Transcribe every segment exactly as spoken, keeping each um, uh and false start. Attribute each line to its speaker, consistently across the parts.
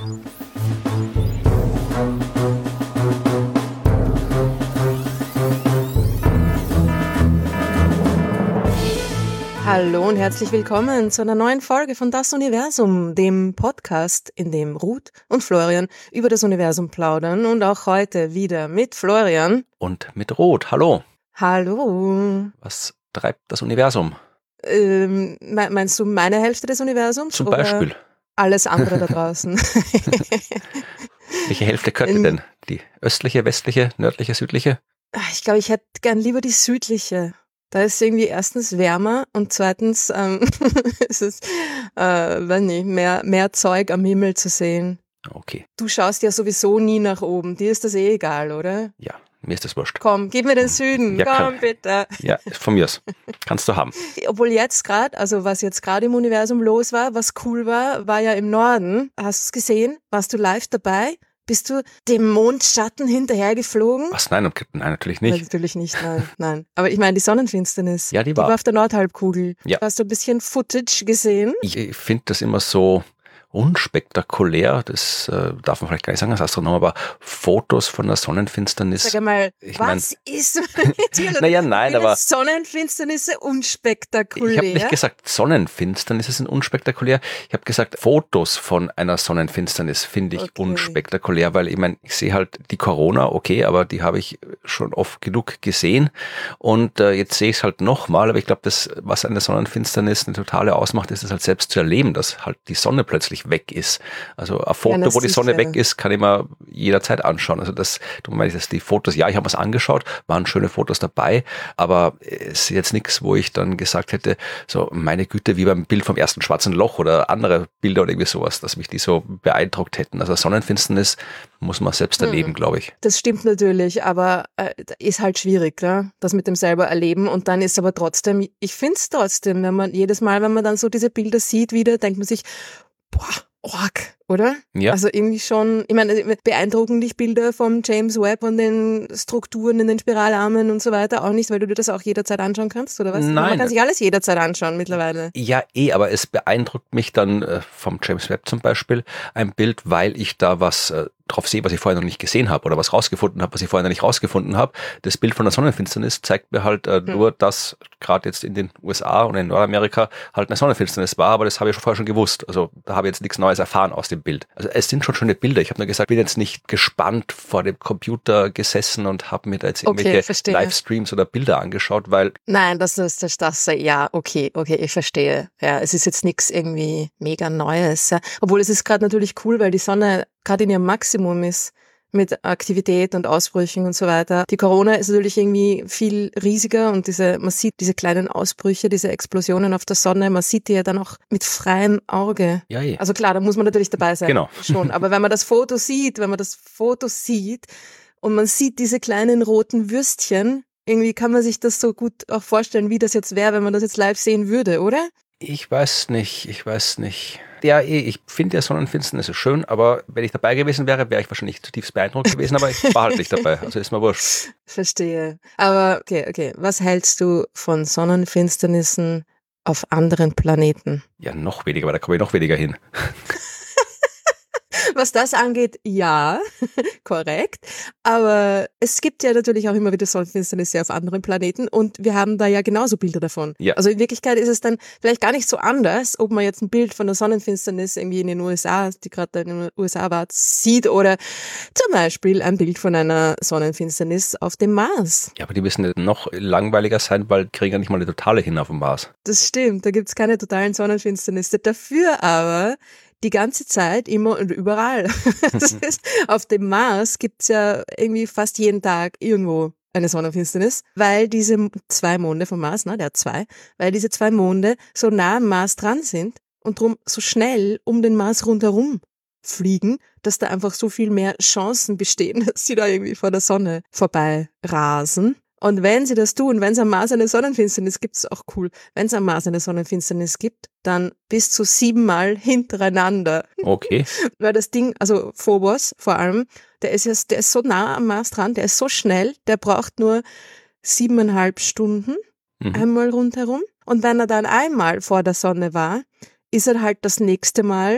Speaker 1: Hallo und herzlich willkommen zu einer neuen Folge von Das Universum, dem Podcast, in dem Ruth und Florian über das Universum plaudern und auch heute wieder mit Florian.
Speaker 2: Und mit Ruth. Hallo.
Speaker 1: Hallo.
Speaker 2: Was treibt das Universum?
Speaker 1: Ähm, meinst du meine Hälfte des Universums?
Speaker 2: Zum
Speaker 1: oder
Speaker 2: Beispiel.
Speaker 1: Alles andere da draußen.
Speaker 2: Welche Hälfte könnte ähm, denn? Die östliche, westliche, nördliche, südliche?
Speaker 1: Ich glaube, ich hätte gern lieber die südliche. Da ist irgendwie erstens wärmer und zweitens ähm, ist es äh, weiß nicht, mehr, mehr Zeug am Himmel zu sehen.
Speaker 2: Okay.
Speaker 1: Du schaust ja sowieso nie nach oben. Dir ist das eh egal, oder?
Speaker 2: Ja, mir ist das wurscht.
Speaker 1: Komm, gib mir den Süden.
Speaker 2: Ja,
Speaker 1: Komm,
Speaker 2: kann,
Speaker 1: bitte.
Speaker 2: Ja, von mir aus. Kannst du haben.
Speaker 1: Obwohl jetzt gerade, also was jetzt gerade im Universum los war, was cool war, war ja im Norden. Hast du es gesehen? Warst du live dabei? Bist du dem Mondschatten hinterhergeflogen?
Speaker 2: Was? Nein, nein, natürlich nicht.
Speaker 1: Nein, natürlich nicht, nein, nein. Aber ich meine, die Sonnenfinsternis,
Speaker 2: ja, die war.
Speaker 1: die war auf der Nordhalbkugel.
Speaker 2: Ja.
Speaker 1: Hast du ein bisschen Footage gesehen?
Speaker 2: Ich finde das immer so unspektakulär, das äh, darf man vielleicht gar nicht sagen als Astronom, aber Fotos von der Sonnenfinsternis.
Speaker 1: Sag einmal,
Speaker 2: ich
Speaker 1: was
Speaker 2: mein,
Speaker 1: ist mit dir?
Speaker 2: Naja, nein, aber
Speaker 1: Sonnenfinsternisse unspektakulär?
Speaker 2: Ich habe nicht gesagt, Sonnenfinsternisse sind unspektakulär. Ich habe gesagt, Fotos von einer Sonnenfinsternis finde ich
Speaker 1: okay.
Speaker 2: unspektakulär, weil ich meine, ich sehe halt die Corona, okay, aber die habe ich schon oft genug gesehen und äh, jetzt sehe ich es halt nochmal, aber ich glaube, das, was eine Sonnenfinsternis eine totale ausmacht, ist es halt selbst zu erleben, dass halt die Sonne plötzlich weg ist. Also ein Foto, ja, wo die Sonne weg ist, kann ich mir jederzeit anschauen. Also das, du meinst, dass die Fotos, ja, ich habe was angeschaut, waren schöne Fotos dabei, aber es ist jetzt nichts, wo ich dann gesagt hätte, so meine Güte, wie beim Bild vom ersten schwarzen Loch oder andere Bilder oder irgendwie sowas, dass mich die so beeindruckt hätten. Also Sonnenfinsternis muss man selbst erleben, hm. glaube ich.
Speaker 1: Das stimmt natürlich, aber äh, ist halt schwierig, ne? Das mit dem selber erleben und dann ist aber trotzdem, ich finde es trotzdem, wenn man jedes Mal, wenn man dann so diese Bilder sieht wieder, denkt man sich, boah, org, oder?
Speaker 2: Ja.
Speaker 1: Also irgendwie schon, ich meine, beeindrucken dich Bilder vom James Webb und den Strukturen in den Spiralarmen und so weiter auch nicht, weil du dir das auch jederzeit anschauen kannst, oder was?
Speaker 2: Nein.
Speaker 1: Man kann sich alles jederzeit anschauen mittlerweile.
Speaker 2: Ja, eh, aber es beeindruckt mich dann äh, vom James Webb zum Beispiel ein Bild, weil ich da was äh, drauf sehe, was ich vorher noch nicht gesehen habe oder was rausgefunden habe, was ich vorher noch nicht rausgefunden habe. Das Bild von der Sonnenfinsternis zeigt mir halt äh, hm. nur, dass gerade jetzt in den U S A und in Nordamerika halt eine Sonnenfinsternis war, aber das habe ich schon vorher schon gewusst. Also da habe ich jetzt nichts Neues erfahren aus dem Bild. Also es sind schon schöne Bilder. Ich habe nur gesagt, ich bin jetzt nicht gespannt vor dem Computer gesessen und habe mir da jetzt irgendwelche
Speaker 1: okay,
Speaker 2: Livestreams oder Bilder angeschaut, weil...
Speaker 1: Nein, das ist das, das, ja, okay, okay, ich verstehe. Ja, es ist jetzt nichts irgendwie mega Neues. Ja. Obwohl es ist gerade natürlich cool, weil die Sonne gerade in ihrem Maximum ist mit Aktivität und Ausbrüchen und so weiter. Die Corona ist natürlich irgendwie viel riesiger und diese, man sieht diese kleinen Ausbrüche, diese Explosionen auf der Sonne, man sieht die ja dann auch mit freiem Auge.
Speaker 2: Ja, ja.
Speaker 1: Also klar, da muss man natürlich dabei sein.
Speaker 2: Genau.
Speaker 1: Schon. Aber wenn man das Foto sieht, wenn man das Foto sieht und man sieht diese kleinen roten Würstchen, irgendwie kann man sich das so gut auch vorstellen, wie das jetzt wäre, wenn man das jetzt live sehen würde, oder?
Speaker 2: Ich weiß nicht, ich weiß nicht. Ja, ich finde ja Sonnenfinsternis ist schön, aber wenn ich dabei gewesen wäre, wäre ich wahrscheinlich zutiefst beeindruckt gewesen, aber ich war halt nicht dabei, also ist mir wurscht.
Speaker 1: Verstehe. Aber okay, okay. Was hältst du von Sonnenfinsternissen auf anderen Planeten?
Speaker 2: Ja, noch weniger, weil da komme ich noch weniger hin.
Speaker 1: Was das angeht, ja, korrekt. Aber es gibt ja natürlich auch immer wieder Sonnenfinsternisse auf anderen Planeten und wir haben da ja genauso Bilder davon.
Speaker 2: Ja.
Speaker 1: Also in Wirklichkeit ist es dann vielleicht gar nicht so anders, ob man jetzt ein Bild von der Sonnenfinsternis irgendwie in den U S A, die gerade in den U S A war, sieht oder zum Beispiel ein Bild von einer Sonnenfinsternis auf dem Mars.
Speaker 2: Ja, aber die müssen ja noch langweiliger sein, weil die kriegen ja nicht mal eine totale hin auf dem Mars.
Speaker 1: Das stimmt, da gibt's keine totalen Sonnenfinsternisse. Dafür aber die ganze Zeit, immer und überall. Das ist, auf dem Mars gibt's ja irgendwie fast jeden Tag irgendwo eine Sonnenfinsternis, weil diese zwei Monde vom Mars, ne, der hat zwei, weil diese zwei Monde so nah am Mars dran sind und drum so schnell um den Mars rundherum fliegen, dass da einfach so viel mehr Chancen bestehen, dass sie da irgendwie vor der Sonne vorbei rasen. Und wenn sie das tun, wenn es am Mars eine Sonnenfinsternis gibt, ist auch cool. Wenn es am Mars eine Sonnenfinsternis gibt, dann bis zu siebenmal hintereinander.
Speaker 2: Okay.
Speaker 1: Weil das Ding, also Phobos vor allem, der ist ja, der ist so nah am Mars dran, der ist so schnell, der braucht nur siebeneinhalb Stunden mhm. einmal rundherum. Und wenn er dann einmal vor der Sonne war, ist er halt das nächste Mal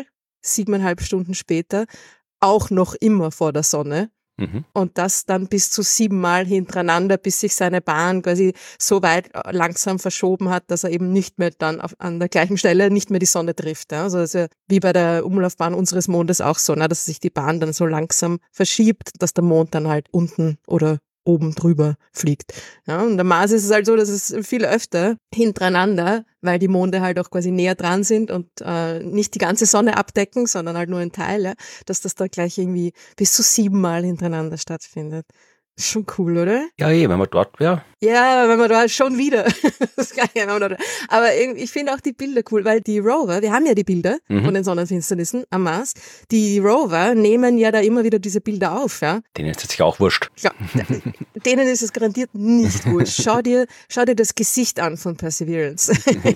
Speaker 1: siebeneinhalb Stunden später auch noch immer vor der Sonne.
Speaker 2: Mhm.
Speaker 1: Und das dann bis zu siebenmal hintereinander, bis sich seine Bahn quasi so weit langsam verschoben hat, dass er eben nicht mehr dann auf, an der gleichen Stelle nicht mehr die Sonne trifft. Ja. Also das ist ja wie bei der Umlaufbahn unseres Mondes auch so, ne, dass sich die Bahn dann so langsam verschiebt, dass der Mond dann halt unten oder oben drüber fliegt. Ja, und der Mars ist es halt so, dass es viel öfter hintereinander, weil die Monde halt auch quasi näher dran sind und äh, nicht die ganze Sonne abdecken, sondern halt nur ein Teil, ja, dass das da gleich irgendwie bis zu siebenmal hintereinander stattfindet. Schon cool, oder?
Speaker 2: Ja, eh, wenn man dort wäre.
Speaker 1: Ja, wenn man da schon wieder. Das ist geil, wenn man da, aber irgendwie, ich finde auch die Bilder cool, weil die Rover, wir haben ja die Bilder
Speaker 2: Mhm.
Speaker 1: von den Sonnenfinsternissen am Mars, die Rover nehmen ja da immer wieder diese Bilder auf, ja.
Speaker 2: Denen ist es sich auch wurscht.
Speaker 1: Ja, denen ist es garantiert nicht wurscht. Schau dir, schau dir das Gesicht an von Perseverance.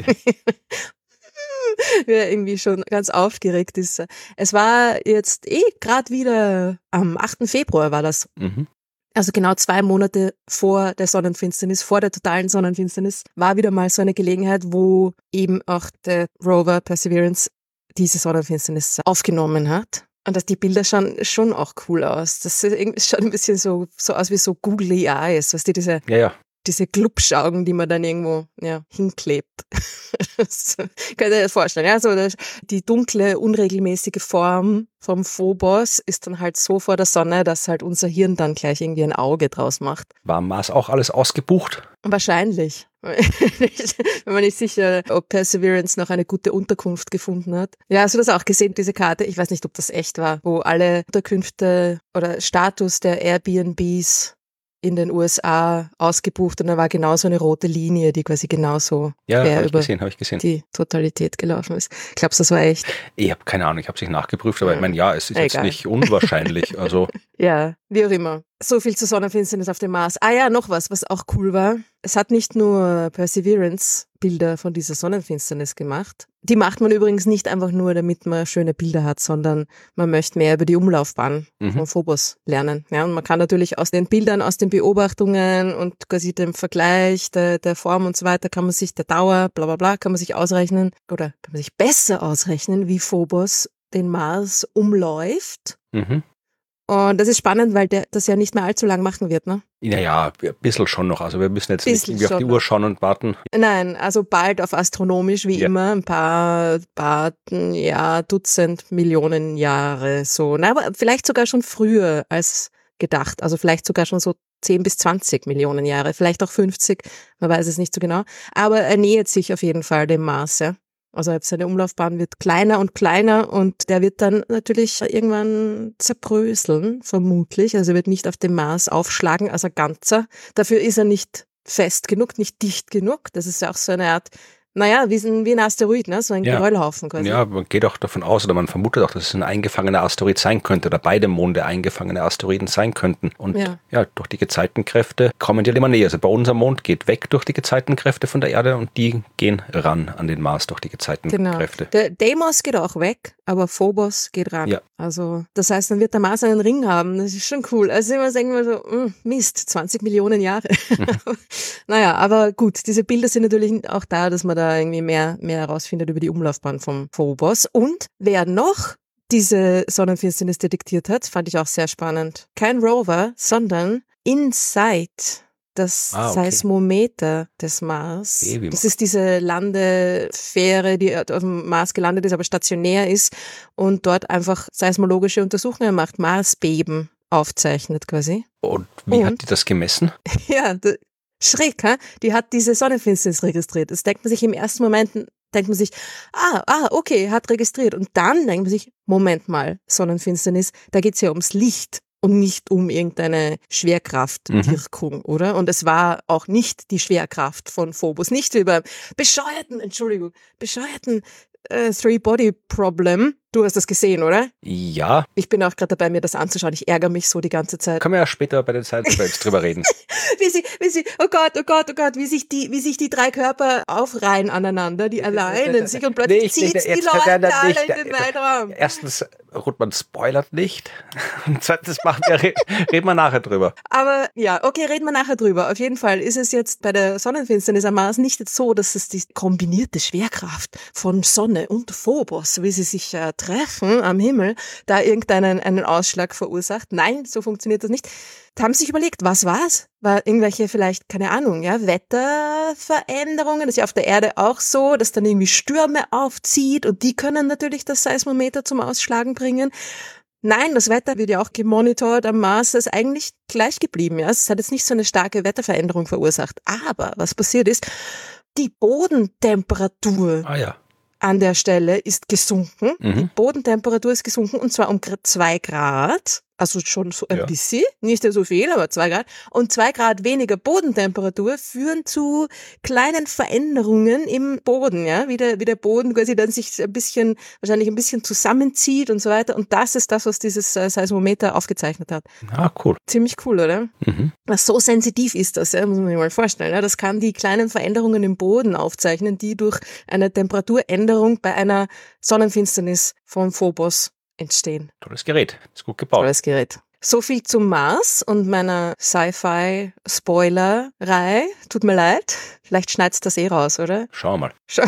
Speaker 1: Wer irgendwie schon ganz aufgeregt ist. Es war jetzt eh gerade wieder am achten Februar war das.
Speaker 2: Mhm.
Speaker 1: Also genau zwei Monate vor der Sonnenfinsternis, vor der totalen Sonnenfinsternis, war wieder mal so eine Gelegenheit, wo eben auch der Rover Perseverance diese Sonnenfinsternis aufgenommen hat. Und dass die Bilder schauen schon auch cool aus. Das ist irgendwie- schaut ein bisschen so, so aus wie so googly eyes, weißt du, diese,
Speaker 2: Ja, ja.
Speaker 1: diese Glubschaugen, die man dann irgendwo ja, hinklebt. Das könnt ihr euch vorstellen. Ja, so das, die dunkle, unregelmäßige Form vom Phobos ist dann halt so vor der Sonne, dass halt unser Hirn dann gleich irgendwie ein Auge draus macht.
Speaker 2: War am Mars auch alles ausgebucht?
Speaker 1: Wahrscheinlich. Wenn man nicht sicher, ob Perseverance noch eine gute Unterkunft gefunden hat. Ja, hast du das auch gesehen, diese Karte? Ich weiß nicht, ob das echt war, wo alle Unterkünfte oder Status der Airbnbs in den U S A ausgebucht und da war genau so eine rote Linie, die quasi genauso
Speaker 2: Ja,
Speaker 1: quer
Speaker 2: habe ich
Speaker 1: über
Speaker 2: gesehen, habe ich gesehen.
Speaker 1: die Totalität gelaufen ist. Glaubst du, das war echt?
Speaker 2: Ich habe keine Ahnung, ich habe es nicht nachgeprüft, aber ich meine, ja, es ist jetzt
Speaker 1: Egal.
Speaker 2: nicht unwahrscheinlich. Also,
Speaker 1: Ja, wie auch immer. So viel zur Sonnenfinsternis auf dem Mars. Ah ja, noch was, was auch cool war. Es hat nicht nur Perseverance Bilder von dieser Sonnenfinsternis gemacht. Die macht man übrigens nicht einfach nur, damit man schöne Bilder hat, sondern man möchte mehr über die Umlaufbahn
Speaker 2: Mhm.
Speaker 1: von Phobos lernen. Ja, und man kann natürlich aus den Bildern, aus den Beobachtungen und quasi dem Vergleich der, der Form und so weiter, kann man sich der Dauer, bla bla bla, kann man sich ausrechnen oder kann man sich besser ausrechnen, wie Phobos den Mars umläuft.
Speaker 2: mhm.
Speaker 1: Und das ist spannend, weil der das ja nicht mehr allzu lang machen wird, ne?
Speaker 2: Naja, ein bisschen schon noch. Also wir müssen jetzt nicht
Speaker 1: Bisschen
Speaker 2: irgendwie auf die
Speaker 1: schon
Speaker 2: Uhr
Speaker 1: noch.
Speaker 2: schauen und warten.
Speaker 1: Nein, also bald auf astronomisch, wie
Speaker 2: Ja.
Speaker 1: immer, ein paar, paar, ja, Dutzend Millionen Jahre, so. Na, aber vielleicht sogar schon früher als gedacht. Also vielleicht sogar schon so zehn bis zwanzig Millionen Jahre, vielleicht auch fünfzig, man weiß es nicht so genau. Aber er nähert sich auf jeden Fall dem Mars, ja. Also seine Umlaufbahn wird kleiner und kleiner und der wird dann natürlich irgendwann zerbröseln, vermutlich. Also er wird nicht auf dem Mars aufschlagen als ein Ganzer. Dafür ist er nicht fest genug, nicht dicht genug. Das ist ja auch so eine Art, naja, wie ein, wie ein Asteroid, ne? So ein
Speaker 2: Ja.
Speaker 1: Geröllhaufen quasi.
Speaker 2: Ja, man geht auch davon aus, oder man vermutet auch, dass es ein eingefangener Asteroid sein könnte, oder beide Monde eingefangene Asteroiden sein könnten. Und
Speaker 1: Ja.
Speaker 2: ja, durch die Gezeitenkräfte kommen die immer näher. Also bei unserem Mond geht weg durch die Gezeitenkräfte von der Erde und die gehen ran an den Mars durch die
Speaker 1: Genau.
Speaker 2: Gezeitenkräfte.
Speaker 1: Der Deimos geht auch weg, aber Phobos geht ran.
Speaker 2: Ja.
Speaker 1: Also, das heißt, dann wird der Mars einen Ring haben. Das ist schon cool. Also immer denken wir so, mh, Mist, zwanzig Millionen Jahre. Naja, aber gut, diese Bilder sind natürlich auch da, dass man da irgendwie mehr, mehr herausfindet über die Umlaufbahn vom Phobos. Und wer noch diese Sonnenfinsternis detektiert hat, fand ich auch sehr spannend. Kein Rover, sondern InSight, das
Speaker 2: Ah, okay.
Speaker 1: Seismometer des Mars.
Speaker 2: Baby.
Speaker 1: Das ist diese Landefähre, die auf dem Mars gelandet ist, aber stationär ist und dort einfach seismologische Untersuchungen macht, Marsbeben aufzeichnet quasi.
Speaker 2: Und wie hat
Speaker 1: Und?
Speaker 2: die das gemessen?
Speaker 1: Ja, da- schräg, ha? Die hat diese Sonnenfinsternis registriert. Das denkt man sich im ersten Moment, denkt man sich, ah, ah, okay, hat registriert. Und dann denkt man sich, Moment mal, Sonnenfinsternis, da geht's ja ums Licht und nicht um irgendeine Schwerkraftwirkung, oder? Und es war auch nicht die Schwerkraft von Phobos, nicht wie beim bescheuerten, Entschuldigung, bescheuerten äh, Three-Body-Problem. Du hast das gesehen, oder?
Speaker 2: Ja,
Speaker 1: Ich bin auch gerade dabei, mir das anzuschauen. Ich ärgere mich so die ganze Zeit.
Speaker 2: können wir ja später bei den Science drüber reden.
Speaker 1: Wie sie, wie sie, oh Gott, oh Gott, oh Gott, wie sich die, wie sich die drei Körper aufreihen aneinander, die alleinen sich und plötzlich
Speaker 2: Nicht,
Speaker 1: zieht
Speaker 2: nicht,
Speaker 1: die
Speaker 2: jetzt
Speaker 1: Leute
Speaker 2: kann er
Speaker 1: alle
Speaker 2: nicht.
Speaker 1: in den Weltraum.
Speaker 2: Erstens, Ruttmann spoilert nicht. Und zweitens, machen wir, re- reden wir nachher drüber.
Speaker 1: Aber ja, okay, reden wir nachher drüber. Auf jeden Fall ist es jetzt bei der Sonnenfinsternis am Mars nicht jetzt so, dass es die kombinierte Schwerkraft von Sonne und Phobos, wie sie sich äh, Drachen am Himmel da irgendeinen einen Ausschlag verursacht. Nein, so funktioniert das nicht. Da haben sie sich überlegt, was war's? War irgendwelche vielleicht, keine Ahnung, ja, Wetterveränderungen? Das ist ja auf der Erde auch so, dass dann irgendwie Stürme aufzieht und die können natürlich das Seismometer zum Ausschlagen bringen. Nein, das Wetter wird ja auch gemonitort am Mars, das ist eigentlich gleich geblieben. Ja, es hat jetzt nicht so eine starke Wetterveränderung verursacht. Aber was passiert ist, die Bodentemperatur
Speaker 2: Ah ja.
Speaker 1: an der Stelle ist gesunken.
Speaker 2: Mhm.
Speaker 1: Die Bodentemperatur ist gesunken und zwar um zwei Grad. Also schon so ein
Speaker 2: Ja.
Speaker 1: bisschen, nicht so viel, aber zwei Grad. Und zwei Grad weniger Bodentemperatur führen zu kleinen Veränderungen im Boden, ja, wie der, wie der Boden quasi dann sich ein bisschen, wahrscheinlich ein bisschen zusammenzieht und so weiter. Und das ist das, was dieses äh, Seismometer aufgezeichnet hat.
Speaker 2: Ah, cool.
Speaker 1: Ziemlich cool, oder?
Speaker 2: Mhm.
Speaker 1: Was so sensitiv ist das, ja, muss man sich mal vorstellen. Ja. Das kann die kleinen Veränderungen im Boden aufzeichnen, die durch eine Temperaturänderung bei einer Sonnenfinsternis vom Phobos entstehen.
Speaker 2: Tolles Gerät. Ist gut gebaut.
Speaker 1: Tolles Gerät. So viel zum Mars und meiner Sci-Fi-Spoilerei. Tut mir leid. Vielleicht schneidest das eh raus, oder?
Speaker 2: Schauen wir mal.
Speaker 1: Schau-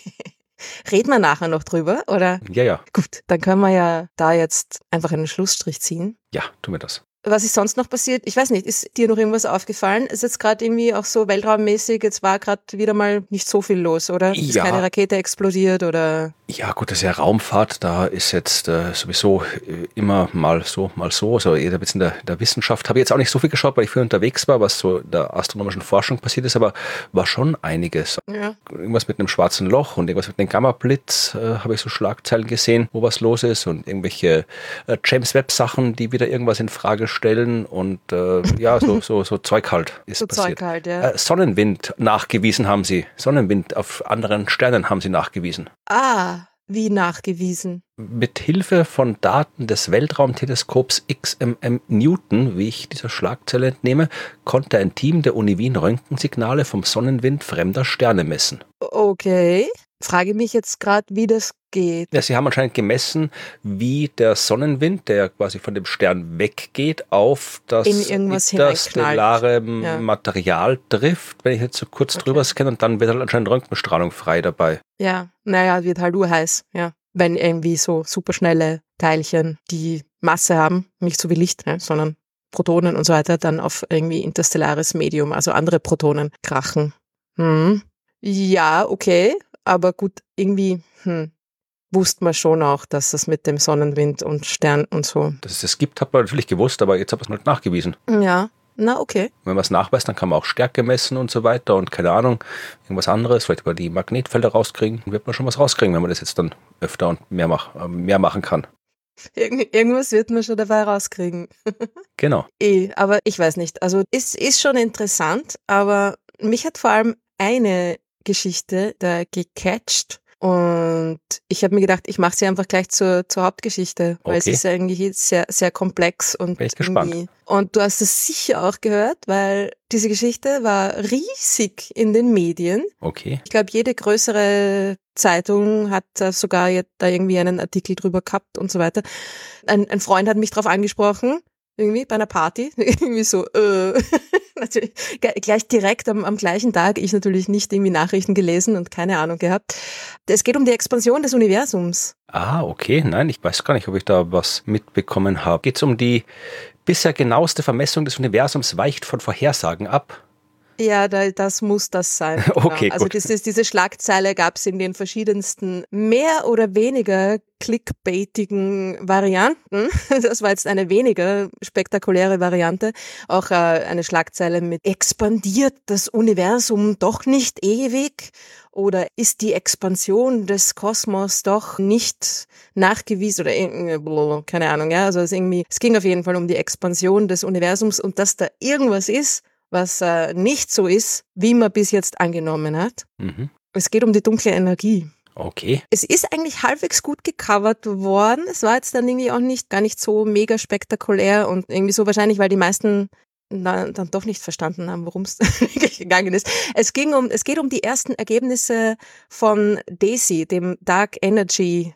Speaker 1: Reden wir nachher noch drüber, oder?
Speaker 2: Ja, ja.
Speaker 1: Gut, dann können wir ja da jetzt einfach einen Schlussstrich ziehen.
Speaker 2: Ja, tun wir das.
Speaker 1: Was ist sonst noch passiert? Ich weiß nicht, ist dir noch irgendwas aufgefallen? Ist jetzt gerade irgendwie auch so weltraummäßig, jetzt war gerade wieder mal nicht so viel los, oder? Ist
Speaker 2: Ja.
Speaker 1: keine Rakete explodiert oder?
Speaker 2: Ja, gut, das ist ja Raumfahrt, da ist jetzt äh, sowieso äh, immer mal so, mal so. Also eher ein bisschen in der, der Wissenschaft habe ich jetzt auch nicht so viel geschaut, weil ich viel unterwegs war, was so in der astronomischen Forschung passiert ist, aber war schon einiges.
Speaker 1: Ja.
Speaker 2: Irgendwas mit einem schwarzen Loch und irgendwas mit einem Gamma-Blitz äh, habe ich so Schlagzeilen gesehen, wo was los ist und irgendwelche äh, James-Webb-Sachen, die wieder irgendwas in Frage stellen und äh, ja, so, so, so Zeug halt ist
Speaker 1: So
Speaker 2: passiert.
Speaker 1: Zeug halt, ja.
Speaker 2: Äh, Sonnenwind nachgewiesen haben sie. Sonnenwind auf anderen Sternen haben sie nachgewiesen.
Speaker 1: Ah, wie nachgewiesen.
Speaker 2: Mit Hilfe von Daten des Weltraumteleskops X M M Newton, wie ich dieser Schlagzeile entnehme, konnte ein Team der Uni Wien Röntgensignale vom Sonnenwind fremder Sterne messen.
Speaker 1: Okay. Frage mich jetzt gerade, wie das geht.
Speaker 2: Ja, sie haben anscheinend gemessen, wie der Sonnenwind, der quasi von dem Stern weggeht, auf das
Speaker 1: In irgendwas
Speaker 2: interstellare
Speaker 1: Ja.
Speaker 2: Material trifft, wenn ich jetzt so kurz
Speaker 1: Okay.
Speaker 2: drüber scanne, und dann wird halt anscheinend Röntgenstrahlung frei dabei.
Speaker 1: Ja, naja, wird halt urheiß, ja. Wenn irgendwie so superschnelle Teilchen, die Masse haben, nicht so wie Licht, ne, sondern Protonen und so weiter, dann auf irgendwie interstellares Medium, also andere Protonen krachen. Hm. Ja, okay, aber gut, irgendwie, hm, wusste man schon auch, dass das mit dem Sonnenwind und Stern und so.
Speaker 2: Dass es das gibt, hat man natürlich gewusst, aber jetzt hat man es halt nachgewiesen.
Speaker 1: Ja, na okay.
Speaker 2: Wenn man es nachweist, dann kann man auch Stärke messen und so weiter und keine Ahnung, irgendwas anderes, vielleicht über die Magnetfelder rauskriegen, dann wird man schon was rauskriegen, wenn man das jetzt dann öfter und mehr, mach, äh, mehr machen kann.
Speaker 1: Irgend, irgendwas wird man schon dabei rauskriegen.
Speaker 2: Genau.
Speaker 1: Eh, aber ich weiß nicht. Also es ist schon interessant, aber mich hat vor allem eine Geschichte da gecatcht und ich habe mir gedacht, ich mache sie einfach gleich zur, zur Hauptgeschichte, weil
Speaker 2: Okay.
Speaker 1: es ist ja irgendwie sehr, sehr komplex und
Speaker 2: Bin ich gespannt.
Speaker 1: irgendwie- Und du hast es sicher auch gehört, weil diese Geschichte war riesig in den Medien.
Speaker 2: Okay.
Speaker 1: Ich glaube, jede größere Zeitung hat da sogar jetzt da irgendwie einen Artikel drüber gehabt und so weiter. Ein, ein Freund hat mich drauf angesprochen, irgendwie bei einer Party, irgendwie so, äh, natürlich, ge- gleich direkt am, am gleichen Tag, ich natürlich nicht irgendwie Nachrichten gelesen und keine Ahnung gehabt. Es geht um die Expansion des Universums.
Speaker 2: Ah, okay. Nein, ich weiß gar nicht, ob ich da was mitbekommen habe. Geht es um die bisher genaueste Vermessung des Universums weicht von Vorhersagen ab?
Speaker 1: Ja, da, das muss das sein.
Speaker 2: Okay,
Speaker 1: Also
Speaker 2: gut.
Speaker 1: das ist, diese Schlagzeile gab es in den verschiedensten, mehr oder weniger clickbaitigen Varianten. Das war jetzt eine weniger spektakuläre Variante. Auch äh, eine Schlagzeile mit expandiert das Universum doch nicht ewig? Oder ist die Expansion des Kosmos doch nicht nachgewiesen oder irgendwie, keine Ahnung, ja. Also es, irgendwie, es ging auf jeden Fall um die Expansion des Universums und dass da irgendwas ist, was äh, nicht so ist, wie man bis jetzt angenommen hat.
Speaker 2: Mhm.
Speaker 1: Es geht um die dunkle Energie.
Speaker 2: Okay.
Speaker 1: Es ist eigentlich halbwegs gut gecovert worden. Es war jetzt dann irgendwie auch nicht, gar nicht so mega spektakulär und irgendwie so wahrscheinlich, weil die meisten na, dann doch nicht verstanden haben, worum es gegangen ist. Es ging um, es geht um die ersten Ergebnisse von D E S I, dem Dark Energy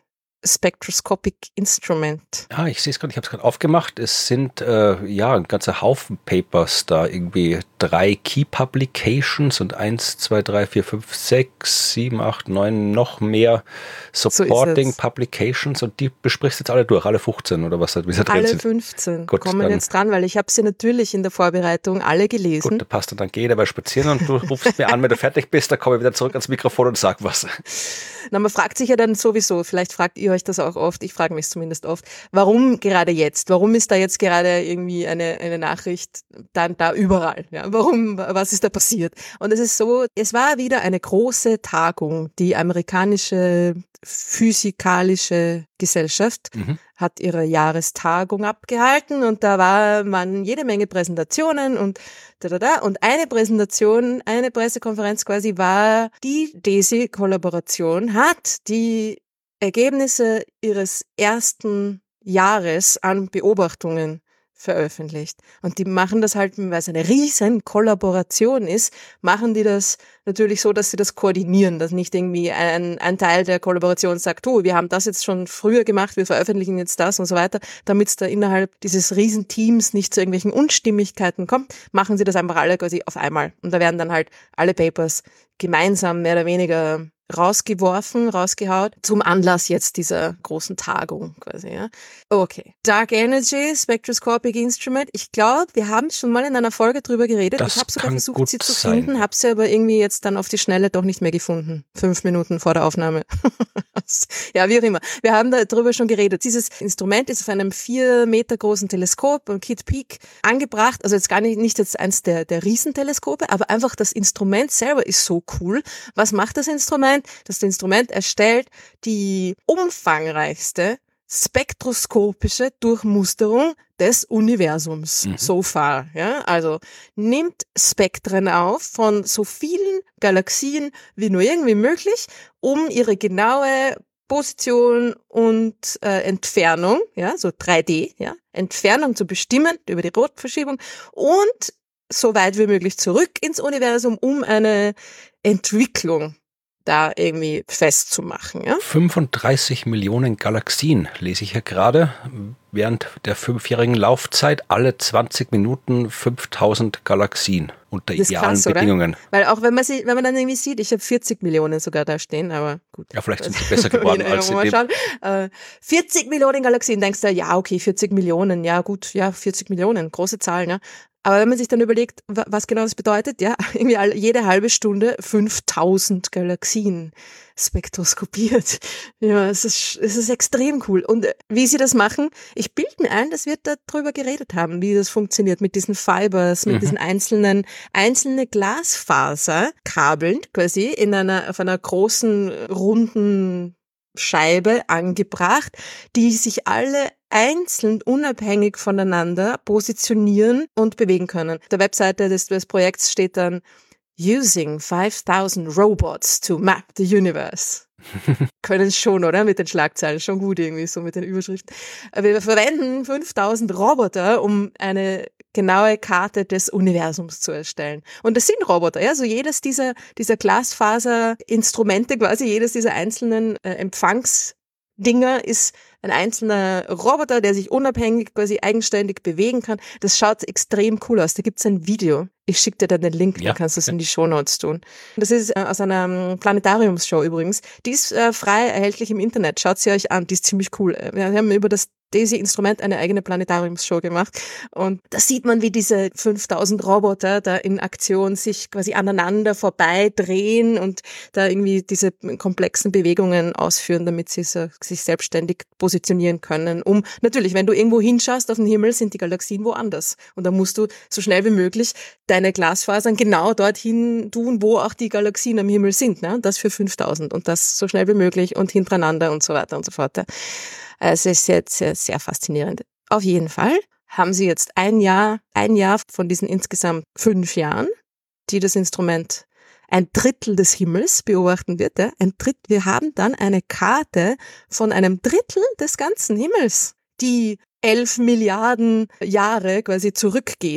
Speaker 1: Spectroscopic Instrument.
Speaker 2: Ah, ich sehe es gerade, ich habe es gerade aufgemacht. Es sind äh, ja ein ganzer Haufen Papers da, irgendwie drei Key Publications und eins, zwei, drei, vier, fünf, sechs, sieben, acht, neun, noch mehr Supporting
Speaker 1: so
Speaker 2: Publications und die besprichst du jetzt alle durch, alle fünfzehn oder was? Wie drin
Speaker 1: alle
Speaker 2: sind.
Speaker 1: fünfzehn
Speaker 2: Gut,
Speaker 1: kommen
Speaker 2: dann,
Speaker 1: jetzt dran, weil ich habe sie natürlich in der Vorbereitung alle gelesen.
Speaker 2: Gut, da passt, dann geh dabei spazieren und du rufst mir an, wenn du fertig bist, dann komme ich wieder zurück ans Mikrofon und sag was.
Speaker 1: Na, man fragt sich ja dann sowieso, vielleicht fragt ihr euch das auch oft, ich frage mich zumindest oft, warum gerade jetzt? Warum ist da jetzt gerade irgendwie eine, eine Nachricht dann da überall? Ja, warum, was ist da passiert? Und es ist so, es war wieder eine große Tagung, die amerikanische physikalische Gesellschaft mhm. hat ihre Jahrestagung abgehalten und da war man jede Menge Präsentationen und da, da, da. Und eine Präsentation, eine Pressekonferenz quasi war, die DESY-Kollaboration hat die Ergebnisse ihres ersten Jahres an Beobachtungen veröffentlicht. Und die machen das halt, weil es eine riesen Kollaboration ist, machen die das natürlich so, dass sie das koordinieren, dass nicht irgendwie ein, ein Teil der Kollaboration sagt, oh, wir haben das jetzt schon früher gemacht, wir veröffentlichen jetzt das und so weiter, damit es da innerhalb dieses riesen Teams nicht zu irgendwelchen Unstimmigkeiten kommt, machen sie das einfach alle quasi auf einmal. Und da werden dann halt alle Papers gemeinsam mehr oder weniger rausgeworfen, rausgehaut, zum Anlass jetzt dieser großen Tagung quasi, ja. Okay. Dark Energy, Spectroscopic Instrument. Ich glaube, wir haben schon mal in einer Folge drüber geredet.
Speaker 2: Das
Speaker 1: ich habe sogar versucht, sie zu
Speaker 2: sein.
Speaker 1: finden, habe sie aber irgendwie jetzt dann auf die Schnelle doch nicht mehr gefunden. Fünf Minuten vor der Aufnahme. Ja, wie auch immer. Wir haben da drüber schon geredet. Dieses Instrument ist auf einem vier Meter großen Teleskop, am Kitt Peak, angebracht. Also jetzt gar nicht, nicht jetzt eins der, der Riesenteleskope, aber einfach das Instrument selber ist so cool. Was macht das Instrument? Das Instrument erstellt die umfangreichste spektroskopische Durchmusterung des Universums mhm. so far. Ja, also nimmt Spektren auf von so vielen Galaxien wie nur irgendwie möglich, um ihre genaue Position und äh, Entfernung, ja, so drei D, ja, Entfernung zu bestimmen über die Rotverschiebung und so weit wie möglich zurück ins Universum, um eine Entwicklung da irgendwie festzumachen. Ja?
Speaker 2: fünfunddreißig Millionen Galaxien lese ich hier gerade. Während der fünfjährigen Laufzeit alle zwanzig Minuten fünftausend Galaxien unter idealen krass, Bedingungen.
Speaker 1: Oder? Weil auch wenn man sie, wenn man dann irgendwie sieht, ich habe vierzig Millionen sogar da stehen, aber gut.
Speaker 2: Ja, vielleicht sind sie besser geworden als in dem.
Speaker 1: Äh, vierzig Millionen Galaxien, denkst du, ja, okay, vierzig Millionen, ja gut, ja, vierzig Millionen, große Zahlen, ja. Aber wenn man sich dann überlegt, was genau das bedeutet, ja, irgendwie alle, jede halbe Stunde fünftausend Galaxien spektroskopiert. Ja, es ist, es ist extrem cool. Und wie sie das machen, ich bilde mir ein, dass wir darüber geredet haben, wie das funktioniert mit diesen Fibers, mit mhm. diesen einzelnen, einzelne Glasfaserkabeln quasi in einer, auf einer großen, runden Scheibe angebracht, die sich alle einzeln unabhängig voneinander positionieren und bewegen können. Auf der Webseite des, des Projekts steht dann Using five thousand robots to map the universe. Können schon, oder? Mit den Schlagzeilen. Schon gut irgendwie, so mit den Überschriften. Wir verwenden fünftausend Roboter, um eine genaue Karte des Universums zu erstellen. Und das sind Roboter, ja. So jedes dieser, dieser Glasfaserinstrumente, quasi jedes dieser einzelnen äh, Empfangsdinger ist ein einzelner Roboter, der sich unabhängig, quasi eigenständig bewegen kann. Das schaut extrem cool aus. Da gibt's ein Video. Ich schicke dir dann den Link, ja, dann kannst du es okay. in die Shownotes tun. Das ist äh, aus einer Planetariumsshow übrigens. Die ist äh, frei erhältlich im Internet. Schaut sie euch an, die ist ziemlich cool. Wir haben über das DESY-Instrument eine eigene Planetariumsshow gemacht und da sieht man, wie diese fünftausend Roboter da in Aktion sich quasi aneinander vorbeidrehen und da irgendwie diese komplexen Bewegungen ausführen, damit sie so, sich selbstständig positionieren können. Um natürlich, wenn du irgendwo hinschaust auf den Himmel, sind die Galaxien woanders und da musst du so schnell wie möglich deine Glasfasern genau dorthin tun, wo auch die Galaxien am Himmel sind. Ne? Das für fünftausend und das so schnell wie möglich und hintereinander und so weiter und so fort. Ja. Es ist jetzt sehr, sehr faszinierend. Auf jeden Fall haben sie jetzt ein Jahr, ein Jahr von diesen insgesamt fünf Jahren, die das Instrument ein Drittel des Himmels beobachten wird. Ja? Ein Drittel. Wir haben dann eine Karte von einem Drittel des ganzen Himmels, die elf Milliarden Jahre quasi zurückgeht.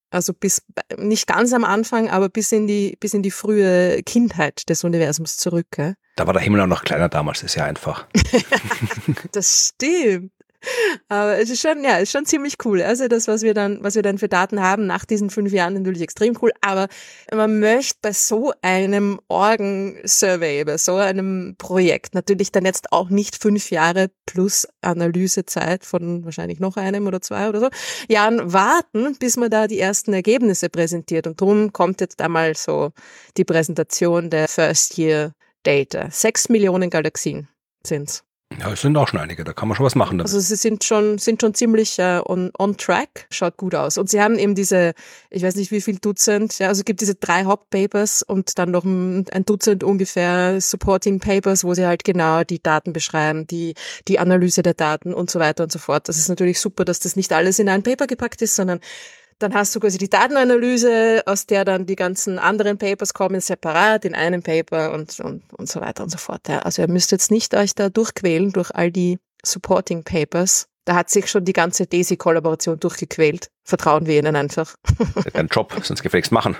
Speaker 1: Also bis, nicht ganz am Anfang, aber bis in die, bis in die frühe Kindheit des Universums zurück. Gell?
Speaker 2: Da war der Himmel auch noch kleiner damals, ist ja einfach.
Speaker 1: Das stimmt. Aber es ist schon, ja, es ist schon ziemlich cool. Also das, was wir dann, was wir dann für Daten haben nach diesen fünf Jahren, natürlich extrem cool. Aber man möchte bei so einem Organ-Survey, bei so einem Projekt natürlich dann jetzt auch nicht fünf Jahre plus Analysezeit von wahrscheinlich noch einem oder zwei oder so Jahren warten, bis man da die ersten Ergebnisse präsentiert. Und darum kommt jetzt einmal so die Präsentation der First Year Data. Sechs Millionen Galaxien sind's.
Speaker 2: Ja, es sind auch schon einige, da kann man schon was machen damit.
Speaker 1: Also sie sind schon sind schon ziemlich äh, on, on track, schaut gut aus. Und sie haben eben diese, ich weiß nicht wie viel Dutzend, ja, also es gibt diese drei Hauptpapers und dann noch ein, ein Dutzend ungefähr Supporting Papers, wo sie halt genau die Daten beschreiben, die die Analyse der Daten und so weiter und so fort. Das ist natürlich super, dass das nicht alles in ein Paper gepackt ist, sondern dann hast du quasi die Datenanalyse, aus der dann die ganzen anderen Papers kommen, separat in einem Paper und, und, und so weiter und so fort. Ja. Also ihr müsst jetzt nicht euch da durchquälen durch all die Supporting Papers. Da hat sich schon die ganze DESI-Kollaboration durchgequält. Vertrauen wir ihnen einfach.
Speaker 2: Ein Job, sonst gefälligst machen.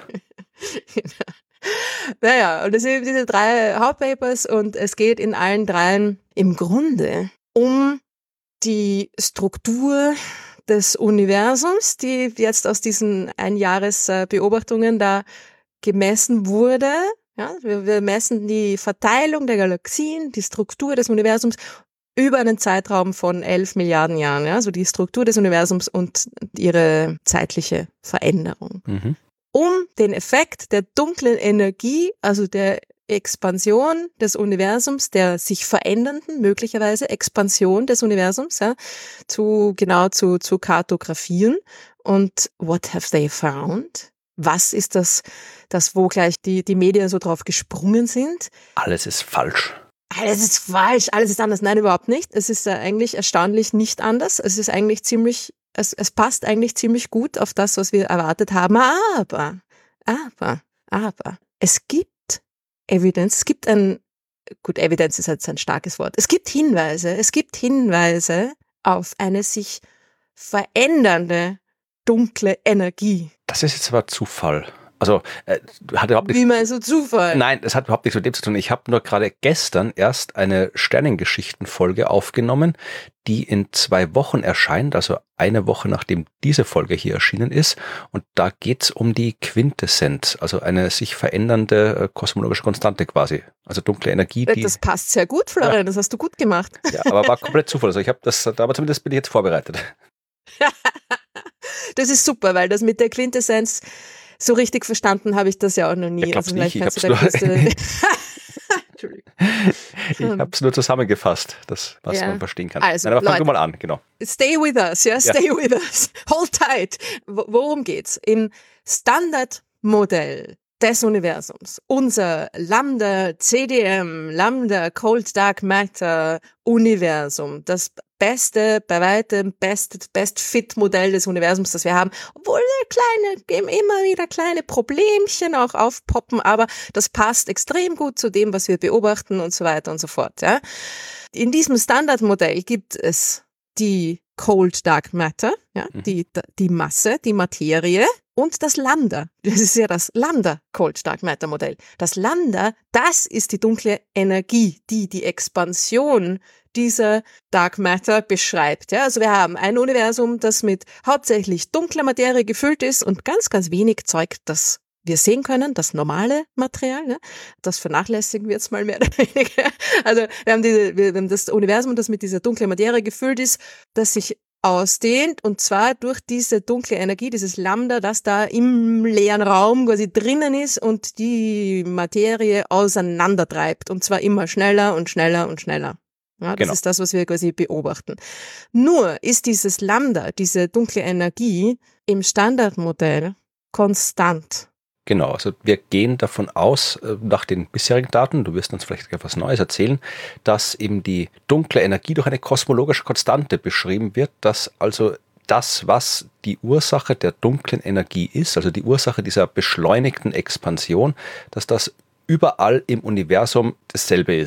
Speaker 1: Naja, und das sind diese drei Hauptpapers und es geht in allen dreien im Grunde um die Struktur des Universums, die jetzt aus diesen Einjahresbeobachtungen da gemessen wurde. Ja, wir, wir messen die Verteilung der Galaxien, die Struktur des Universums über einen Zeitraum von elf Milliarden Jahren. Ja, also die Struktur des Universums und ihre zeitliche Veränderung.
Speaker 2: Mhm.
Speaker 1: Um den Effekt der dunklen Energie, also der Expansion des Universums, der sich verändernden, möglicherweise Expansion des Universums, ja, zu, genau zu, zu kartografieren. Und what have they found? Was ist das, das, wo gleich die, die Medien so drauf gesprungen sind?
Speaker 2: Alles ist falsch.
Speaker 1: Alles ist falsch, alles ist anders. Nein, überhaupt nicht. Es ist eigentlich erstaunlich nicht anders. Es ist eigentlich ziemlich, es, es passt eigentlich ziemlich gut auf das, was wir erwartet haben. Aber, aber, aber, es gibt Evidence, es gibt ein, gut, Evidence ist jetzt ein starkes Wort. Es gibt Hinweise, es gibt Hinweise auf eine sich verändernde dunkle Energie.
Speaker 2: Das ist jetzt aber Zufall. Also, äh, hat überhaupt nichts.
Speaker 1: Wie meinst du Zufall?
Speaker 2: Nein, das hat überhaupt nichts mit dem zu tun. Ich habe nur gerade gestern erst eine Sternengeschichten-Folge aufgenommen, die in zwei Wochen erscheint, also eine Woche nachdem diese Folge hier erschienen ist. Und da geht's um die Quintessenz, also eine sich verändernde äh, kosmologische Konstante quasi. Also dunkle Energie. Die,
Speaker 1: das passt sehr gut, Florian, ja. Das hast du gut gemacht.
Speaker 2: Ja, aber war komplett Zufall. Also ich habe das, aber zumindest bin ich jetzt vorbereitet.
Speaker 1: Das ist super, weil das mit der Quintessenz so richtig verstanden habe ich das ja auch noch nie.
Speaker 2: Ja,
Speaker 1: also
Speaker 2: nicht. Ich habe es nur, nur zusammengefasst, das, was ja. man verstehen kann.
Speaker 1: Also,
Speaker 2: Nein, aber fang
Speaker 1: Leute,
Speaker 2: du mal an, genau.
Speaker 1: Stay with us, ja, stay ja. with us. Hold tight. Worum geht's? Im Standardmodell des Universums, unser Lambda C D M, Lambda Cold Dark Matter Universum, das beste, bei weitem best, best fit Modell des Universums, das wir haben, obwohl kleine, immer wieder kleine Problemchen auch aufpoppen, aber das passt extrem gut zu dem, was wir beobachten und so weiter und so fort. Ja. In diesem Standardmodell gibt es die Cold Dark Matter, ja, mhm. die, die Masse, die Materie und das Lambda. Das ist ja das Lambda Cold Dark Matter Modell. Das Lambda, das ist die dunkle Energie, die die Expansion dieser Dark Matter beschreibt. Ja, also wir haben ein Universum, das mit hauptsächlich dunkler Materie gefüllt ist und ganz, ganz wenig Zeug, das wir sehen können, das normale Material. Ja, das vernachlässigen wir jetzt mal mehr oder weniger. Also wir haben, diese, wir haben das Universum, das mit dieser dunklen Materie gefüllt ist, das sich ausdehnt und zwar durch diese dunkle Energie, dieses Lambda, das da im leeren Raum quasi drinnen ist und die Materie auseinandertreibt und zwar immer schneller und schneller und schneller. Ja, das genau. ist das, was wir quasi beobachten. Nur ist dieses Lambda, diese dunkle Energie im Standardmodell konstant.
Speaker 2: Genau, also wir gehen davon aus, nach den bisherigen Daten, du wirst uns vielleicht etwas Neues erzählen, dass eben die dunkle Energie durch eine kosmologische Konstante beschrieben wird, dass also das, was die Ursache der dunklen Energie ist, also die Ursache dieser beschleunigten Expansion, dass das überall im Universum dasselbe ist.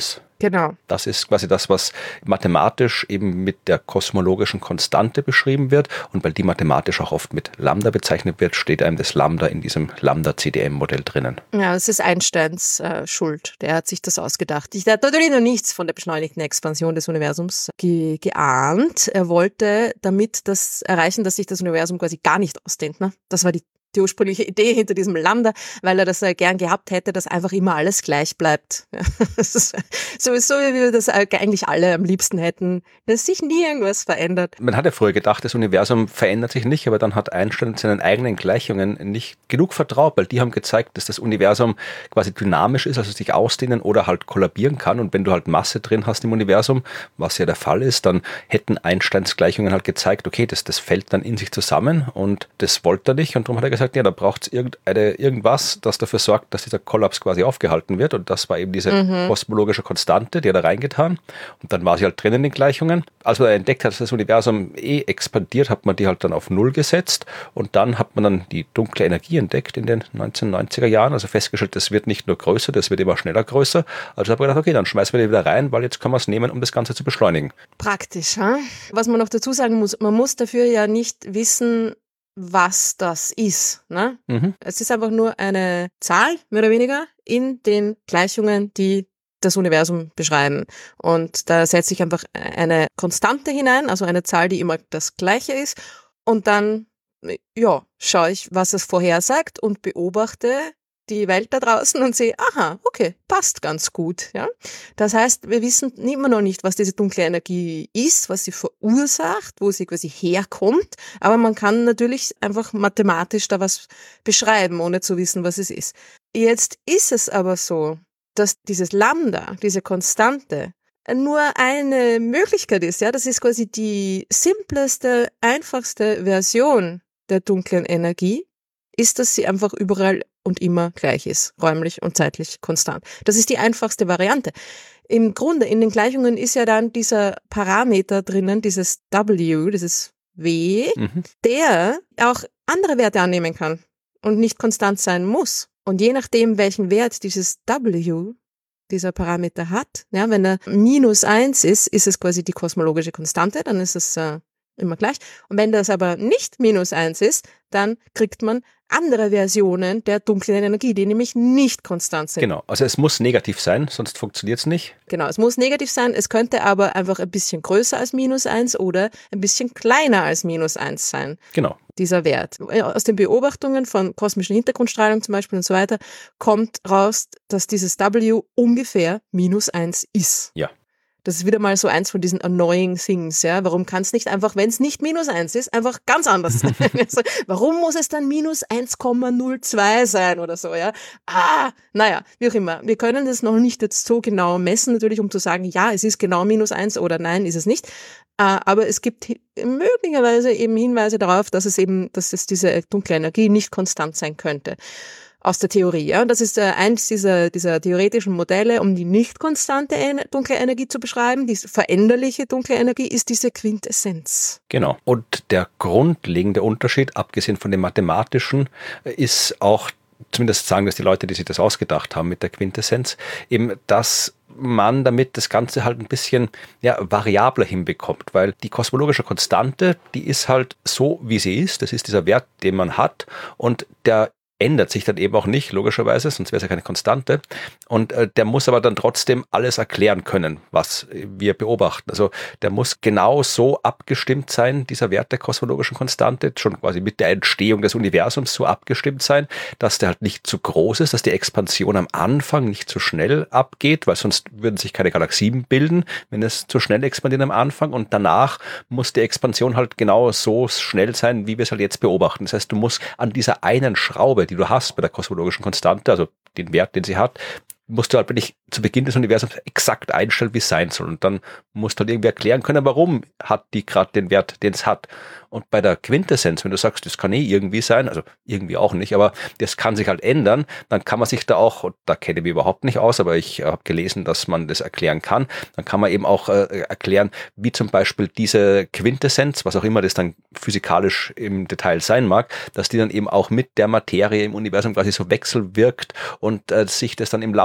Speaker 1: Genau.
Speaker 2: Das ist quasi das, was mathematisch eben mit der kosmologischen Konstante beschrieben wird. Und weil die mathematisch auch oft mit Lambda bezeichnet wird, steht einem das Lambda in diesem Lambda-C D M-Modell drinnen.
Speaker 1: Ja, das ist Einsteins äh, Schuld. Der hat sich das ausgedacht. Ich, der hat natürlich noch nichts von der beschleunigten Expansion des Universums ge- geahnt. Er wollte damit das erreichen, dass sich das Universum quasi gar nicht ausdehnt. Ne? Das war die die ursprüngliche Idee hinter diesem Lambda, weil er das äh, gern gehabt hätte, dass einfach immer alles gleich bleibt. Ja, das ist sowieso, wie wir das eigentlich alle am liebsten hätten, dass sich nie irgendwas verändert.
Speaker 2: Man hat ja früher gedacht, das Universum verändert sich nicht, aber dann hat Einstein seinen eigenen Gleichungen nicht genug vertraut, weil die haben gezeigt, dass das Universum quasi dynamisch ist, also sich ausdehnen oder halt kollabieren kann. Und wenn du halt Masse drin hast im Universum, was ja der Fall ist, dann hätten Einsteins Gleichungen halt gezeigt, okay, das, das fällt dann in sich zusammen und das wollte er nicht und darum hat er gesagt, ja, da braucht es irgendeine, irgendwas, das dafür sorgt, dass dieser Kollaps quasi aufgehalten wird. Und das war eben diese mhm. kosmologische Konstante, die er da reingetan. Und dann war sie halt drin in den Gleichungen. Als man entdeckt hat, dass das Universum eh expandiert, hat man die halt dann auf Null gesetzt. Und dann hat man dann die dunkle Energie entdeckt in den neunzehnhundertneunziger Jahren. Also festgestellt, das wird nicht nur größer, das wird immer schneller größer. Also habe ich gedacht, okay, dann schmeißen wir die wieder rein, weil jetzt können wir es nehmen, um das Ganze zu beschleunigen.
Speaker 1: Praktisch, ha? Was man noch dazu sagen muss, man muss dafür ja nicht wissen, was das ist. Ne? Mhm. Es ist einfach nur eine Zahl, mehr oder weniger, in den Gleichungen, die das Universum beschreiben. Und da setze ich einfach eine Konstante hinein, also eine Zahl, die immer das Gleiche ist. Und dann, ja, schaue ich, was es vorhersagt und beobachte die Welt da draußen und sehe, aha, okay, passt ganz gut. Ja? Das heißt, wir wissen immer noch nicht, was diese dunkle Energie ist, was sie verursacht, wo sie quasi herkommt, aber man kann natürlich einfach mathematisch da was beschreiben, ohne zu wissen, was es ist. Jetzt ist es aber so, dass dieses Lambda, diese Konstante, nur eine Möglichkeit ist. Ja, das ist quasi die simpleste, einfachste Version der dunklen Energie, ist, dass sie einfach überall und immer gleich ist, räumlich und zeitlich konstant. Das ist die einfachste Variante. Im Grunde, in den Gleichungen ist ja dann dieser Parameter drinnen, dieses W, dieses W, mhm. der auch andere Werte annehmen kann und nicht konstant sein muss. Und je nachdem, welchen Wert dieses W, dieser Parameter hat, ja, wenn er minus eins ist, ist es quasi die kosmologische Konstante, dann ist es äh, immer gleich. Und wenn das aber nicht minus eins ist, dann kriegt man andere Versionen der dunklen Energie, die nämlich nicht konstant sind.
Speaker 2: Genau, also es muss negativ sein, sonst funktioniert es nicht.
Speaker 1: Genau, es muss negativ sein, es könnte aber einfach ein bisschen größer als minus eins oder ein bisschen kleiner als minus eins sein.
Speaker 2: Genau.
Speaker 1: Dieser Wert. Aus den Beobachtungen von kosmischer Hintergrundstrahlung zum Beispiel und so weiter kommt raus, dass dieses W ungefähr minus eins ist.
Speaker 2: Ja.
Speaker 1: Das ist wieder mal so eins von diesen annoying things, ja. Warum kann es nicht einfach, wenn es nicht minus eins ist, einfach ganz anders sein? Also, warum muss es dann minus eins Komma null zwei sein oder so, ja? Ah, naja, wie auch immer. Wir können das noch nicht jetzt so genau messen, natürlich, um zu sagen, ja, es ist genau minus eins oder nein, ist es nicht. Aber es gibt möglicherweise eben Hinweise darauf, dass es eben, dass es diese dunkle Energie nicht konstant sein könnte. Aus der Theorie, ja. Und das ist äh, eins dieser, dieser theoretischen Modelle, um die nicht konstante en- dunkle Energie zu beschreiben. Die veränderliche dunkle Energie ist diese Quintessenz.
Speaker 2: Genau. Und der grundlegende Unterschied, abgesehen von dem mathematischen, ist auch, zumindest sagen das die Leute, die sich das ausgedacht haben mit der Quintessenz, eben, dass man damit das Ganze halt ein bisschen ja, variabler hinbekommt, weil die kosmologische Konstante, die ist halt so, wie sie ist. Das ist dieser Wert, den man hat und der ändert sich dann eben auch nicht, logischerweise, sonst wäre es ja keine Konstante. Und äh, der muss aber dann trotzdem alles erklären können, was wir beobachten. Also der muss genau so abgestimmt sein, dieser Wert der kosmologischen Konstante, schon quasi mit der Entstehung des Universums so abgestimmt sein, dass der halt nicht zu groß ist, dass die Expansion am Anfang nicht zu schnell abgeht, weil sonst würden sich keine Galaxien bilden, wenn es zu schnell expandiert am Anfang. Und danach muss die Expansion halt genau so schnell sein, wie wir es halt jetzt beobachten. Das heißt, du musst an dieser einen Schraube, die du hast bei der kosmologischen Konstante, also den Wert, den sie hat, musst du halt wirklich zu Beginn des Universums exakt einstellen, wie es sein soll. Und dann musst du halt irgendwie erklären können, warum hat die gerade den Wert, den es hat. Und bei der Quintessenz, wenn du sagst, das kann eh irgendwie sein, also irgendwie auch nicht, aber das kann sich halt ändern, dann kann man sich da auch, und da kenne ich mich überhaupt nicht aus, aber ich habe gelesen, dass man das erklären kann, dann kann man eben auch äh, erklären, wie zum Beispiel diese Quintessenz, was auch immer das dann physikalisch im Detail sein mag, dass die dann eben auch mit der Materie im Universum quasi so wechselwirkt und äh, sich das dann im Laufe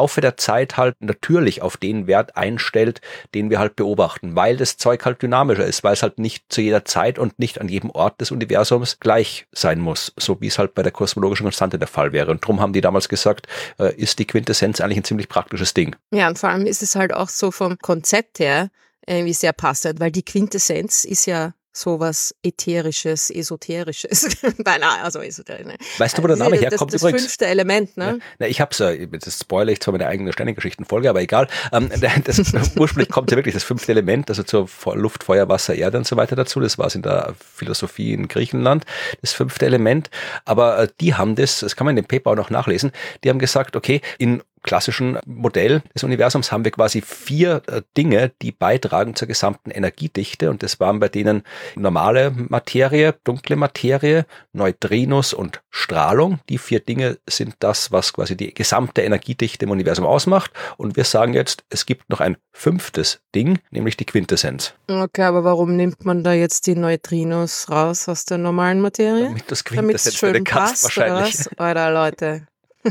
Speaker 2: Laufe der Zeit halt natürlich auf den Wert einstellt, den wir halt beobachten, weil das Zeug halt dynamischer ist, weil es halt nicht zu jeder Zeit und nicht an jedem Ort des Universums gleich sein muss, so wie es halt bei der kosmologischen Konstante der Fall wäre. Und darum haben die damals gesagt, äh, ist die Quintessenz eigentlich ein ziemlich praktisches Ding.
Speaker 1: Ja, und vor allem ist es halt auch so vom Konzept her irgendwie sehr passend, weil die Quintessenz ist ja sowas Ätherisches, Esoterisches. Beinahe, also esoterisch. Ne?
Speaker 2: Weißt du, wo der Name herkommt
Speaker 1: das, das
Speaker 2: übrigens?
Speaker 1: Das fünfte Element, ne?
Speaker 2: Ja, na, ich hab's ja, das spoilere ich zwar meine eigene Sternengeschichten-Folge, aber egal. Ähm, das, ursprünglich kommt ja wirklich das fünfte Element, also zur Luft, Feuer, Wasser, Erde und so weiter dazu. Das war es in der Philosophie in Griechenland, das fünfte Element. Aber äh, die haben das, das kann man in dem Paper auch noch nachlesen, die haben gesagt, okay, in klassischen Modell des Universums haben wir quasi vier äh, Dinge, die beitragen zur gesamten Energiedichte, und das waren bei denen normale Materie, dunkle Materie, Neutrinos und Strahlung. Die vier Dinge sind das, was quasi die gesamte Energiedichte im Universum ausmacht, und wir sagen jetzt, es gibt noch ein fünftes Ding, nämlich die Quintessenz.
Speaker 1: Okay, aber warum nimmt man da jetzt die Neutrinos raus aus der normalen Materie?
Speaker 2: Damit das Quintessenz schön passt,
Speaker 1: wahrscheinlich. Oder was? Alter, Leute.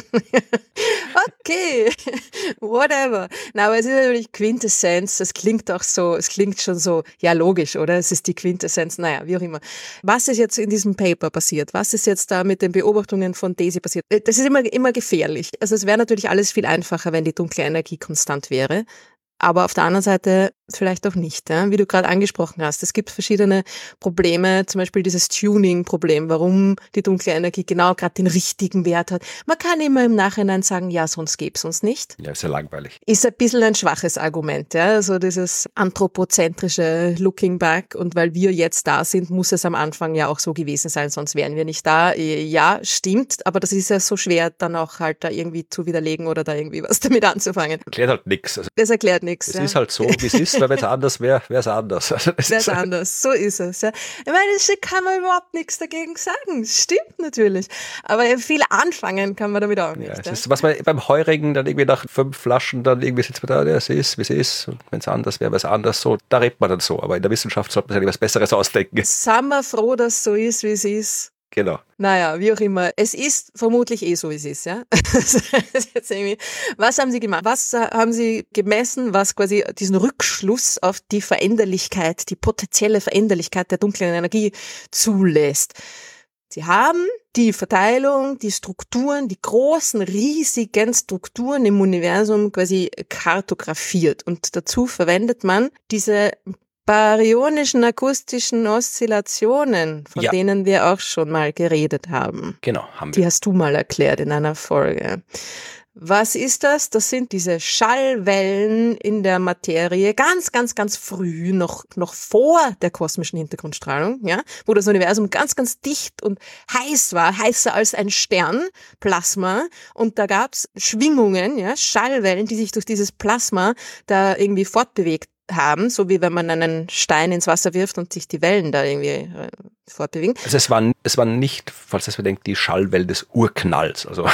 Speaker 1: Okay, whatever. Na, aber es ist natürlich Quintessenz, das klingt auch so, es klingt schon so, ja logisch, oder? Es ist die Quintessenz, naja, wie auch immer. Was ist jetzt in diesem Paper passiert? Was ist jetzt da mit den Beobachtungen von Daisy passiert? Das ist immer, immer gefährlich. Also es wäre natürlich alles viel einfacher, wenn die dunkle Energie konstant wäre. Aber auf der anderen Seite vielleicht auch nicht, ja? Wie du gerade angesprochen hast. Es gibt verschiedene Probleme, zum Beispiel dieses Tuning-Problem, warum die dunkle Energie genau gerade den richtigen Wert hat. Man kann immer im Nachhinein sagen, ja, sonst gäbe es uns nicht.
Speaker 2: Ja, ist ja langweilig.
Speaker 1: Ist ein bisschen ein schwaches Argument, ja, also dieses anthropozentrische Looking back, und weil wir jetzt da sind, muss es am Anfang ja auch so gewesen sein, sonst wären wir nicht da. Ja, stimmt, aber das ist ja so schwer, dann auch halt da irgendwie zu widerlegen oder da irgendwie was damit anzufangen.
Speaker 2: Erklärt halt nichts. Also
Speaker 1: das erklärt nichts.
Speaker 2: Es
Speaker 1: ja.
Speaker 2: ist halt so, wie es ist, weil wenn es anders wäre, wäre es anders. Also
Speaker 1: wäre es anders, so ist es. Ja. Ich meine, da kann man überhaupt nichts dagegen sagen. Das stimmt natürlich. Aber viel anfangen kann man damit auch nicht.
Speaker 2: Ja, es
Speaker 1: ja.
Speaker 2: ist, was man beim Heurigen dann irgendwie nach fünf Flaschen dann irgendwie sitzt man da, ja, es ist, wie es ist. Und wenn es anders wäre, wäre es anders. So, da redet man dann so. Aber in der Wissenschaft sollte man sich was Besseres ausdenken.
Speaker 1: Sind wir froh, dass es so ist, wie es ist.
Speaker 2: Genau.
Speaker 1: Naja, wie auch immer. Es ist vermutlich eh so, wie es ist, ja. Jetzt irgendwie. Was haben Sie gemacht? Was haben Sie gemessen, was quasi diesen Rückschluss auf die Veränderlichkeit, die potenzielle Veränderlichkeit der dunklen Energie zulässt? Sie haben die Verteilung, die Strukturen, die großen, riesigen Strukturen im Universum quasi kartografiert. Und dazu verwendet man diese baryonischen akustischen Oszillationen, von ja. denen wir auch schon mal geredet haben.
Speaker 2: Genau, haben wir.
Speaker 1: Die hast du mal erklärt in einer Folge. Was ist das? Das sind diese Schallwellen in der Materie, ganz, ganz, ganz früh, noch, noch vor der kosmischen Hintergrundstrahlung, ja, wo das Universum ganz, ganz dicht und heiß war, heißer als ein Stern, Plasma, und da gab's Schwingungen, ja, Schallwellen, die sich durch dieses Plasma da irgendwie fortbewegt haben, so wie wenn man einen Stein ins Wasser wirft und sich die Wellen da irgendwie äh, fortbewegen.
Speaker 2: Also es war, es war nicht, falls das bedenkt, die Schallwellen des Urknalls, also.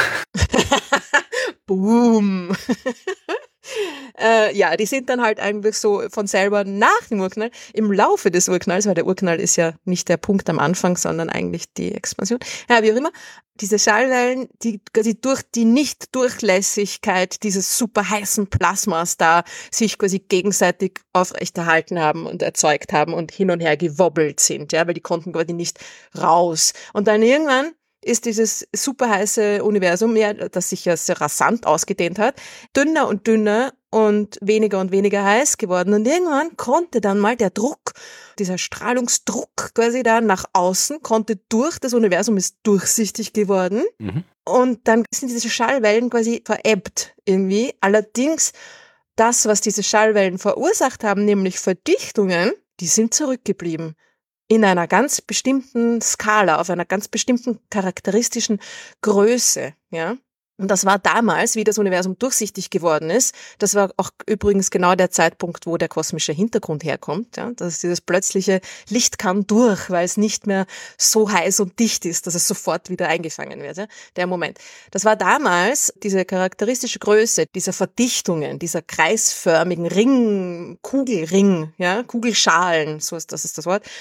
Speaker 1: Boom. äh, ja, die sind dann halt eigentlich so von selber nach dem Urknall, im Laufe des Urknalls, weil der Urknall ist ja nicht der Punkt am Anfang, sondern eigentlich die Expansion. Ja, wie auch immer. Diese Schallwellen, die quasi durch die Nichtdurchlässigkeit dieses super heißen Plasmas da sich quasi gegenseitig aufrechterhalten haben und erzeugt haben und hin und her gewobbelt sind, ja, weil die konnten quasi nicht raus. Und dann irgendwann ist dieses super heiße Universum, ja, das sich ja sehr rasant ausgedehnt hat, dünner und dünner und weniger und weniger heiß geworden. Und irgendwann konnte dann mal der Druck, dieser Strahlungsdruck quasi da nach außen, konnte durch, das Universum ist durchsichtig geworden. Mhm. Und dann sind diese Schallwellen quasi verebbt irgendwie. Allerdings das, was diese Schallwellen verursacht haben, nämlich Verdichtungen, die sind zurückgeblieben. In einer ganz bestimmten Skala, auf einer ganz bestimmten charakteristischen Größe, ja. Und das war damals, wie das Universum durchsichtig geworden ist. Das war auch übrigens genau der Zeitpunkt, wo der kosmische Hintergrund herkommt. Ja? Das ist dieses plötzliche Licht kam durch, weil es nicht mehr so heiß und dicht ist, dass es sofort wieder eingefangen wird. Ja? Der Moment. Das war damals diese charakteristische Größe dieser Verdichtungen, dieser kreisförmigen Ring, Kugelring, ja, Kugelschalen, so ist das ist das Wort,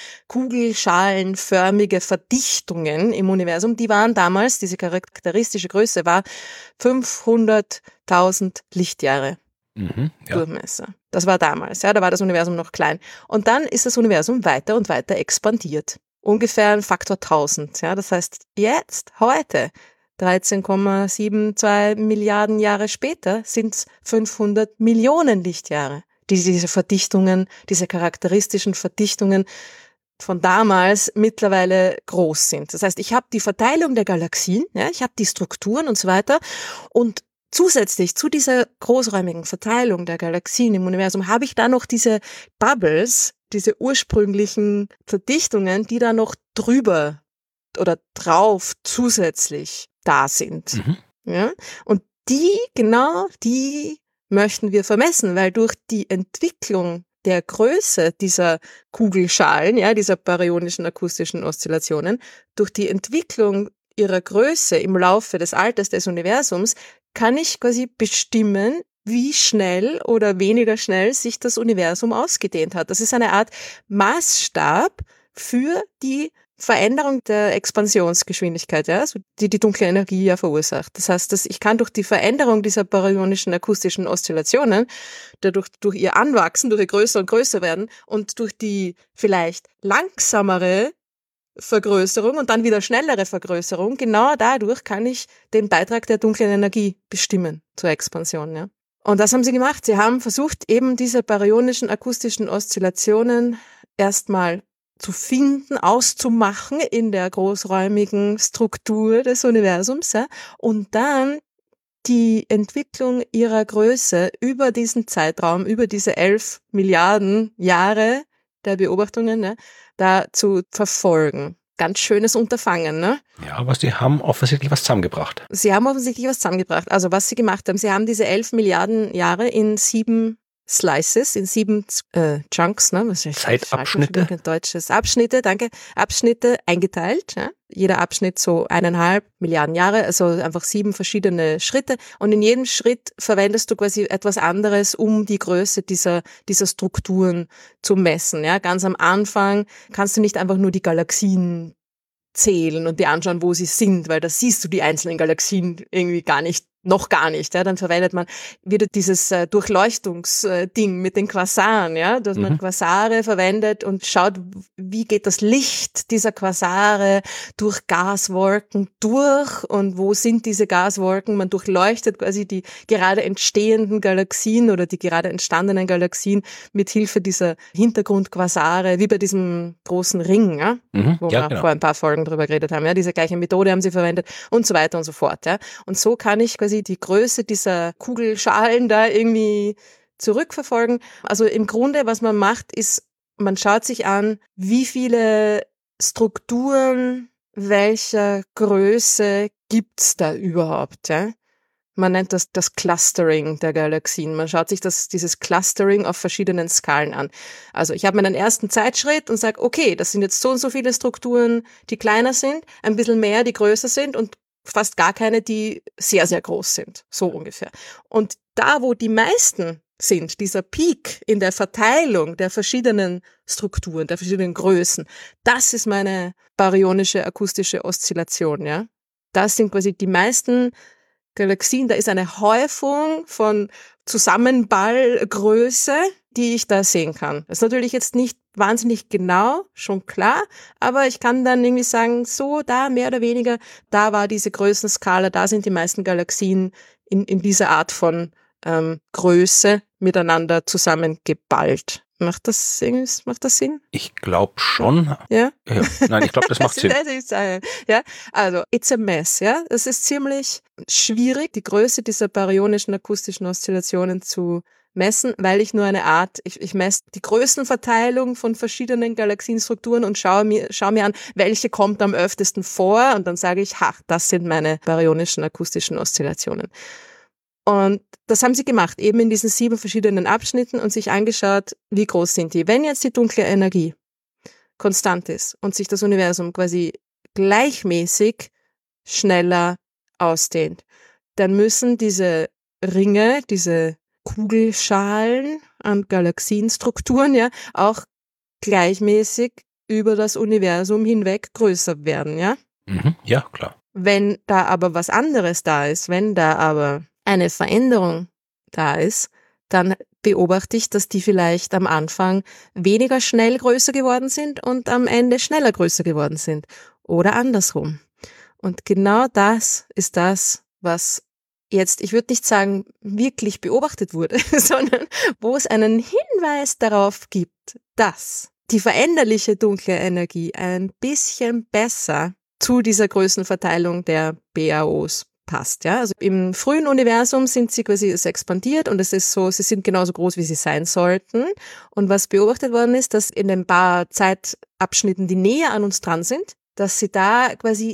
Speaker 1: Kugelschalenförmige Verdichtungen im Universum. Die waren damals, diese charakteristische Größe war fünfhunderttausend Lichtjahre
Speaker 2: Mhm, ja.
Speaker 1: Durchmesser. Das war damals, ja, da war das Universum noch klein. Und dann ist das Universum weiter und weiter expandiert. Ungefähr ein Faktor tausend, ja. Das heißt, jetzt, heute, dreizehn Komma zweiundsiebzig Milliarden Jahre später, sind es fünfhundert Millionen Lichtjahre, die diese Verdichtungen, diese charakteristischen Verdichtungen von damals mittlerweile groß sind. Das heißt, ich habe die Verteilung der Galaxien, ja, ich habe die Strukturen und so weiter, und zusätzlich zu dieser großräumigen Verteilung der Galaxien im Universum habe ich da noch diese Bubbles, diese ursprünglichen Verdichtungen, die da noch drüber oder drauf zusätzlich da sind.
Speaker 2: Mhm.
Speaker 1: Ja? Und die, genau die möchten wir vermessen, weil durch die Entwicklung der Größe dieser Kugelschalen, ja, dieser baryonischen akustischen Oszillationen, durch die Entwicklung ihrer Größe im Laufe des Alters des Universums kann ich quasi bestimmen, wie schnell oder weniger schnell sich das Universum ausgedehnt hat. Das ist eine Art Maßstab für die Veränderung der Expansionsgeschwindigkeit, ja, also die die dunkle Energie ja verursacht. Das heißt, dass ich kann durch die Veränderung dieser baryonischen akustischen Oszillationen, dadurch durch ihr Anwachsen, durch ihr größer und größer werden und durch die vielleicht langsamere Vergrößerung und dann wieder schnellere Vergrößerung, genau dadurch kann ich den Beitrag der dunklen Energie bestimmen zur Expansion, ja. Und das haben sie gemacht. Sie haben versucht, eben diese baryonischen akustischen Oszillationen erstmal zu finden, auszumachen in der großräumigen Struktur des Universums, ja, und dann die Entwicklung ihrer Größe über diesen Zeitraum, über diese elf Milliarden Jahre der Beobachtungen, ne, da zu verfolgen. Ganz schönes Unterfangen, ne?
Speaker 2: Ja, aber sie haben offensichtlich was zusammengebracht.
Speaker 1: Sie haben offensichtlich was zusammengebracht. Also was sie gemacht haben, sie haben diese elf Milliarden Jahre in sieben Slices, in sieben äh, Chunks, ne? Was ist
Speaker 2: Zeitabschnitte.
Speaker 1: Deutsches Abschnitte, danke. Abschnitte eingeteilt, ja? Jeder Abschnitt so eineinhalb Milliarden Jahre, also einfach sieben verschiedene Schritte. Und in jedem Schritt verwendest du quasi etwas anderes, um die Größe dieser, dieser Strukturen zu messen, ja? Ganz am Anfang kannst du nicht einfach nur die Galaxien zählen und dir anschauen, wo sie sind, weil da siehst du die einzelnen Galaxien irgendwie gar nicht, noch gar nicht, ja, dann verwendet man wieder dieses äh, Durchleuchtungsding mit den Quasaren, ja, dass man
Speaker 2: Mhm.
Speaker 1: Quasare verwendet und schaut, wie geht das Licht dieser Quasare durch Gaswolken durch und wo sind diese Gaswolken, man durchleuchtet quasi die gerade entstehenden Galaxien oder die gerade entstandenen Galaxien mit Hilfe dieser Hintergrundquasare, wie bei diesem großen Ring, ja,
Speaker 2: Mhm.
Speaker 1: wo
Speaker 2: Ja,
Speaker 1: wir
Speaker 2: genau.
Speaker 1: vor ein paar Folgen drüber geredet haben, ja, diese gleiche Methode haben sie verwendet und so weiter und so fort, ja. Und so kann ich quasi die Größe dieser Kugelschalen da irgendwie zurückverfolgen. Also im Grunde, was man macht, ist, man schaut sich an, wie viele Strukturen welcher Größe gibt's da überhaupt, ja. Man nennt das das Clustering der Galaxien. Man schaut sich das, dieses Clustering auf verschiedenen Skalen an. Also ich habe meinen ersten Zeitschritt und sage, okay, das sind jetzt so und so viele Strukturen, die kleiner sind, ein bisschen mehr, die größer sind und fast gar keine, die sehr, sehr groß sind. So ungefähr. Und da, wo die meisten sind, dieser Peak in der Verteilung der verschiedenen Strukturen, der verschiedenen Größen, das ist meine baryonische akustische Oszillation, ja. Das sind quasi die meisten Galaxien, da ist eine Häufung von Zusammenballgröße, die ich da sehen kann. Das ist natürlich jetzt nicht wahnsinnig genau, schon klar, aber ich kann dann irgendwie sagen, so, da mehr oder weniger, da war diese Größenskala, da sind die meisten Galaxien in, in dieser Art von ähm, Größe miteinander zusammengeballt. Macht das, macht das Sinn?
Speaker 2: Ich glaube schon.
Speaker 1: Ja?
Speaker 2: Ja. Nein, ich glaube, das macht Sinn.
Speaker 1: Das ist, äh, ja, also it's a mess, ja. Es ist ziemlich schwierig, die Größe dieser baryonischen akustischen Oszillationen zu messen, weil ich nur eine Art, ich, ich messe die Größenverteilung von verschiedenen Galaxienstrukturen und schaue mir, schaue mir an, welche kommt am öftesten vor und dann sage ich, ha, das sind meine baryonischen akustischen Oszillationen. Und das haben sie gemacht, eben in diesen sieben verschiedenen Abschnitten und sich angeschaut, wie groß sind die. Wenn jetzt die dunkle Energie konstant ist und sich das Universum quasi gleichmäßig schneller ausdehnt, dann müssen diese Ringe, diese Kugelschalen an Galaxienstrukturen ja auch gleichmäßig über das Universum hinweg größer werden, ja?
Speaker 2: Mhm. Ja, klar.
Speaker 1: Wenn da aber was anderes da ist, wenn da aber eine Veränderung da ist, dann beobachte ich, dass die vielleicht am Anfang weniger schnell größer geworden sind und am Ende schneller größer geworden sind. Oder andersrum. Und genau das ist das, was jetzt, ich würde nicht sagen, wirklich beobachtet wurde, sondern wo es einen Hinweis darauf gibt, dass die veränderliche dunkle Energie ein bisschen besser zu dieser Größenverteilung der B A Os passt. Ja? Also im frühen Universum sind sie quasi expandiert und es ist so, sie sind genauso groß, wie sie sein sollten. Und was beobachtet worden ist, dass in den paar Zeitabschnitten, die näher an uns dran sind, dass sie da quasi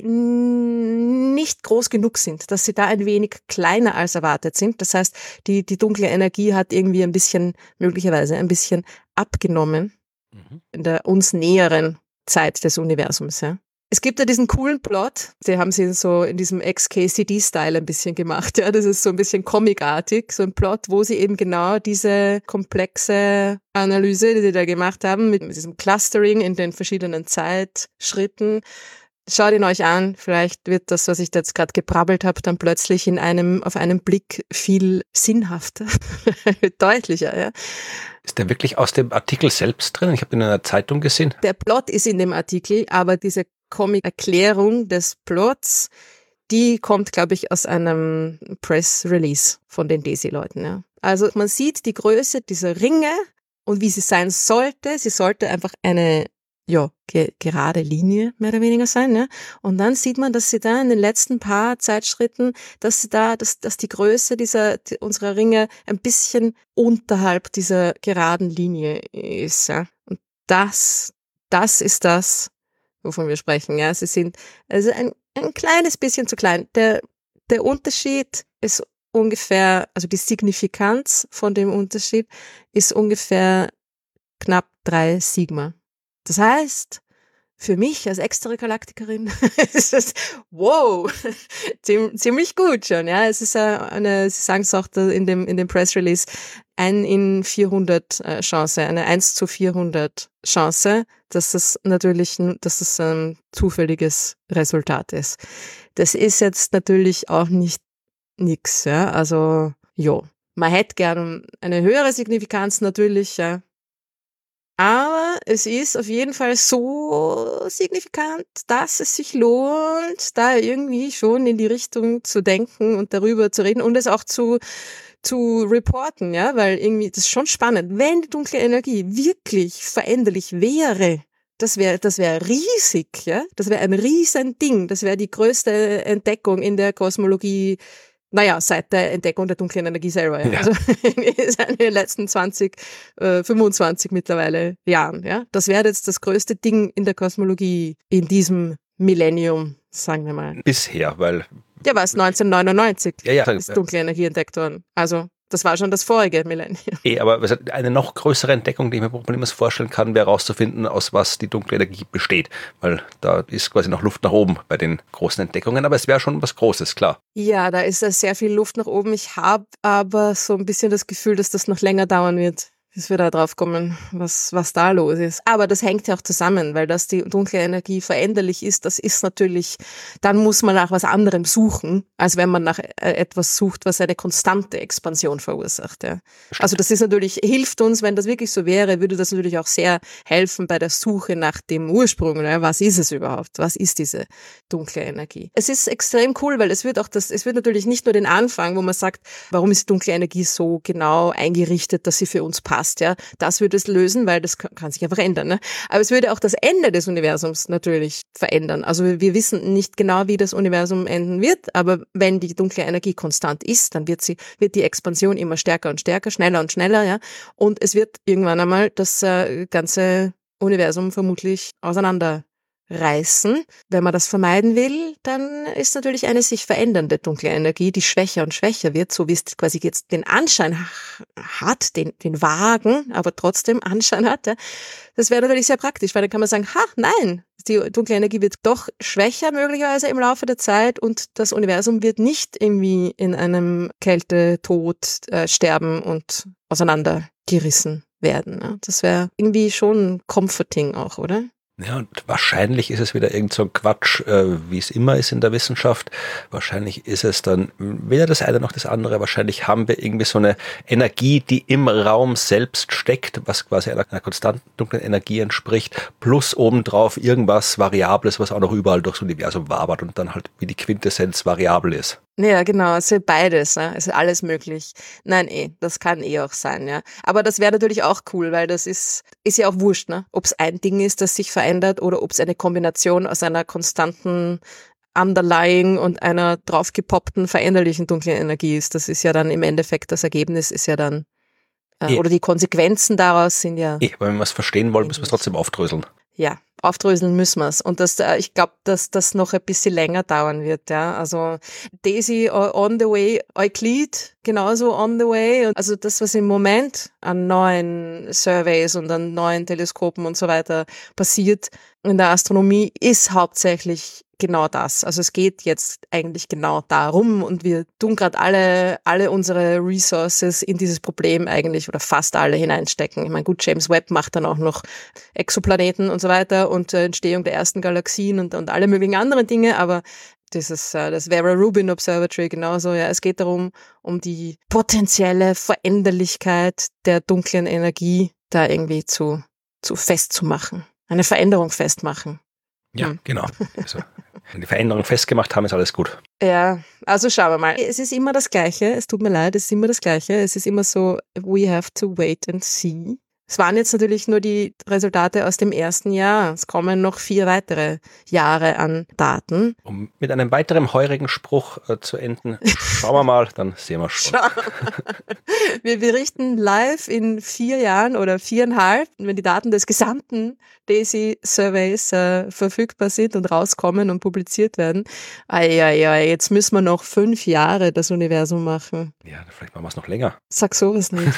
Speaker 1: nicht groß genug sind, dass sie da ein wenig kleiner als erwartet sind. Das heißt, die, die dunkle Energie hat irgendwie ein bisschen, möglicherweise ein bisschen abgenommen mhm. in der uns näheren Zeit des Universums. Ja. Es gibt ja diesen coolen Plot, den haben sie so in diesem X K C D-Style ein bisschen gemacht. Ja, das ist so ein bisschen comicartig, so ein Plot, wo sie eben genau diese komplexe Analyse, die sie da gemacht haben, mit diesem Clustering in den verschiedenen Zeitschritten. Schaut ihn euch an, vielleicht wird das, was ich da jetzt gerade gebrabbelt habe, dann plötzlich in einem, auf einen Blick viel sinnhafter, deutlicher. Ja.
Speaker 2: Ist der wirklich aus dem Artikel selbst drin? Ich habe ihn in einer Zeitung gesehen.
Speaker 1: Der Plot ist in dem Artikel, aber diese Comic-Erklärung des Plots, die kommt, glaube ich, aus einem Press-Release von den Daisy-Leuten. Ja. Also man sieht die Größe dieser Ringe und wie sie sein sollte. Sie sollte einfach eine ja ge- gerade Linie mehr oder weniger sein. Ja. Und dann sieht man, dass sie da in den letzten paar Zeitschritten, dass sie da, dass, dass die Größe dieser die, unserer Ringe ein bisschen unterhalb dieser geraden Linie ist. Ja. Und das, das ist das, wovon wir sprechen. Ja, sie sind also ein, ein kleines bisschen zu klein. Der, der Unterschied ist ungefähr, also die Signifikanz von dem Unterschied ist ungefähr knapp drei Sigma. Das heißt, für mich als Extragalaktikerin ist es, wow, ziemlich gut schon. Ja, es ist eine, Sie sagen es auch in dem, in dem Press Release, ein in vierhundert Chance, eine eins zu vierhundert Chance, dass das natürlich, dass das ein zufälliges Resultat ist. Das ist jetzt natürlich auch nicht nix, ja, also, jo. Man hätte gern eine höhere Signifikanz natürlich, ja. Aber es ist auf jeden Fall so signifikant, dass es sich lohnt, da irgendwie schon in die Richtung zu denken und darüber zu reden und es auch zu zu reporten, ja, weil irgendwie das ist schon spannend. Wenn die dunkle Energie wirklich veränderlich wäre, das wäre das wäre riesig, ja, das wäre ein riesen Ding, das wäre die größte Entdeckung in der Kosmologie. Naja, seit der Entdeckung der dunklen Energie selber. Ja. Ja. Also in den letzten zwanzig, äh, fünfundzwanzig mittlerweile Jahren. Ja, das wäre jetzt das größte Ding in der Kosmologie in diesem Millennium, sagen wir mal.
Speaker 2: Bisher, weil...
Speaker 1: Ja, war es neunzehnhundertneunundneunzig,
Speaker 2: ja, ja,
Speaker 1: ist dunkle Energie entdeckt worden. Also das war schon das vorige Millennium.
Speaker 2: Eh, aber eine noch größere Entdeckung, die ich mir problemlos vorstellen kann, wäre herauszufinden, aus was die dunkle Energie besteht. Weil da ist quasi noch Luft nach oben bei den großen Entdeckungen, aber es wäre schon was Großes, klar.
Speaker 1: Ja, da ist sehr viel Luft nach oben. Ich habe aber so ein bisschen das Gefühl, dass das noch länger dauern wird, bis wir da drauf kommen, was, was da los ist. Aber das hängt ja auch zusammen, weil dass die dunkle Energie veränderlich ist, das ist natürlich, dann muss man nach was anderem suchen, als wenn man nach etwas sucht, was eine konstante Expansion verursacht. Ja. Also das ist natürlich, hilft uns, wenn das wirklich so wäre, würde das natürlich auch sehr helfen bei der Suche nach dem Ursprung. Ja. Was ist es überhaupt? Was ist diese dunkle Energie? Es ist extrem cool, weil es wird auch das, es wird natürlich nicht nur den Anfang, wo man sagt, warum ist die dunkle Energie so genau eingerichtet, dass sie für uns passt. Ja, das würde es lösen, weil das kann, kann sich einfach ändern. Ne? Aber es würde auch das Ende des Universums natürlich verändern. Also wir wissen nicht genau, wie das Universum enden wird, aber wenn die dunkle Energie konstant ist, dann wird sie, wird die Expansion immer stärker und stärker, schneller und schneller, ja. Und es wird irgendwann einmal das äh, ganze Universum vermutlich auseinander reißen. Wenn man das vermeiden will, dann ist natürlich eine sich verändernde dunkle Energie, die schwächer und schwächer wird, so wie es quasi jetzt den Anschein hat, den, den vagen, aber trotzdem Anschein hat. Ja. Das wäre natürlich sehr praktisch, weil dann kann man sagen, ha, nein, die dunkle Energie wird doch schwächer möglicherweise im Laufe der Zeit und das Universum wird nicht irgendwie in einem Kältetod äh, sterben und auseinandergerissen werden. Ja. Das wäre irgendwie schon comforting auch, oder?
Speaker 2: Ja, und wahrscheinlich ist es wieder irgend so ein Quatsch, äh, wie es immer ist in der Wissenschaft. Wahrscheinlich ist es dann weder das eine noch das andere. Wahrscheinlich haben wir irgendwie so eine Energie, die im Raum selbst steckt, was quasi einer, einer konstanten dunklen Energie entspricht, plus obendrauf irgendwas Variables, was auch noch überall durchs Universum wabert und dann halt wie die Quintessenz variabel ist.
Speaker 1: Ja, genau, also beides, ne? Also alles möglich. Nein, eh, das kann eh auch sein, ja. Aber das wäre natürlich auch cool, weil das ist, ist ja auch wurscht, ne? Ob es ein Ding ist, das sich verändert oder ob es eine Kombination aus einer konstanten Underlying und einer draufgepoppten veränderlichen dunklen Energie ist. Das ist ja dann im Endeffekt, das Ergebnis ist ja dann, äh,
Speaker 2: Eh.
Speaker 1: oder die Konsequenzen daraus sind ja.
Speaker 2: Eh, aber wenn wir es verstehen wollen, müssen wir es trotzdem aufdröseln.
Speaker 1: Ja, aufdröseln müssen wir es. Und das, äh, ich glaube, dass das noch ein bisschen länger dauern wird, ja. Also Daisy on the way, Euclid genauso on the way. Und also das, was im Moment an neuen Surveys und an neuen Teleskopen und so weiter passiert in der Astronomie, ist hauptsächlich genau das. Also es geht jetzt eigentlich genau darum und wir tun gerade alle alle unsere Resources in dieses Problem eigentlich oder fast alle hineinstecken. Ich meine, gut, James Webb macht dann auch noch Exoplaneten und so weiter und äh, Entstehung der ersten Galaxien und und alle möglichen anderen Dinge, aber dieses äh, das Vera Rubin Observatory genauso, ja, es geht darum, um die potenzielle Veränderlichkeit der dunklen Energie da irgendwie zu zu festzumachen, eine Veränderung festmachen.
Speaker 2: Ja,
Speaker 1: Hm.
Speaker 2: genau. Also, wenn die Veränderung festgemacht haben, ist alles gut.
Speaker 1: Ja, also schauen wir mal. Es ist immer das Gleiche, es tut mir leid, es ist immer das Gleiche. Es ist immer so, we have to wait and see. Es waren jetzt natürlich nur die Resultate aus dem ersten Jahr. Es kommen noch vier weitere Jahre an Daten.
Speaker 2: Um mit einem weiteren heurigen Spruch äh, zu enden, schauen wir mal, dann sehen wir schon.
Speaker 1: Wir berichten live in vier Jahren oder viereinhalb, wenn die Daten des gesamten Daisy-Surveys äh, verfügbar sind und rauskommen und publiziert werden. Ei, ei, ei, jetzt müssen wir noch fünf Jahre das Universum machen.
Speaker 2: Ja, vielleicht machen wir es noch länger.
Speaker 1: Sag sowas nicht.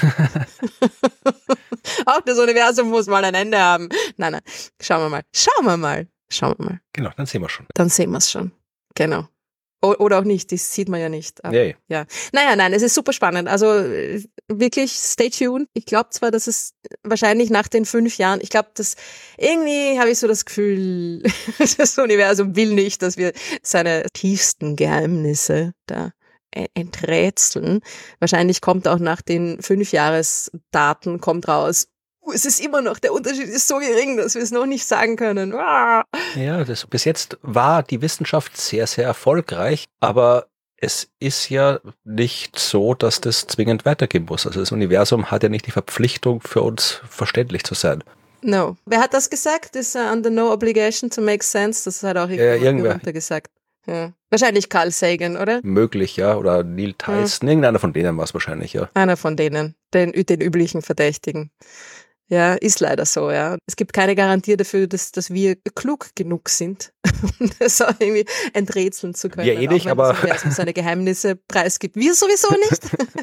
Speaker 1: Auch das Universum muss mal ein Ende haben. Nein, nein. Schauen wir mal. Schauen wir mal. Schauen wir mal.
Speaker 2: Genau, dann sehen wir schon.
Speaker 1: Dann sehen wir es schon. Genau. O- oder auch nicht, das sieht man ja nicht. Aber,
Speaker 2: Ja, ja.
Speaker 1: ja. Naja, nein, es ist super spannend. Also äh, wirklich, stay tuned. Ich glaube zwar, dass es wahrscheinlich nach den fünf Jahren, ich glaube, dass irgendwie habe ich so das Gefühl, das Universum will nicht, dass wir seine tiefsten Geheimnisse da enträtseln. Wahrscheinlich kommt auch nach den Fünfjahresdaten kommt raus, uh, es ist immer noch, der Unterschied ist so gering, dass wir es noch nicht sagen können. Ah.
Speaker 2: Ja, das, bis jetzt war die Wissenschaft sehr, sehr erfolgreich, aber es ist ja nicht so, dass das zwingend weitergehen muss. Also das Universum hat ja nicht die Verpflichtung, für uns verständlich zu sein.
Speaker 1: No. Wer hat das gesagt? Das ist uh, under no obligation to make sense. Das hat auch
Speaker 2: Ja, irgendwer
Speaker 1: gesagt. Ja. Wahrscheinlich Carl Sagan, oder?
Speaker 2: Möglich, ja. Oder Neil Tyson. Ja. Irgendeiner von denen war es wahrscheinlich, ja.
Speaker 1: Einer von denen. Den, den üblichen Verdächtigen. Ja, ist leider so, ja. Es gibt keine Garantie dafür, dass, dass wir klug genug sind, um das auch irgendwie enträtseln zu können.
Speaker 2: Ja, eh nicht, aber...
Speaker 1: Das Universum seine Geheimnisse preisgibt. Wir sowieso nicht.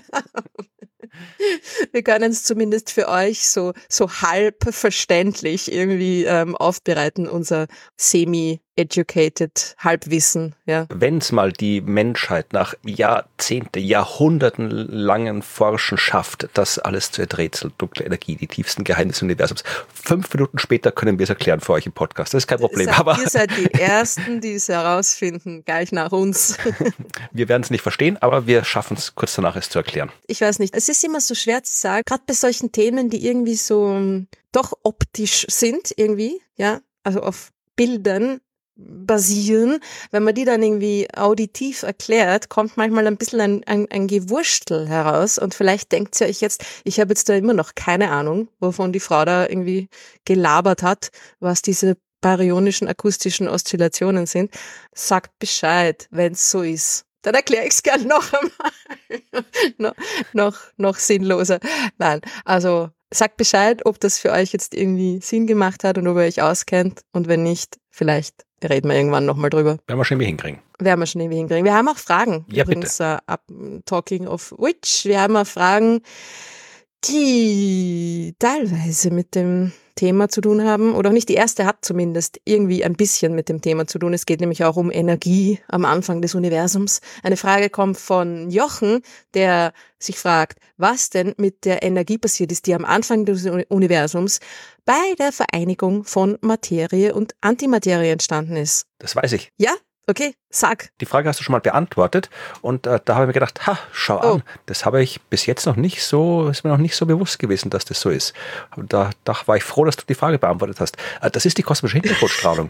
Speaker 1: Wir können es zumindest für euch so, so halb verständlich irgendwie ähm, aufbereiten, unser semi-educated Halbwissen, ja.
Speaker 2: Wenn es mal die Menschheit nach Jahrzehnte, Jahrhunderten langen Forschen schafft, das alles zu enträtseln, dunkle Energie, die tiefsten Geheimnisse des Universums, fünf Minuten später können wir es erklären für euch im Podcast. Das ist kein Problem.
Speaker 1: Seid,
Speaker 2: aber
Speaker 1: ihr seid die Ersten, die es herausfinden, gleich nach uns.
Speaker 2: Wir werden es nicht verstehen, aber wir schaffen es kurz danach, es zu erklären.
Speaker 1: Ich weiß nicht, es ist immer so schwer zu sagen, gerade bei solchen Themen, die irgendwie so um, doch optisch sind irgendwie, ja, also auf Bildern basieren, wenn man die dann irgendwie auditiv erklärt, kommt manchmal ein bisschen ein, ein, ein Gewurstel heraus und vielleicht denkt ihr euch jetzt, ich habe jetzt da immer noch keine Ahnung, wovon die Frau da irgendwie gelabert hat, was diese baryonischen akustischen Oszillationen sind. Sagt Bescheid, wenn es so ist. Dann erkläre ich es gern noch einmal. no, noch, noch sinnloser. Nein, also sagt Bescheid, ob das für euch jetzt irgendwie Sinn gemacht hat und ob ihr euch auskennt. Und wenn nicht, vielleicht reden wir irgendwann nochmal drüber.
Speaker 2: Werden wir schon irgendwie hinkriegen.
Speaker 1: Werden wir schon irgendwie hinkriegen. Wir haben auch Fragen.
Speaker 2: Ja,
Speaker 1: übrigens, uh, up, talking of which, wir haben auch Fragen, die teilweise mit dem Thema zu tun haben, oder auch nicht die erste hat zumindest irgendwie ein bisschen mit dem Thema zu tun. Es geht nämlich auch um Energie am Anfang des Universums. Eine Frage kommt von Jochen, der sich fragt, was denn mit der Energie passiert ist, die am Anfang des Universums bei der Vereinigung von Materie und Antimaterie entstanden ist.
Speaker 2: Das weiß ich.
Speaker 1: Ja? Okay, sag.
Speaker 2: Die Frage hast du schon mal beantwortet und äh, da habe ich mir gedacht, ha, schau
Speaker 1: Oh.
Speaker 2: an, das habe ich bis jetzt noch nicht so, ist mir noch nicht so bewusst gewesen, dass das so ist. Und da, da war ich froh, dass du die Frage beantwortet hast. Äh, das ist die kosmische Hintergrundstrahlung.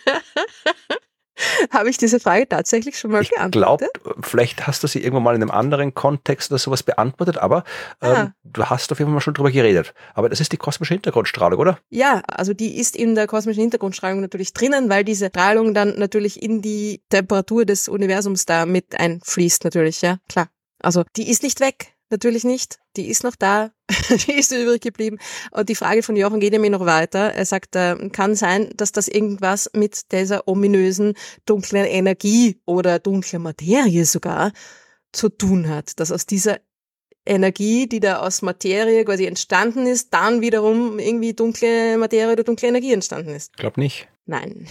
Speaker 1: Habe ich diese Frage tatsächlich schon mal
Speaker 2: Ich glaube,
Speaker 1: beantwortet?
Speaker 2: vielleicht hast du sie irgendwann mal in einem anderen Kontext oder sowas beantwortet, aber ähm,
Speaker 1: Ah.
Speaker 2: du hast auf jeden Fall mal schon drüber geredet. Aber das ist die kosmische Hintergrundstrahlung, oder?
Speaker 1: Ja, also die ist in der kosmischen Hintergrundstrahlung natürlich drinnen, weil diese Strahlung dann natürlich in die Temperatur des Universums da mit einfließt natürlich, ja, klar. Also die ist nicht weg, natürlich nicht. Die ist noch da, die ist übrig geblieben. Und die Frage von Jochen geht nämlich noch weiter. Er sagt, äh, kann sein, dass das irgendwas mit dieser ominösen dunklen Energie oder dunklen Materie sogar zu tun hat, dass aus dieser Energie, die da aus Materie quasi entstanden ist, dann wiederum irgendwie dunkle Materie oder dunkle Energie entstanden ist.
Speaker 2: Ich glaube nicht.
Speaker 1: Nein,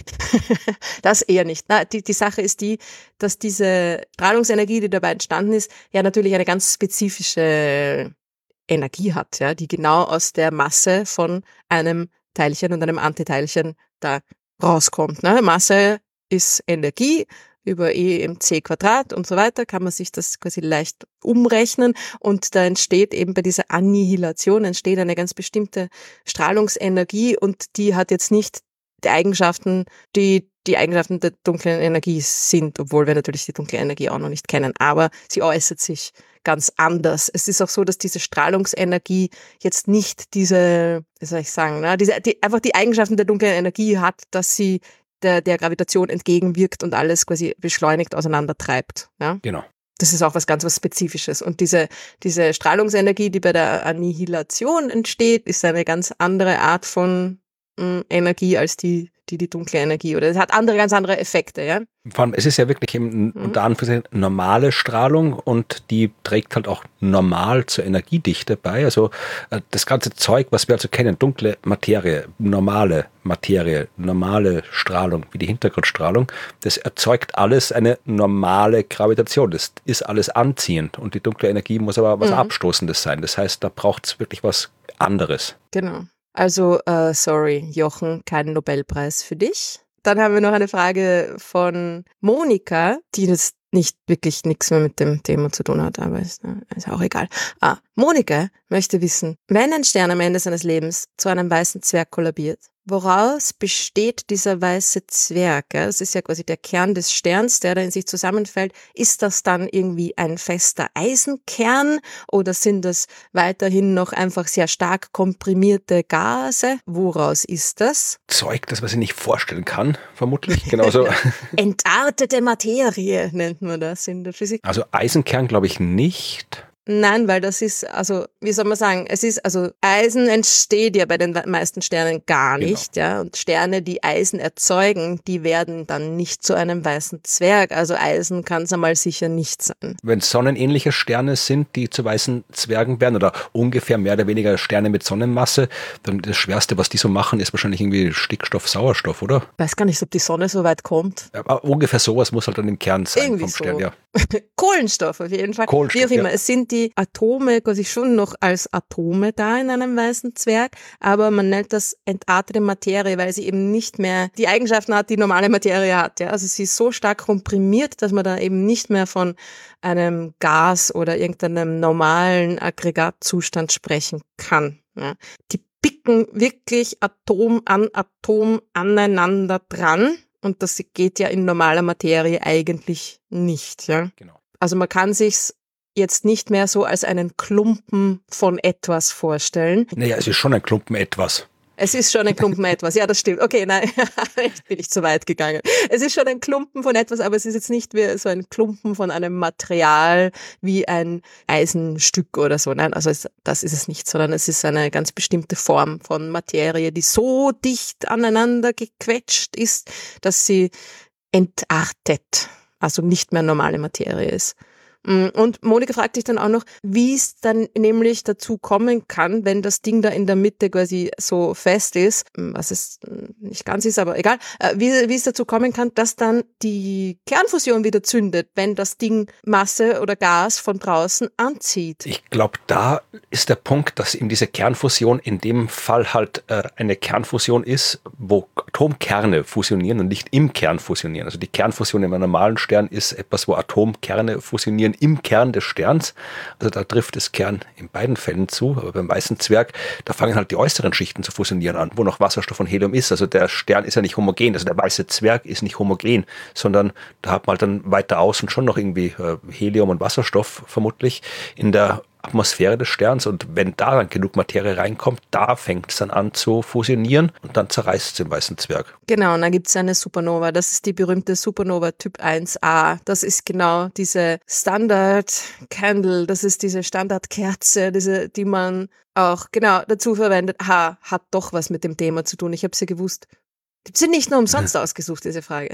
Speaker 1: das eher nicht. Na, die, die Sache ist die, dass diese Strahlungsenergie, die dabei entstanden ist, ja natürlich eine ganz spezifische Energie hat, ja, die genau aus der Masse von einem Teilchen und einem Antiteilchen da rauskommt. Ne? Masse ist Energie, über E mc Quadrat und so weiter kann man sich das quasi leicht umrechnen und da entsteht eben bei dieser Annihilation entsteht eine ganz bestimmte Strahlungsenergie und die hat jetzt nicht die Eigenschaften, die die Eigenschaften der dunklen Energie sind, obwohl wir natürlich die dunkle Energie auch noch nicht kennen, aber sie äußert sich ganz anders. Es ist auch so, dass diese Strahlungsenergie jetzt nicht diese, wie soll ich sagen, ne, diese, die, einfach die Eigenschaften der dunklen Energie hat, dass sie der, der Gravitation entgegenwirkt und alles quasi beschleunigt auseinandertreibt. Ja?
Speaker 2: Genau.
Speaker 1: Das ist auch was ganz was Spezifisches. Und diese, diese Strahlungsenergie, die bei der Annihilation entsteht, ist eine ganz andere Art von mh, Energie als die, die, die dunkle Energie. Oder es hat andere, ganz andere Effekte, ja.
Speaker 2: Vor allem, es ist ja wirklich eben
Speaker 1: Mhm.
Speaker 2: unter Anführungszeichen normale Strahlung und die trägt halt auch normal zur Energiedichte bei. Also äh, das ganze Zeug, was wir also kennen, dunkle Materie, normale Materie, normale Strahlung, wie die Hintergrundstrahlung, das erzeugt alles eine normale Gravitation. Das ist alles anziehend und die dunkle Energie muss aber was
Speaker 1: Mhm.
Speaker 2: Abstoßendes sein. Das heißt, da braucht es wirklich was anderes.
Speaker 1: Genau. Also, äh, sorry, Jochen, kein Nobelpreis für dich. Dann haben wir noch eine Frage von Monika, die jetzt nicht wirklich nichts mehr mit dem Thema zu tun hat, aber ist, ist auch egal. Ah, Monika möchte wissen, wenn ein Stern am Ende seines Lebens zu einem weißen Zwerg kollabiert, woraus besteht dieser weiße Zwerg? Ja, das ist ja quasi der Kern des Sterns, der da in sich zusammenfällt. Ist das dann irgendwie ein fester Eisenkern oder sind das weiterhin noch einfach sehr stark komprimierte Gase? Woraus ist das?
Speaker 2: Zeug, das man sich nicht vorstellen kann, vermutlich. Genauso.
Speaker 1: Entartete Materie nennt man das in der Physik.
Speaker 2: Also Eisenkern glaube ich nicht.
Speaker 1: Nein, weil das ist, also, wie soll man sagen, es ist, also, Eisen entsteht ja bei den meisten Sternen gar
Speaker 2: Genau.
Speaker 1: nicht, ja, und Sterne, die Eisen erzeugen, die werden dann nicht zu einem weißen Zwerg, also Eisen kann es einmal sicher nicht sein.
Speaker 2: Wenn es sonnenähnliche Sterne sind, die zu weißen Zwergen werden oder ungefähr mehr oder weniger Sterne mit Sonnenmasse, dann das Schwerste, was die so machen, ist wahrscheinlich irgendwie Stickstoff, Sauerstoff, oder?
Speaker 1: Ich weiß gar nicht, ob die Sonne so weit kommt.
Speaker 2: Aber ungefähr sowas muss halt dann im Kern sein
Speaker 1: Irgendwie
Speaker 2: vom
Speaker 1: so.
Speaker 2: Stern, ja.
Speaker 1: Kohlenstoff auf jeden Fall.
Speaker 2: Kohlenstoff,
Speaker 1: Wie auch immer.
Speaker 2: ja.
Speaker 1: Es sind die Atome quasi schon noch als Atome da in einem weißen Zwerg, aber man nennt das entartete Materie, weil sie eben nicht mehr die Eigenschaften hat, die normale Materie hat. Ja? Also sie ist so stark komprimiert, dass man da eben nicht mehr von einem Gas oder irgendeinem normalen Aggregatzustand sprechen kann. Ja? Die picken wirklich Atom an Atom aneinander dran. Und das geht ja in normaler Materie eigentlich nicht, ja.
Speaker 2: Genau.
Speaker 1: Also man kann sich's jetzt nicht mehr so als einen Klumpen von etwas vorstellen.
Speaker 2: Naja, es ist schon ein Klumpen etwas.
Speaker 1: Es ist schon ein Klumpen etwas, ja, das stimmt. Okay, nein, jetzt bin ich zu weit gegangen. Es ist schon ein Klumpen von etwas, aber es ist jetzt nicht wie so ein Klumpen von einem Material wie ein Eisenstück oder so. Nein, also es, das ist es nicht, sondern es ist eine ganz bestimmte Form von Materie, die so dicht aneinander gequetscht ist, dass sie entartet, also nicht mehr normale Materie ist. Und Monika fragt sich dann auch noch, wie es dann nämlich dazu kommen kann, wenn das Ding da in der Mitte quasi so fest ist, was es nicht ganz ist, aber egal, wie, wie es dazu kommen kann, dass dann die Kernfusion wieder zündet, wenn das Ding Masse oder Gas von draußen anzieht.
Speaker 2: Ich glaube, da ist der Punkt, dass eben diese Kernfusion in dem Fall halt äh, eine Kernfusion ist, wo Atomkerne fusionieren und nicht im Kern fusionieren. Also die Kernfusion im normalen Stern ist etwas, wo Atomkerne fusionieren im Kern des Sterns. Also da trifft das Kern in beiden Fällen zu, aber beim weißen Zwerg, da fangen halt die äußeren Schichten zu fusionieren an, wo noch Wasserstoff und Helium ist. Also der Stern ist ja nicht homogen, also der weiße Zwerg ist nicht homogen, sondern da hat man halt dann weiter außen schon noch irgendwie äh, Helium und Wasserstoff vermutlich in der Atmosphäre des Sterns, und wenn da dann genug Materie reinkommt, da fängt es dann an zu fusionieren und dann zerreißt es im weißen Zwerg.
Speaker 1: Genau, und dann gibt es eine Supernova, das ist die berühmte Supernova Typ eins a. Das ist genau diese Standard Candle, das ist diese Standardkerze, diese, die man auch genau dazu verwendet. Ha, hat doch was mit dem Thema zu tun, ich habe es ja gewusst. Die sind nicht nur umsonst ausgesucht, diese Frage.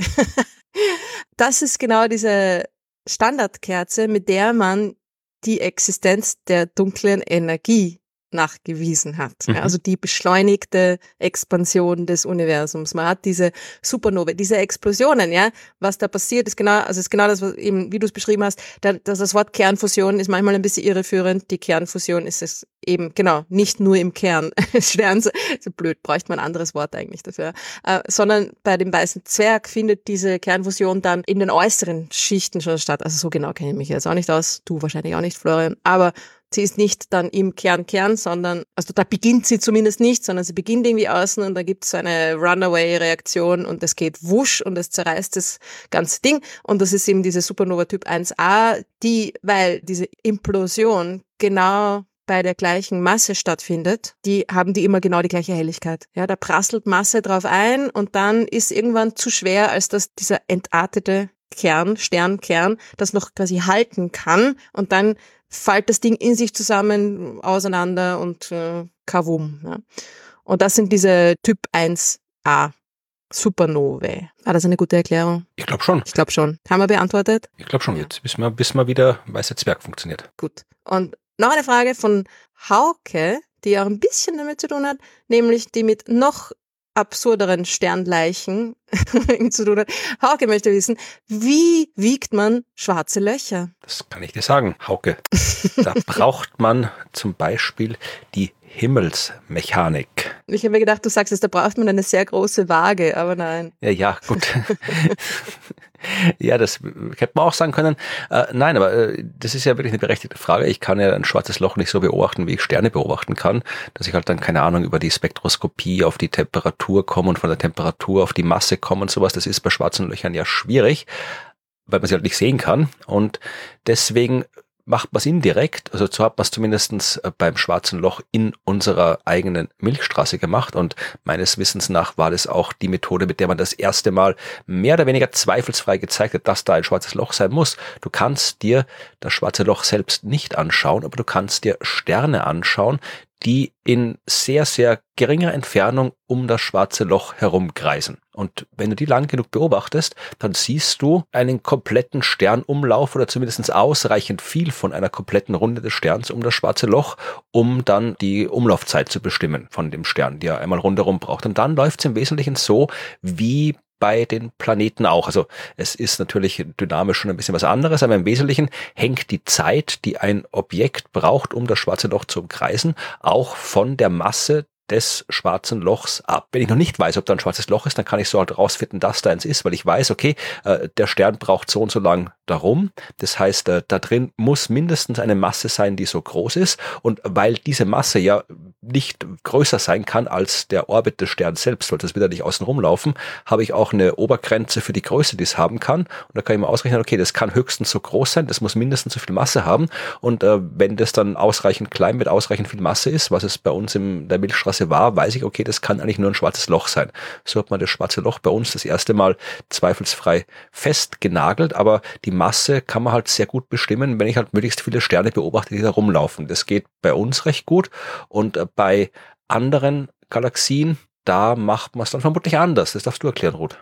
Speaker 1: Das ist genau diese Standardkerze, mit der man die Existenz der dunklen Energie nachgewiesen hat. Mhm. Ja, also die beschleunigte Expansion des Universums. Man hat diese Supernova, diese Explosionen, ja, was da passiert, ist genau, also ist genau das, was eben, wie du es beschrieben hast, da, das, das Wort Kernfusion ist manchmal ein bisschen irreführend. Die Kernfusion ist es eben, genau, nicht nur im Kern des Sterns, so blöd, bräuchte man ein anderes Wort eigentlich dafür, äh, sondern bei dem weißen Zwerg findet diese Kernfusion dann in den äußeren Schichten schon statt. Also so genau kenne ich mich jetzt auch nicht aus, du wahrscheinlich auch nicht, Florian, aber sie ist nicht dann im Kern-Kern, sondern, also da beginnt sie zumindest nicht, sondern sie beginnt irgendwie außen und da gibt es eine Runaway-Reaktion und es geht wusch und es zerreißt das ganze Ding. Und das ist eben diese Supernova Typ eins a, die, weil diese Implosion genau bei der gleichen Masse stattfindet, die haben die immer genau die gleiche Helligkeit. Ja, da prasselt Masse drauf ein und dann ist irgendwann zu schwer, als dass dieser entartete Kern, Sternkern, das noch quasi halten kann und dann fällt das Ding in sich zusammen, auseinander und äh, kavum. Ja. Und das sind diese Typ eins a Supernovae. War das eine gute Erklärung?
Speaker 2: Ich glaube schon.
Speaker 1: Ich glaube schon. Haben wir beantwortet?
Speaker 2: Ich glaube schon. Jetzt wissen wir, bis mal wieder weißer Zwerg funktioniert. Gut.
Speaker 1: Und noch eine Frage von Hauke, die auch ein bisschen damit zu tun hat, nämlich die mit noch absurderen Sternleichen zu tun hat. Hauke möchte wissen, wie wiegt man schwarze Löcher?
Speaker 2: Das kann ich dir sagen, Hauke. Da braucht man zum Beispiel die Himmelsmechanik.
Speaker 1: Ich habe mir gedacht, du sagst es, da braucht man eine sehr große Waage, aber nein.
Speaker 2: Ja, ja, gut. Ja, das hätte man auch sagen können. Äh, nein, aber äh, das ist ja wirklich eine berechtigte Frage. Ich kann ja ein schwarzes Loch nicht so beobachten, wie ich Sterne beobachten kann, dass ich halt dann, keine Ahnung, über die Spektroskopie auf die Temperatur komme und von der Temperatur auf die Masse komme und sowas. Das ist bei schwarzen Löchern ja schwierig, weil man sie halt nicht sehen kann. Und deswegen macht man es indirekt, also so hat man es zumindest beim schwarzen Loch in unserer eigenen Milchstraße gemacht, und meines Wissens nach war das auch die Methode, mit der man das erste Mal mehr oder weniger zweifelsfrei gezeigt hat, dass da ein schwarzes Loch sein muss. Du kannst dir das schwarze Loch selbst nicht anschauen, aber du kannst dir Sterne anschauen, die in sehr, sehr geringer Entfernung um das schwarze Loch herumkreisen. Und wenn du die lang genug beobachtest, dann siehst du einen kompletten Sternumlauf oder zumindest ausreichend viel von einer kompletten Runde des Sterns um das schwarze Loch, um dann die Umlaufzeit zu bestimmen von dem Stern, die er einmal rundherum braucht. Und dann läuft es im Wesentlichen so wie bei den Planeten auch. Also es ist natürlich dynamisch schon ein bisschen was anderes, aber im Wesentlichen hängt die Zeit, die ein Objekt braucht, um das schwarze Loch zu umkreisen, auch von der Masse des schwarzen Lochs ab. Wenn ich noch nicht weiß, ob da ein schwarzes Loch ist, dann kann ich so halt rausfinden, dass da eins ist, weil ich weiß, okay, äh, der Stern braucht so und so lang darum. Das heißt, äh, da drin muss mindestens eine Masse sein, die so groß ist. Und weil diese Masse ja nicht größer sein kann als der Orbit des Sterns selbst, weil das wird ja nicht außen rumlaufen, habe ich auch eine Obergrenze für die Größe, die es haben kann. Und da kann ich mal ausrechnen, okay, das kann höchstens so groß sein, das muss mindestens so viel Masse haben. Und äh, wenn das dann ausreichend klein mit ausreichend viel Masse ist, was es bei uns in der Milchstraße war, weiß ich, okay, das kann eigentlich nur ein schwarzes Loch sein. So hat man das schwarze Loch bei uns das erste Mal zweifelsfrei festgenagelt, aber die Masse kann man halt sehr gut bestimmen, wenn ich halt möglichst viele Sterne beobachte, die da rumlaufen. Das geht bei uns recht gut, und bei anderen Galaxien, da macht man es dann vermutlich anders. Das darfst du erklären, Ruth.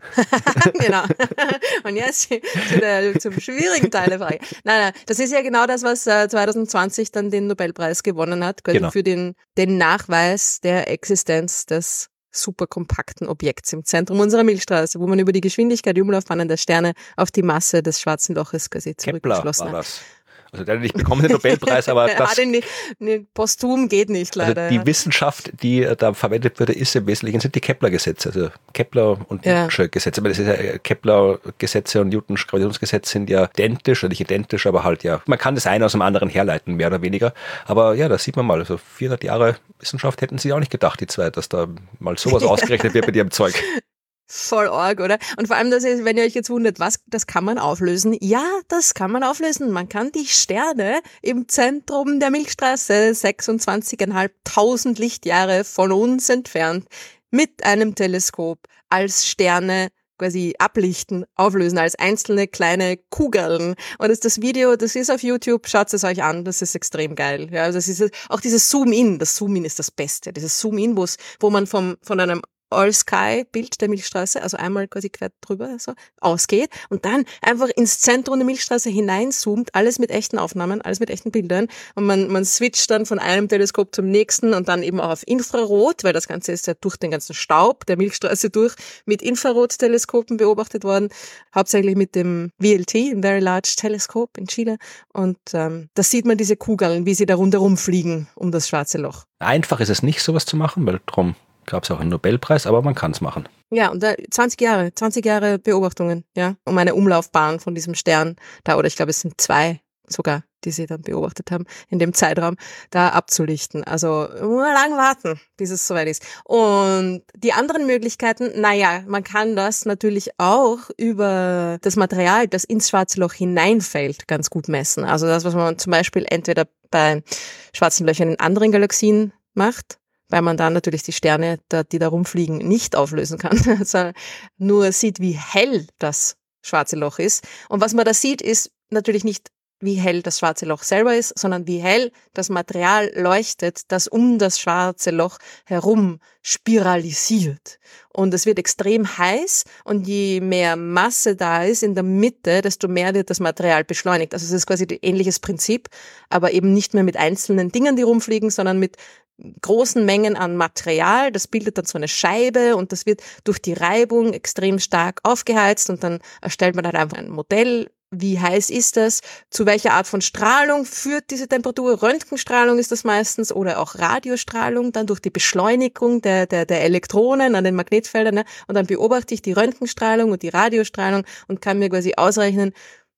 Speaker 1: Genau. Und jetzt zu der, zum schwierigen Teil der Frage. Nein, nein, das ist ja genau das, was äh, zwanzig zwanzig dann den Nobelpreis gewonnen hat, quasi
Speaker 2: Genau.
Speaker 1: für den, den Nachweis der Existenz des superkompakten Objekts im Zentrum unserer Milchstraße, wo man über die Geschwindigkeit, die Umlaufbahnen der Sterne auf die Masse des schwarzen Loches quasi
Speaker 2: Kepler
Speaker 1: zurückgeschlossen
Speaker 2: war
Speaker 1: hat.
Speaker 2: das. Also der hat nicht bekommen den Nobelpreis, aber das,
Speaker 1: Hat ihn nicht, nicht, posthum geht nicht leider.
Speaker 2: also die
Speaker 1: ja.
Speaker 2: Wissenschaft, die da verwendet wurde, ist im Wesentlichen sind die Kepler-Gesetze, also Kepler und
Speaker 1: Ja.
Speaker 2: Newtonsche Gesetze. Aber das ist ja Kepler-Gesetze und Newtonsche Gravitationsgesetz sind ja identisch, oder nicht identisch, aber halt ja, man kann das eine aus dem anderen herleiten, mehr oder weniger. Aber ja, da sieht man mal, also vierhundert Jahre Wissenschaft hätten sie auch nicht gedacht, die zwei, dass da mal sowas ausgerechnet wird bei ihrem Zeug.
Speaker 1: Voll arg, oder? Und vor allem, das ist, wenn ihr euch jetzt wundert, was, das kann man auflösen. Ja, das kann man auflösen. Man kann die Sterne im Zentrum der Milchstraße, sechsundzwanzigtausendfünfhundert Lichtjahre von uns entfernt, mit einem Teleskop als Sterne quasi ablichten, auflösen, als einzelne kleine Kugeln. Und das, das Video, das ist auf YouTube, schaut es euch an, das ist extrem geil. Ja, also das ist auch dieses Zoom-In, das Zoom-In ist das Beste. Dieses Zoom-In, wo es, wo man vom, von einem All-Sky-Bild der Milchstraße, also einmal quasi quer drüber so ausgeht und dann einfach ins Zentrum der Milchstraße hineinzoomt, alles mit echten Aufnahmen, alles mit echten Bildern und man man switcht dann von einem Teleskop zum nächsten und dann eben auch auf Infrarot, weil das Ganze ist ja durch den ganzen Staub der Milchstraße durch mit Infrarotteleskopen beobachtet worden, hauptsächlich mit dem V L T, im Very Large Telescope in Chile und ähm, da sieht man diese Kugeln, wie sie da rundherum fliegen um das schwarze Loch.
Speaker 2: Einfach ist es nicht, sowas zu machen, weil drum gab es auch einen Nobelpreis, aber man kann es machen.
Speaker 1: Ja, und da zwanzig Jahre, zwanzig Jahre Beobachtungen, ja, um eine Umlaufbahn von diesem Stern da, oder ich glaube, es sind zwei sogar, die sie dann beobachtet haben, in dem Zeitraum, da abzulichten. Also, lang warten, bis es soweit ist. Und die anderen Möglichkeiten, naja, man kann das natürlich auch über das Material, das ins schwarze Loch hineinfällt, ganz gut messen. Also das, was man zum Beispiel entweder bei schwarzen Löchern in anderen Galaxien macht, weil man dann natürlich die Sterne, die da rumfliegen, nicht auflösen kann, sondern nur sieht, wie hell das schwarze Loch ist. Und was man da sieht, ist natürlich nicht, wie hell das schwarze Loch selber ist, sondern wie hell das Material leuchtet, das um das schwarze Loch herum spiralisiert. Und es wird extrem heiß und je mehr Masse da ist in der Mitte, desto mehr wird das Material beschleunigt. Also es ist quasi ein ähnliches Prinzip, aber eben nicht mehr mit einzelnen Dingen, die rumfliegen, sondern mit großen Mengen an Material, das bildet dann so eine Scheibe und das wird durch die Reibung extrem stark aufgeheizt und dann erstellt man halt einfach ein Modell, wie heiß ist das, zu welcher Art von Strahlung führt diese Temperatur, Röntgenstrahlung ist das meistens oder auch Radiostrahlung, dann durch die Beschleunigung der, der, der Elektronen an den Magnetfeldern, ne? Und dann beobachte ich die Röntgenstrahlung und die Radiostrahlung und kann mir quasi ausrechnen,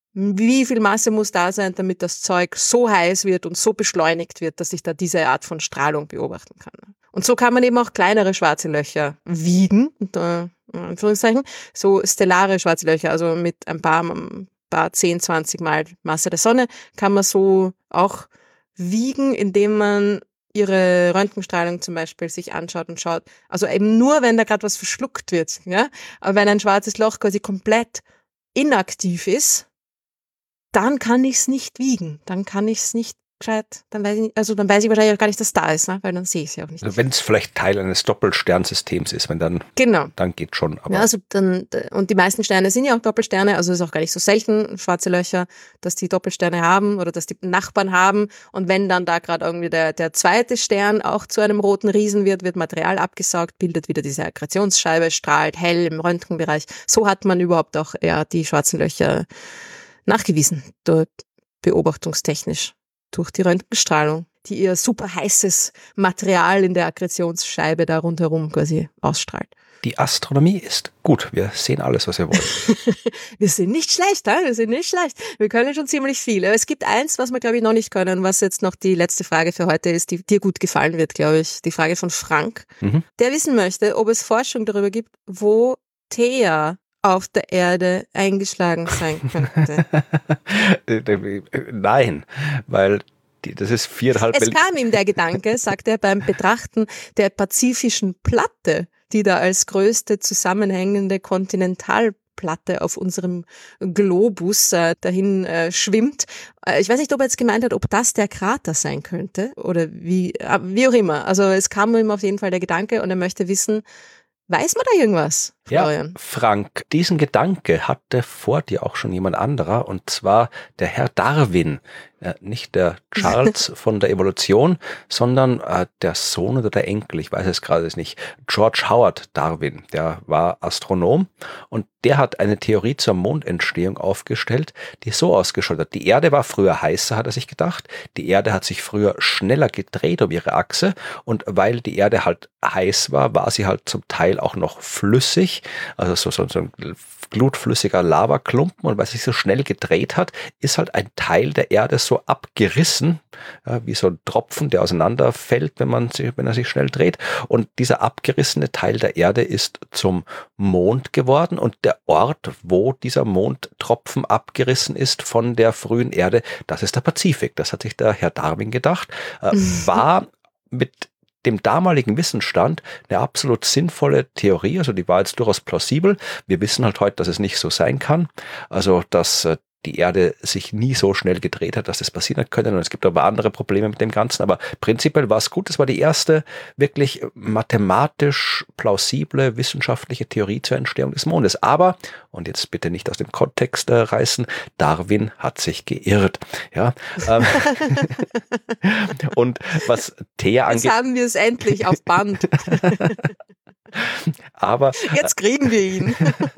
Speaker 1: wie viel Masse muss da sein, damit das Zeug so heiß wird und so beschleunigt wird, dass ich da diese Art von Strahlung beobachten kann. Und so kann man eben auch kleinere schwarze Löcher wiegen, unter Anführungszeichen, so stellare schwarze Löcher, also mit ein paar, ein paar zehn, zwanzig Mal Masse der Sonne, kann man so auch wiegen, indem man ihre Röntgenstrahlung zum Beispiel sich anschaut und schaut, also eben nur, wenn da gerade was verschluckt wird, ja, aber wenn ein schwarzes Loch quasi komplett inaktiv ist, dann kann ich es nicht wiegen, dann kann ich es nicht gescheit, dann weiß ich nicht, also dann weiß ich wahrscheinlich auch gar nicht, dass es da ist, ne? Weil dann sehe ich es ja auch nicht.
Speaker 2: Also wenn es vielleicht Teil eines Doppelsternsystems ist, wenn dann,
Speaker 1: genau.
Speaker 2: dann geht schon. Aber
Speaker 1: ja, also dann, und die meisten Sterne sind ja auch Doppelsterne, also es ist auch gar nicht so selten, schwarze Löcher, dass die Doppelsterne haben oder dass die Nachbarn haben und wenn dann da gerade irgendwie der, der zweite Stern auch zu einem roten Riesen wird, wird Material abgesaugt, bildet wieder diese Akkretionsscheibe, strahlt hell im Röntgenbereich. So hat man überhaupt auch ja die schwarzen Löcher nachgewiesen, dort beobachtungstechnisch, durch die Röntgenstrahlung, die ihr super heißes Material in der Akkretionsscheibe da rundherum quasi ausstrahlt.
Speaker 2: Die Astronomie ist gut. Wir sehen alles, was wir wollen.
Speaker 1: Wir sind nicht schlecht, hein? Wir sind nicht schlecht. Wir können schon ziemlich viel. Aber es gibt eins, was wir, glaube ich, noch nicht können, was jetzt noch die letzte Frage für heute ist, die dir gut gefallen wird, glaube ich. Die Frage von Frank, mhm. der wissen möchte, ob es Forschung darüber gibt, wo Thea auf der Erde eingeschlagen sein könnte.
Speaker 2: Nein, weil die, das ist viereinhalb...
Speaker 1: Es kam ihm der Gedanke, sagt er, beim Betrachten der pazifischen Platte, die da als größte zusammenhängende Kontinentalplatte Platte auf unserem Globus äh, dahin äh, schwimmt. Äh, ich weiß nicht, ob er jetzt gemeint hat, ob das der Krater sein könnte oder wie, äh, wie auch immer. Also es kam ihm auf jeden Fall der Gedanke und er möchte wissen, weiß man da irgendwas, Florian?
Speaker 2: Ja, Frank, diesen Gedanke hatte vor dir auch schon jemand anderer, und zwar der Herr Darwin. Äh, nicht der Charles von der Evolution, sondern äh, der Sohn oder der Enkel, ich weiß es gerade nicht, George Howard Darwin, der war Astronom und der hat eine Theorie zur Mondentstehung aufgestellt, die so ausgeschaut hat. Die Erde war früher heißer, hat er sich gedacht. Die Erde hat sich früher schneller gedreht um ihre Achse und weil die Erde halt heiß war, war sie halt zum Teil auch noch flüssig, also so, so, so ein glutflüssiger Lavaklumpen, und weil sie sich so schnell gedreht hat, ist halt ein Teil der Erde so abgerissen, ja, wie so ein Tropfen, der auseinanderfällt, wenn man sich, wenn er sich schnell dreht. Und dieser abgerissene Teil der Erde ist zum Mond geworden, und der Ort, wo dieser Mondtropfen abgerissen ist von der frühen Erde, das ist der Pazifik. Das hat sich der Herr Darwin gedacht, äh, war mit dem damaligen Wissensstand eine absolut sinnvolle Theorie, also die war jetzt durchaus plausibel. Wir wissen halt heute, dass es nicht so sein kann, also dass äh, die Erde sich nie so schnell gedreht hat, dass das passieren können. Und es gibt aber andere Probleme mit dem Ganzen. Aber prinzipiell war es gut. Es war die erste wirklich mathematisch plausible wissenschaftliche Theorie zur Entstehung des Mondes. Aber, und jetzt bitte nicht aus dem Kontext äh, reißen, Darwin hat sich geirrt. Ja. Ähm, und was Thea angeht...
Speaker 1: Jetzt haben wir es endlich auf Band.
Speaker 2: Aber
Speaker 1: jetzt kriegen wir ihn.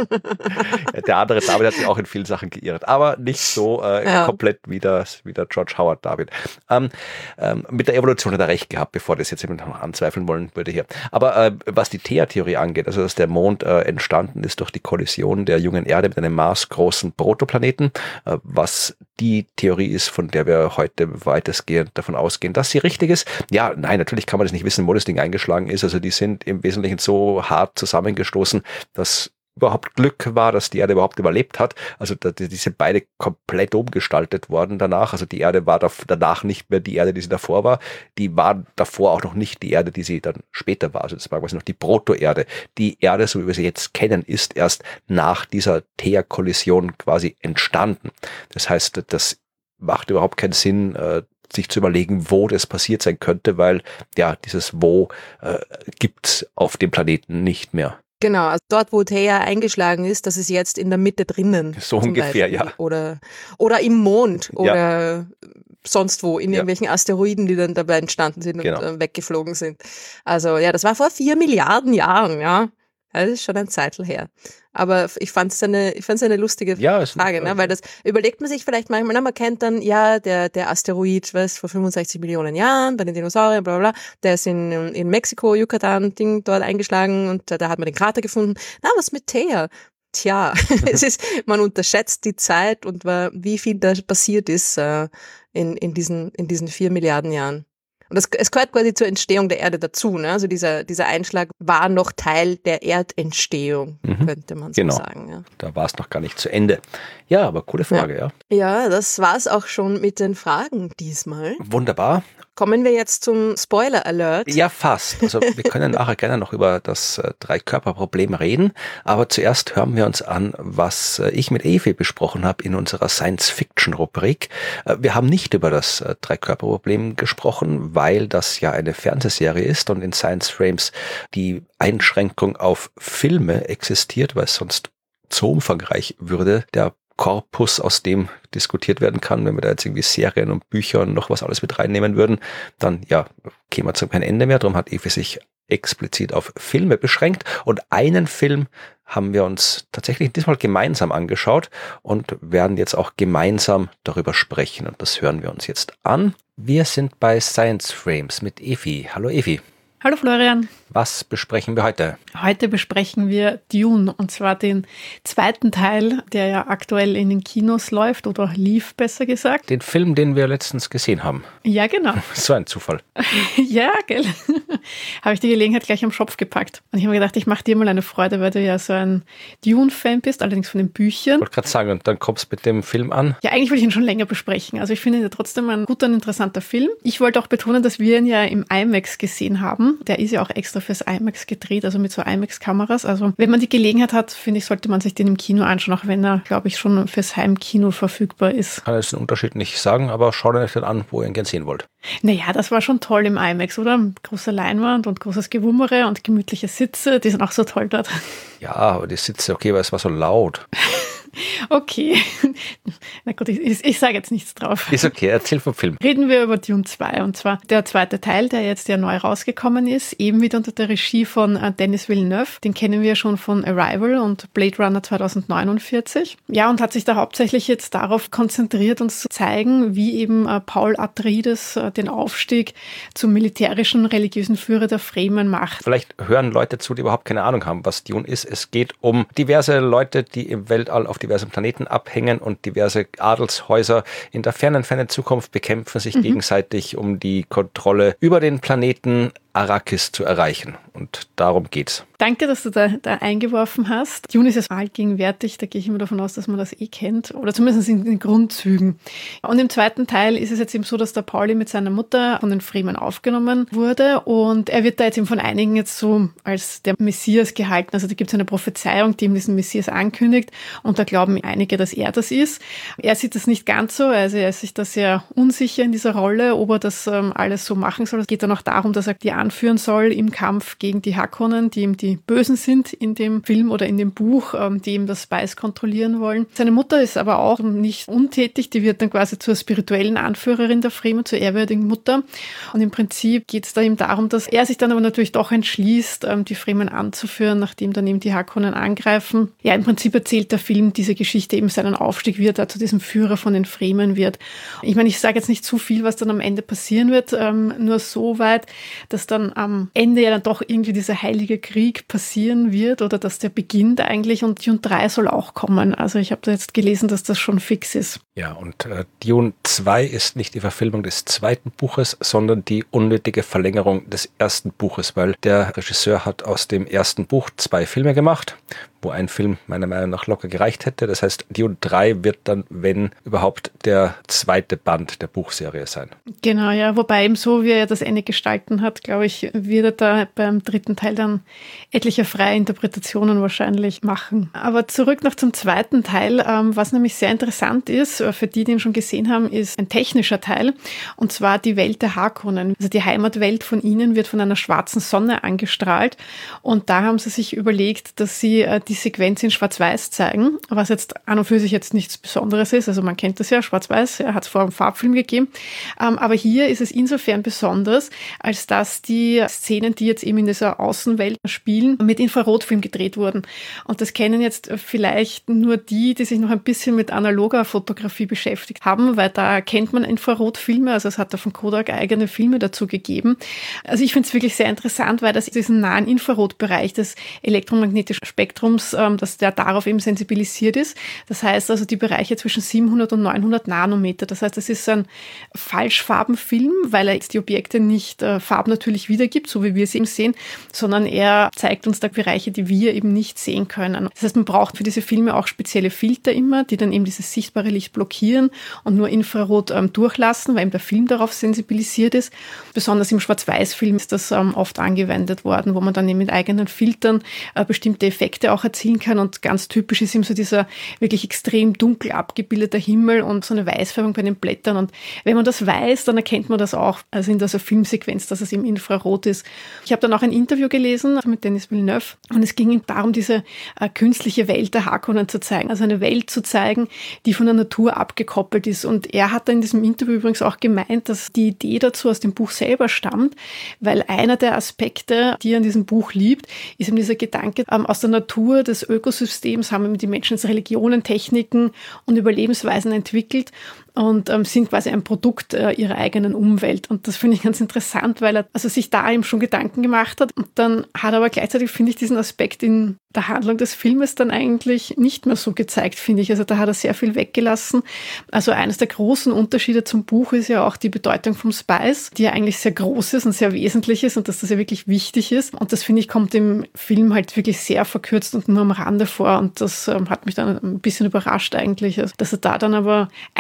Speaker 2: Der andere David hat sich auch in vielen Sachen geirrt, aber nicht so äh, ja. komplett wie der, wie der George Howard David. Ähm, ähm, mit der Evolution hat er recht gehabt, bevor das jetzt jemand noch anzweifeln wollen würde hier. Aber äh, was die Thea-Theorie angeht, also dass der Mond äh, entstanden ist durch die Kollision der jungen Erde mit einem marsgroßen Protoplaneten, äh, was die Theorie ist, von der wir heute weitestgehend davon ausgehen, dass sie richtig ist. Ja, nein, natürlich kann man das nicht wissen, wo das Ding eingeschlagen ist. Also die sind im Wesentlichen so hart zusammengestoßen, dass überhaupt Glück war, dass die Erde überhaupt überlebt hat. Also die, die sind beide komplett umgestaltet worden danach. Also die Erde war danach nicht mehr die Erde, die sie davor war. Die war davor auch noch nicht die Erde, die sie dann später war. Also das war quasi noch die Proto-Erde. Die Erde, so wie wir sie jetzt kennen, ist erst nach dieser Thea-Kollision quasi entstanden. Das heißt, das macht überhaupt keinen Sinn, äh, sich zu überlegen, wo das passiert sein könnte, weil ja dieses Wo äh, gibt's auf dem Planeten nicht mehr.
Speaker 1: Genau, also dort, wo Thea eingeschlagen ist, das ist jetzt in der Mitte drinnen.
Speaker 2: So ungefähr, Beispiel. Ja.
Speaker 1: Oder, oder im Mond oder ja. sonst wo, in
Speaker 2: ja.
Speaker 1: irgendwelchen Asteroiden, die dann dabei entstanden sind
Speaker 2: genau.
Speaker 1: und äh, weggeflogen sind. Also ja, das war vor vier Milliarden Jahren, ja. Das ist schon ein Zeitl her. Aber ich fand es eine, ich fand es eine lustige
Speaker 2: ja,
Speaker 1: Frage, ne? Weil das überlegt man sich vielleicht manchmal, na, man kennt dann, ja, der, der Asteroid, was, vor fünfundsechzig Millionen Jahren, bei den Dinosauriern, bla, bla, bla, der ist in, in Mexiko, Yucatan, Ding, dort eingeschlagen und da, da hat man den Krater gefunden. Na, was mit Thea? Tja, es ist, man unterschätzt die Zeit und wie viel da passiert ist, äh, in, in diesen, in diesen vier Milliarden Jahren. Und das, es gehört quasi zur Entstehung der Erde dazu, ne? Also dieser, dieser Einschlag war noch Teil der Erdentstehung, mhm. könnte man so
Speaker 2: genau.
Speaker 1: sagen. Ja.
Speaker 2: Da war es noch gar nicht zu Ende. Ja, aber coole Frage, ja.
Speaker 1: Ja, ja, das war's auch schon mit den Fragen diesmal.
Speaker 2: Wunderbar.
Speaker 1: Kommen wir jetzt zum Spoiler-Alert?
Speaker 2: Ja, fast. Also wir können nachher gerne noch über das äh, Drei-Körper-Problem reden, aber zuerst hören wir uns an, was äh, ich mit Evi besprochen habe in unserer Science-Fiction-Rubrik. Äh, wir haben nicht über das äh, Drei-Körper-Problem gesprochen, weil das ja eine Fernsehserie ist und in Science Frames die Einschränkung auf Filme existiert, weil es sonst zu umfangreich würde, der Korpus, aus dem diskutiert werden kann. Wenn wir da jetzt irgendwie Serien und Bücher und noch was alles mit reinnehmen würden, dann ja, käme wir zu kein Ende mehr. Darum hat Evi sich explizit auf Filme beschränkt und einen Film haben wir uns tatsächlich diesmal gemeinsam angeschaut und werden jetzt auch gemeinsam darüber sprechen und das hören wir uns jetzt an. Wir sind bei Science Frames mit Evi. Hallo Evi.
Speaker 3: Hallo Florian.
Speaker 2: Was besprechen wir heute?
Speaker 3: Heute besprechen wir Dune und zwar den zweiten Teil, der ja aktuell in den Kinos läuft oder lief, besser gesagt.
Speaker 2: Den Film, den wir letztens gesehen haben.
Speaker 3: Ja, genau.
Speaker 2: So ein Zufall.
Speaker 3: Ja, gell. Habe ich die Gelegenheit gleich am Schopf gepackt. Und ich habe mir gedacht, ich mache dir mal eine Freude, weil du ja so ein Dune-Fan bist, allerdings von den Büchern.
Speaker 2: Ich wollte gerade sagen, und dann kommst du mit dem Film an.
Speaker 3: Ja, eigentlich wollte ich ihn schon länger besprechen. Also ich finde ihn ja trotzdem ein guter und interessanter Film. Ich wollte auch betonen, dass wir ihn ja im IMAX gesehen haben. Der ist ja auch extra fürs IMAX gedreht, also mit so IMAX-Kameras. Also wenn man die Gelegenheit hat, finde ich, sollte man sich den im Kino anschauen, auch wenn er, glaube ich, schon fürs Heimkino verfügbar ist.
Speaker 2: Ich kann jetzt den Unterschied nicht sagen, aber schaut euch den an, wo ihr ihn gern sehen wollt.
Speaker 3: Naja, das war schon toll im IMAX, oder? Große Leinwand und großes Gewummere und gemütliche Sitze, die sind auch so toll dort.
Speaker 2: Ja, aber die Sitze, okay, weil es war so laut.
Speaker 3: Okay, na gut, ich, ich sage jetzt nichts drauf.
Speaker 2: Ist okay, erzähl vom Film.
Speaker 3: Reden wir über Dune zwei, und zwar der zweite Teil, der jetzt ja neu rausgekommen ist, eben wieder unter der Regie von Denis Villeneuve. Den kennen wir schon von Arrival und Blade Runner zwanzig neunundvierzig. Ja, und hat sich da hauptsächlich jetzt darauf konzentriert, uns zu zeigen, wie eben Paul Atreides den Aufstieg zum militärischen, religiösen Führer der Fremen macht.
Speaker 2: Vielleicht hören Leute zu, die überhaupt keine Ahnung haben, was Dune ist. Es geht um diverse Leute, die im Weltall auf diversen Planeten abhängen, und diverse Adelshäuser in der fernen, fernen Zukunft bekämpfen sich mhm. gegenseitig, um die Kontrolle über den Planeten Arrakis zu erreichen. Und darum geht's.
Speaker 3: Danke, dass du da, da eingeworfen hast. Dune ist ja allgegenwärtig, da gehe ich immer davon aus, dass man das eh kennt, oder zumindest in den Grundzügen. Und im zweiten Teil ist es jetzt eben so, dass der Pauli mit seiner Mutter von den Fremen aufgenommen wurde, und er wird da jetzt eben von einigen jetzt so als der Messias gehalten. Also da gibt es eine Prophezeiung, die ihm diesen Messias ankündigt, und da glauben einige, dass er das ist. Er sieht das nicht ganz so, also er ist sich da sehr unsicher in dieser Rolle, ob er das ähm, alles so machen soll. Es geht dann auch darum, dass er die anführen soll im Kampf gegen die Harkonnen, die ihm die Bösen sind in dem Film oder in dem Buch, die ihm das Spice kontrollieren wollen. Seine Mutter ist aber auch nicht untätig, die wird dann quasi zur spirituellen Anführerin der Fremen, zur ehrwürdigen Mutter. Und im Prinzip geht es da eben darum, dass er sich dann aber natürlich doch entschließt, die Fremen anzuführen, nachdem dann eben die Harkonnen angreifen. Ja, im Prinzip erzählt der Film diese Geschichte, eben seinen Aufstieg, wie er da zu diesem Führer von den Fremen wird. Ich meine, ich sage jetzt nicht zu viel, was dann am Ende passieren wird, nur so weit, dass dann am Ende ja dann doch irgendwie dieser heilige Krieg passieren wird, oder dass der beginnt eigentlich, und Dune drei soll auch kommen. Also ich habe da jetzt gelesen, dass das schon fix ist.
Speaker 2: Ja, und äh, Dune zwei ist nicht die Verfilmung des zweiten Buches, sondern die unnötige Verlängerung des ersten Buches, weil der Regisseur hat aus dem ersten Buch zwei Filme gemacht, wo ein Film meiner Meinung nach locker gereicht hätte. Das heißt, Dune drei wird dann, wenn überhaupt, der zweite Band der Buchserie sein.
Speaker 3: Genau, ja, wobei eben so, wie er das Ende gestalten hat, glaube ich, wird er da beim dritten Teil dann etliche freie Interpretationen wahrscheinlich machen. Aber zurück noch zum zweiten Teil. Ähm, was nämlich sehr interessant ist, für die, die ihn schon gesehen haben, ist ein technischer Teil, und zwar die Welt der Harkonnen. Also die Heimatwelt von ihnen wird von einer schwarzen Sonne angestrahlt, und da haben sie sich überlegt, dass sie äh, die Sequenz in Schwarz-Weiß zeigen, was jetzt an und für sich jetzt nichts Besonderes ist. Also man kennt das ja, Schwarz-Weiß, ja, hat es vor einem Farbfilm gegeben. Ähm, aber hier ist es insofern besonders, als dass die Szenen, die jetzt eben in dieser Außenwelt spielen, mit Infrarotfilm gedreht wurden. Und das kennen jetzt vielleicht nur die, die sich noch ein bisschen mit analoger Fotografie beschäftigt haben, weil da kennt man Infrarotfilme, also es hat da von Kodak eigene Filme dazu gegeben. Also ich finde es wirklich sehr interessant, weil das diesen nahen Infrarotbereich des elektromagnetischen Spektrums, ähm, dass der darauf eben sensibilisiert ist. Das heißt also die Bereiche zwischen siebenhundert und neunhundert Nanometer. Das heißt, es ist ein Falschfarbenfilm, weil er jetzt die Objekte nicht äh, farbnatürlich wiedergibt, so wie wir sie eben sehen, sondern er zeigt uns da Bereiche, die wir eben nicht sehen können. Das heißt, man braucht für diese Filme auch spezielle Filter immer, die dann eben dieses sichtbare Licht blockieren und nur Infrarot ähm, durchlassen, weil eben der Film darauf sensibilisiert ist. Besonders im Schwarz-Weiß-Film ist das ähm, oft angewendet worden, wo man dann eben mit eigenen Filtern äh, bestimmte Effekte auch erzielen kann, und ganz typisch ist eben so dieser wirklich extrem dunkel abgebildete Himmel und so eine Weißfärbung bei den Blättern, und wenn man das weiß, dann erkennt man das auch, also in dieser Filmsequenz, dass es im Infrarot ist. Ich habe dann auch ein Interview gelesen mit Denis Villeneuve, und es ging ihm darum, diese äh, künstliche Welt der Harkonnen zu zeigen, also eine Welt zu zeigen, die von der Natur abgekoppelt ist, und er hat da in diesem Interview übrigens auch gemeint, dass die Idee dazu aus dem Buch selber stammt, weil einer der Aspekte, die er in diesem Buch liebt, ist eben dieser Gedanke, ähm, aus der Natur des Ökosystems haben eben die Menschen Religionen, Techniken und Überlebensweisen entwickelt und ähm, sind quasi ein Produkt äh, ihrer eigenen Umwelt. Und das finde ich ganz interessant, weil er also sich da eben schon Gedanken gemacht hat, und dann hat er aber gleichzeitig, finde ich, diesen Aspekt in der Handlung des Filmes dann eigentlich nicht mehr so gezeigt, finde ich. Also da hat er sehr viel weggelassen. Also eines der großen Unterschiede zum Buch ist ja auch die Bedeutung vom Spice, die ja eigentlich sehr groß ist und sehr wesentlich ist, und dass das ja wirklich wichtig ist. Und das, finde ich, kommt im Film halt wirklich sehr verkürzt und nur am Rande vor, und das ähm, hat mich dann ein bisschen überrascht eigentlich, also, dass er da dann aber einerseits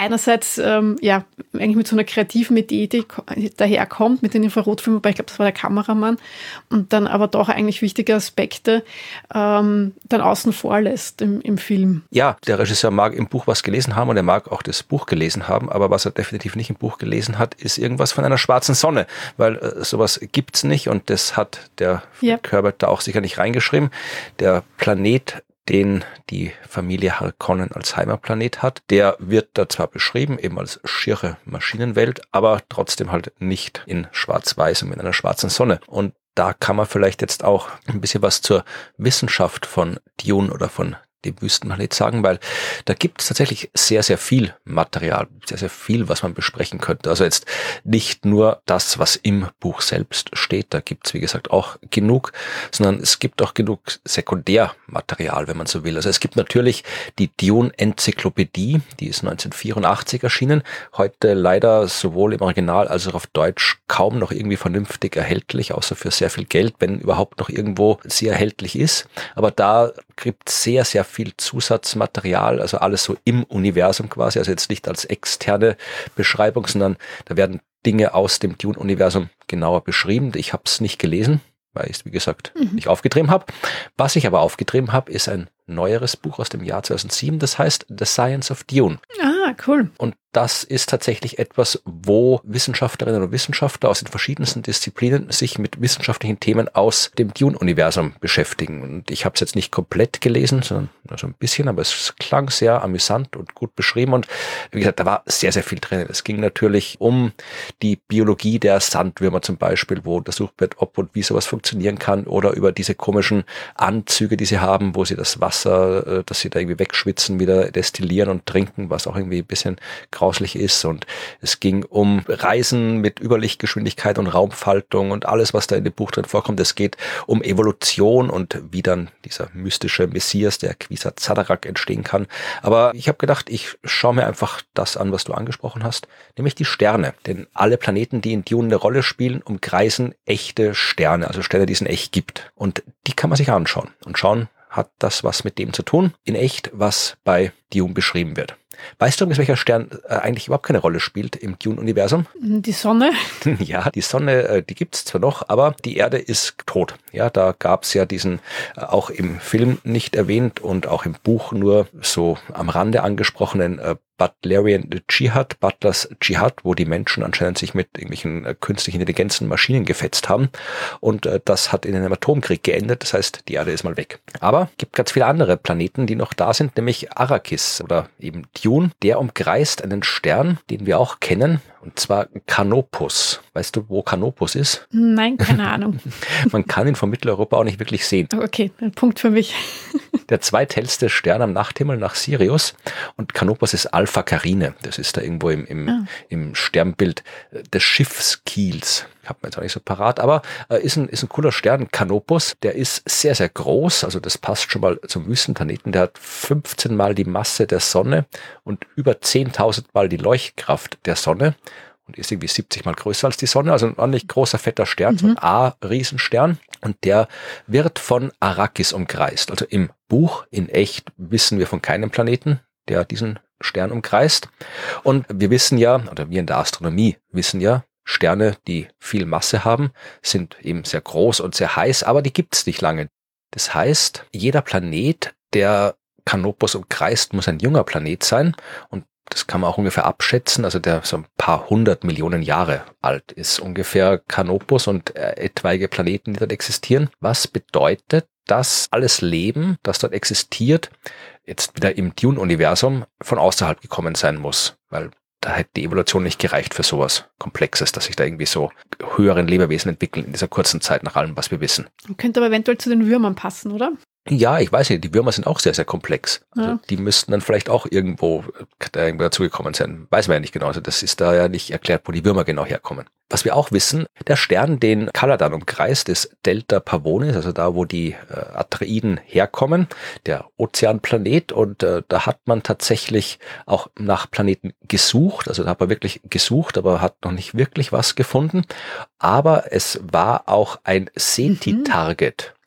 Speaker 3: einerseits ähm, ja eigentlich mit so einer kreativen Idee die daherkommt, mit den Infrarotfilmen, wobei ich glaube, das war der Kameramann, und dann aber doch eigentlich wichtige Aspekte ähm, dann außen vor lässt im, im Film.
Speaker 2: Ja, der Regisseur mag im Buch was gelesen haben und er mag auch das Buch gelesen haben, aber was er definitiv nicht im Buch gelesen hat, ist irgendwas von einer schwarzen Sonne, weil äh, sowas gibt's nicht und das hat der
Speaker 3: Yep.
Speaker 2: Herbert da auch sicher nicht reingeschrieben. Der Planet, den die Familie Harkonnen als Heimatplanet hat, der wird da zwar beschrieben, eben als schiere Maschinenwelt, aber trotzdem halt nicht in schwarz-weiß und mit einer schwarzen Sonne. Und da kann man vielleicht jetzt auch ein bisschen was zur Wissenschaft von Dune oder von dem Wüstenplanet sagen, weil da gibt es tatsächlich sehr, sehr viel Material, sehr, sehr viel, was man besprechen könnte. Also jetzt nicht nur das, was im Buch selbst steht, da gibt es, wie gesagt, auch genug, sondern es gibt auch genug Sekundärmaterial, wenn man so will. Also es gibt natürlich die Dune-Enzyklopädie, die ist neunzehnhundertvierundachtzig erschienen, heute leider sowohl im Original als auch auf Deutsch kaum noch irgendwie vernünftig erhältlich, außer für sehr viel Geld, wenn überhaupt noch irgendwo sie erhältlich ist. Aber da gibt es sehr, sehr viel Zusatzmaterial, also alles so im Universum quasi, also jetzt nicht als externe Beschreibung, sondern da werden Dinge aus dem Dune-Universum genauer beschrieben. Ich habe es nicht gelesen, weil ich es, wie gesagt, mhm. nicht aufgetrieben habe. Was ich aber aufgetrieben habe, ist ein neueres Buch aus dem Jahr zweitausendsieben, das heißt The Science of Dune.
Speaker 3: Ah, cool.
Speaker 2: Und das ist tatsächlich etwas, wo Wissenschaftlerinnen und Wissenschaftler aus den verschiedensten Disziplinen sich mit wissenschaftlichen Themen aus dem Dune-Universum beschäftigen. Und ich habe es jetzt nicht komplett gelesen, sondern nur so ein bisschen, aber es klang sehr amüsant und gut beschrieben. Und wie gesagt, da war sehr, sehr viel drin. Es ging natürlich um die Biologie der Sandwürmer zum Beispiel, wo untersucht wird, ob und wie sowas funktionieren kann, oder über diese komischen Anzüge, die sie haben, wo sie das Wasser, das sie da irgendwie wegschwitzen, wieder destillieren und trinken, was auch irgendwie ein bisschen grauslich ist. Und es ging um Reisen mit Überlichtgeschwindigkeit und Raumfaltung und alles, was da in dem Buch drin vorkommt. Es geht um Evolution und wie dann dieser mystische Messias, der Kwisatz Haderach, entstehen kann. Aber ich habe gedacht, ich schaue mir einfach das an, was du angesprochen hast, nämlich die Sterne. Denn alle Planeten, die in Dune eine Rolle spielen, umkreisen echte Sterne, also Sterne, die es in echt gibt. Und die kann man sich anschauen und schauen, hat das was mit dem zu tun, in echt, was bei Dune beschrieben wird. Weißt du, welcher Stern äh, eigentlich überhaupt keine Rolle spielt im Dune-Universum?
Speaker 3: Die Sonne.
Speaker 2: Ja, die Sonne, äh, die gibt's zwar noch, aber die Erde ist tot. Ja, da gab's ja diesen, äh, auch im Film nicht erwähnt und auch im Buch nur so am Rande angesprochenen äh, Butlerian Dschihad, Butlers Dschihad, wo die Menschen anscheinend sich mit irgendwelchen äh, künstlichen Intelligenzen Maschinen gefetzt haben. Und äh, das hat in einem Atomkrieg geendet. Das heißt, die Erde ist mal weg. Aber es gibt ganz viele andere Planeten, die noch da sind, nämlich Arrakis oder eben Dune. Der umkreist einen Stern, den wir auch kennen, und zwar Canopus. Weißt du, wo Canopus ist?
Speaker 3: Nein, keine Ahnung.
Speaker 2: Man kann ihn von Mitteleuropa auch nicht wirklich sehen.
Speaker 3: Okay, ein Punkt für mich.
Speaker 2: Der zweithellste Stern am Nachthimmel nach Sirius, und Canopus ist Alpha Carinae. Das ist da irgendwo im, im, ah. im Sternbild des Schiffskiels. Hat man jetzt auch nicht so parat, aber äh, ist, ein, ist ein cooler Stern. Canopus, der ist sehr, sehr groß, also das passt schon mal zum Wüstenplaneten. Der hat fünfzehn Mal die Masse der Sonne und über zehntausend Mal die Leuchtkraft der Sonne und ist irgendwie siebzig Mal größer als die Sonne, also ein ordentlich großer, fetter Stern, mhm. so ein A-Riesenstern, und der wird von Arrakis umkreist. Also im Buch, in echt, wissen wir von keinem Planeten, der diesen Stern umkreist. Und wir wissen ja, oder wir in der Astronomie wissen ja, Sterne, die viel Masse haben, sind eben sehr groß und sehr heiß, aber die gibt's nicht lange. Das heißt, jeder Planet, der Canopus umkreist, muss ein junger Planet sein, und das kann man auch ungefähr abschätzen, also der so ein paar hundert Millionen Jahre alt ist ungefähr Canopus und äh, etwaige Planeten, die dort existieren. Was bedeutet, dass alles Leben, das dort existiert, jetzt wieder im Dune-Universum von außerhalb gekommen sein muss, weil da hätte die Evolution nicht gereicht für sowas Komplexes, dass sich da irgendwie so höheren Lebewesen entwickeln in dieser kurzen Zeit nach allem, was wir wissen.
Speaker 3: Könnte aber eventuell zu den Würmern passen, oder?
Speaker 2: Ja, ich weiß nicht, die Würmer sind auch sehr, sehr komplex. Also
Speaker 3: ja.
Speaker 2: Die müssten dann vielleicht auch irgendwo, da irgendwo dazugekommen sein. Weiß man ja nicht genau. Also das ist da ja nicht erklärt, wo die Würmer genau herkommen. Was wir auch wissen, der Stern, den Caladan umkreist, ist Delta Pavonis, also da, wo die äh, Atreiden herkommen, der Ozeanplanet. Und äh, da hat man tatsächlich auch nach Planeten gesucht. Also da hat man wirklich gesucht, aber hat noch nicht wirklich was gefunden. Aber es war auch ein SETI-Target.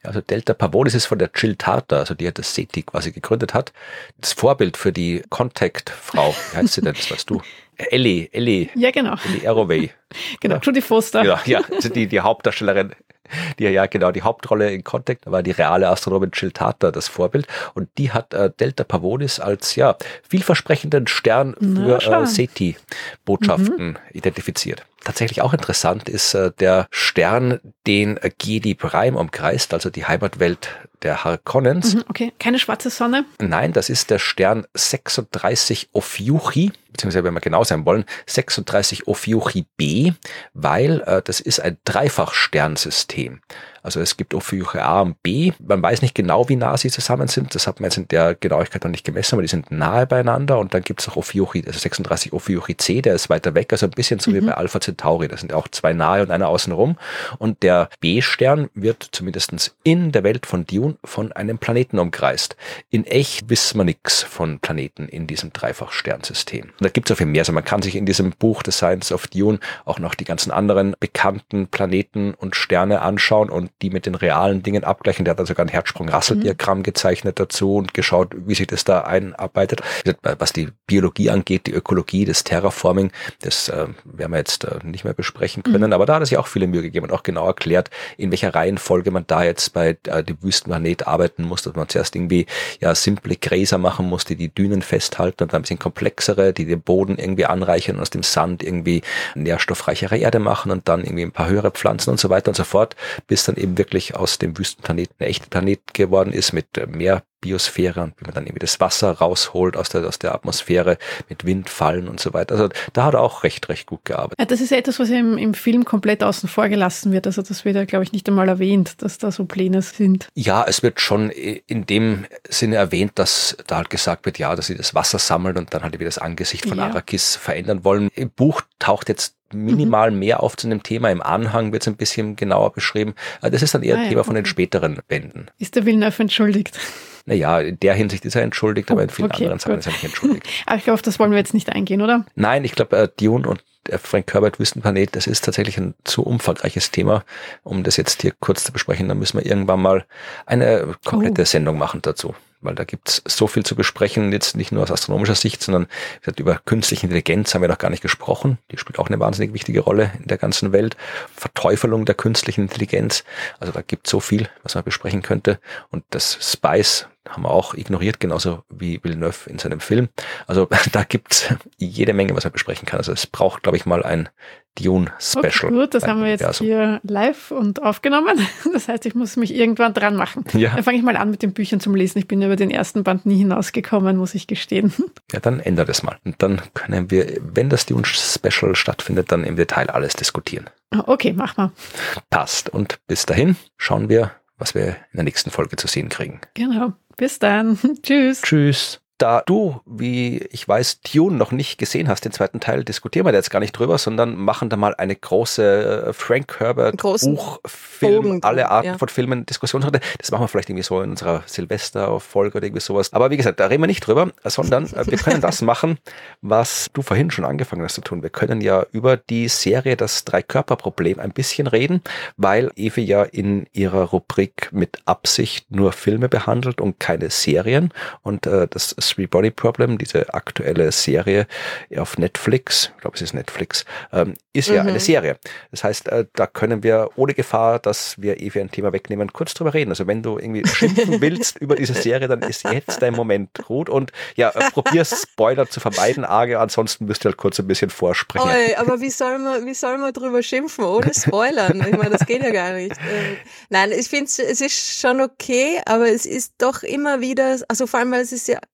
Speaker 2: Also Delta Pavonis ist von der Jill Tarter, also die hat das SETI quasi gegründet hat. Das Vorbild für die Contact-Frau, wie heißt sie denn, das weißt du? Ellie, Ellie.
Speaker 3: Ja, genau.
Speaker 2: Ellie Arroway.
Speaker 3: Genau, ja. Jodie Foster.
Speaker 2: Ja, ja, also die, die Hauptdarstellerin, die ja genau die Hauptrolle in Contact, da war die reale Astronomin Jill Tarter das Vorbild und die hat äh, Delta Pavonis als ja vielversprechenden Stern für äh, SETI-Botschaften mhm. identifiziert. Tatsächlich auch interessant ist äh, der Stern, den äh, Giedi Prime umkreist, also die Heimatwelt der Harkonnens.
Speaker 3: Mhm, okay, keine schwarze Sonne?
Speaker 2: Nein, das ist der Stern sechsunddreißig Ophiuchi, beziehungsweise wenn wir genau sein wollen, sechsunddreißig Ophiuchi b, weil äh, das ist ein Dreifachsternsystem. Also es gibt Ophiuchi A und B. Man weiß nicht genau, wie nah sie zusammen sind. Das hat man jetzt in der Genauigkeit noch nicht gemessen, aber die sind nahe beieinander. Und dann gibt es auch Ophiuchi, also sechsunddreißig Ophiuchi c, der ist weiter weg, also ein bisschen so mhm. wie bei Alpha Centauri. Da sind auch zwei nahe und einer außenrum. Und der B-Stern wird zumindest in der Welt von Dune von einem Planeten umkreist. In echt wissen wir nichts von Planeten in diesem Dreifachsternsystem. Und da gibt es auch viel mehr. Also man kann sich in diesem Buch The Science of Dune auch noch die ganzen anderen bekannten Planeten und Sterne anschauen und die mit den realen Dingen abgleichen. Der hat also sogar ein Herzsprung-Rassel-Diagramm mhm. gezeichnet dazu und geschaut, wie sich das da einarbeitet. Was die Biologie angeht, die Ökologie, das Terraforming, das äh, werden wir jetzt äh, nicht mehr besprechen können. Mhm. Aber da hat er sich auch viele Mühe gegeben und auch genau erklärt, in welcher Reihenfolge man da jetzt bei äh, dem Wüstenplanet arbeiten muss, dass man zuerst irgendwie ja simple Gräser machen muss, die die Dünen festhalten und dann ein bisschen komplexere, die den Boden irgendwie anreichern und aus dem Sand irgendwie nährstoffreichere Erde machen und dann irgendwie ein paar höhere Pflanzen und so weiter und so fort, bis dann eben wirklich aus dem Wüstenplaneten ein echter Planet geworden ist mit mehr Biosphäre und wie man dann irgendwie das Wasser rausholt aus der, aus der Atmosphäre mit Windfallen und so weiter. Also da hat er auch recht, recht gut gearbeitet.
Speaker 3: Ja, das ist ja etwas, was im, im Film komplett außen vor gelassen wird. Also das wird ja, glaube ich, nicht einmal erwähnt, dass da so Pläne sind.
Speaker 2: Ja, es wird schon in dem Sinne erwähnt, dass da halt gesagt wird, ja, dass sie das Wasser sammeln und dann halt wieder das Angesicht von ja. Arrakis verändern wollen. Im Buch taucht jetzt minimal mhm. mehr auf zu dem Thema. Im Anhang wird es ein bisschen genauer beschrieben. Das ist dann eher ah, ein ja, Thema von okay. den späteren Bänden.
Speaker 3: Ist der Villeneuve entschuldigt?
Speaker 2: Naja, in der Hinsicht ist er entschuldigt, aber in vielen
Speaker 3: okay,
Speaker 2: anderen Sachen ist er nicht entschuldigt.
Speaker 3: Aber ich glaube, auf das wollen wir jetzt nicht eingehen, oder?
Speaker 2: Nein, ich glaube, äh, Dune und der Frank Herbert Wüstenplanet, das ist tatsächlich ein zu umfangreiches Thema, um das jetzt hier kurz zu besprechen. Da müssen wir irgendwann mal eine komplette oh. Sendung machen dazu. Weil da gibt's so viel zu besprechen, jetzt nicht nur aus astronomischer Sicht, sondern wie gesagt, über künstliche Intelligenz haben wir noch gar nicht gesprochen. Die spielt auch eine wahnsinnig wichtige Rolle in der ganzen Welt. Verteufelung der künstlichen Intelligenz. Also da gibt's so viel, was man besprechen könnte. Und das Spice haben wir auch ignoriert, genauso wie Villeneuve in seinem Film. Also da gibt's jede Menge, was man besprechen kann. Also es braucht, glaube ich, mal ein Dune-Special.
Speaker 3: Okay, gut, das haben wir jetzt Universum. Hier live und aufgenommen. Das heißt, ich muss mich irgendwann dran machen. Ja. Dann fange ich mal an mit den Büchern zum Lesen. Ich bin über den ersten Band nie hinausgekommen, muss ich gestehen.
Speaker 2: Ja, dann ändert es mal. Und dann können wir, wenn das Dune-Special stattfindet, dann im Detail alles diskutieren.
Speaker 3: Okay, mach mal.
Speaker 2: Passt. Und bis dahin schauen wir, was wir in der nächsten Folge zu sehen kriegen.
Speaker 3: Genau. Bis dann. Tschüss.
Speaker 2: Tschüss. Da du, wie ich weiß, Dune noch nicht gesehen hast, den zweiten Teil, diskutieren wir da jetzt gar nicht drüber, sondern machen da mal eine große Frank Herbert Buch, Film, Bogen, alle Arten ja. von Filmen, Diskussionsrunde. Das machen wir vielleicht irgendwie so in unserer Silvester-Folge oder irgendwie sowas. Aber wie gesagt, da reden wir nicht drüber, sondern wir können das machen, was du vorhin schon angefangen hast zu tun. Wir können ja über die Serie Das Drei-Körper-Problem ein bisschen reden, weil Evi ja in ihrer Rubrik mit Absicht nur Filme behandelt und keine Serien. Und äh, das Three-Body-Problem, diese aktuelle Serie auf Netflix, ich glaube, es ist Netflix, ähm, ist ja mhm. eine Serie. Das heißt, äh, da können wir ohne Gefahr, dass wir Evi ein Thema wegnehmen, kurz drüber reden. Also wenn du irgendwie schimpfen willst über diese Serie, dann ist jetzt dein Moment gut. Und ja, äh, probier Spoiler zu vermeiden, arge, ansonsten müsst ihr halt kurz ein bisschen vorsprechen.
Speaker 1: Oi, aber wie soll man, wie soll man drüber schimpfen, ohne Spoilern? Ich meine, das geht ja gar nicht. Ähm, nein, ich finde, es ist schon okay, aber es ist doch immer wieder, also vor allem, weil es ist ja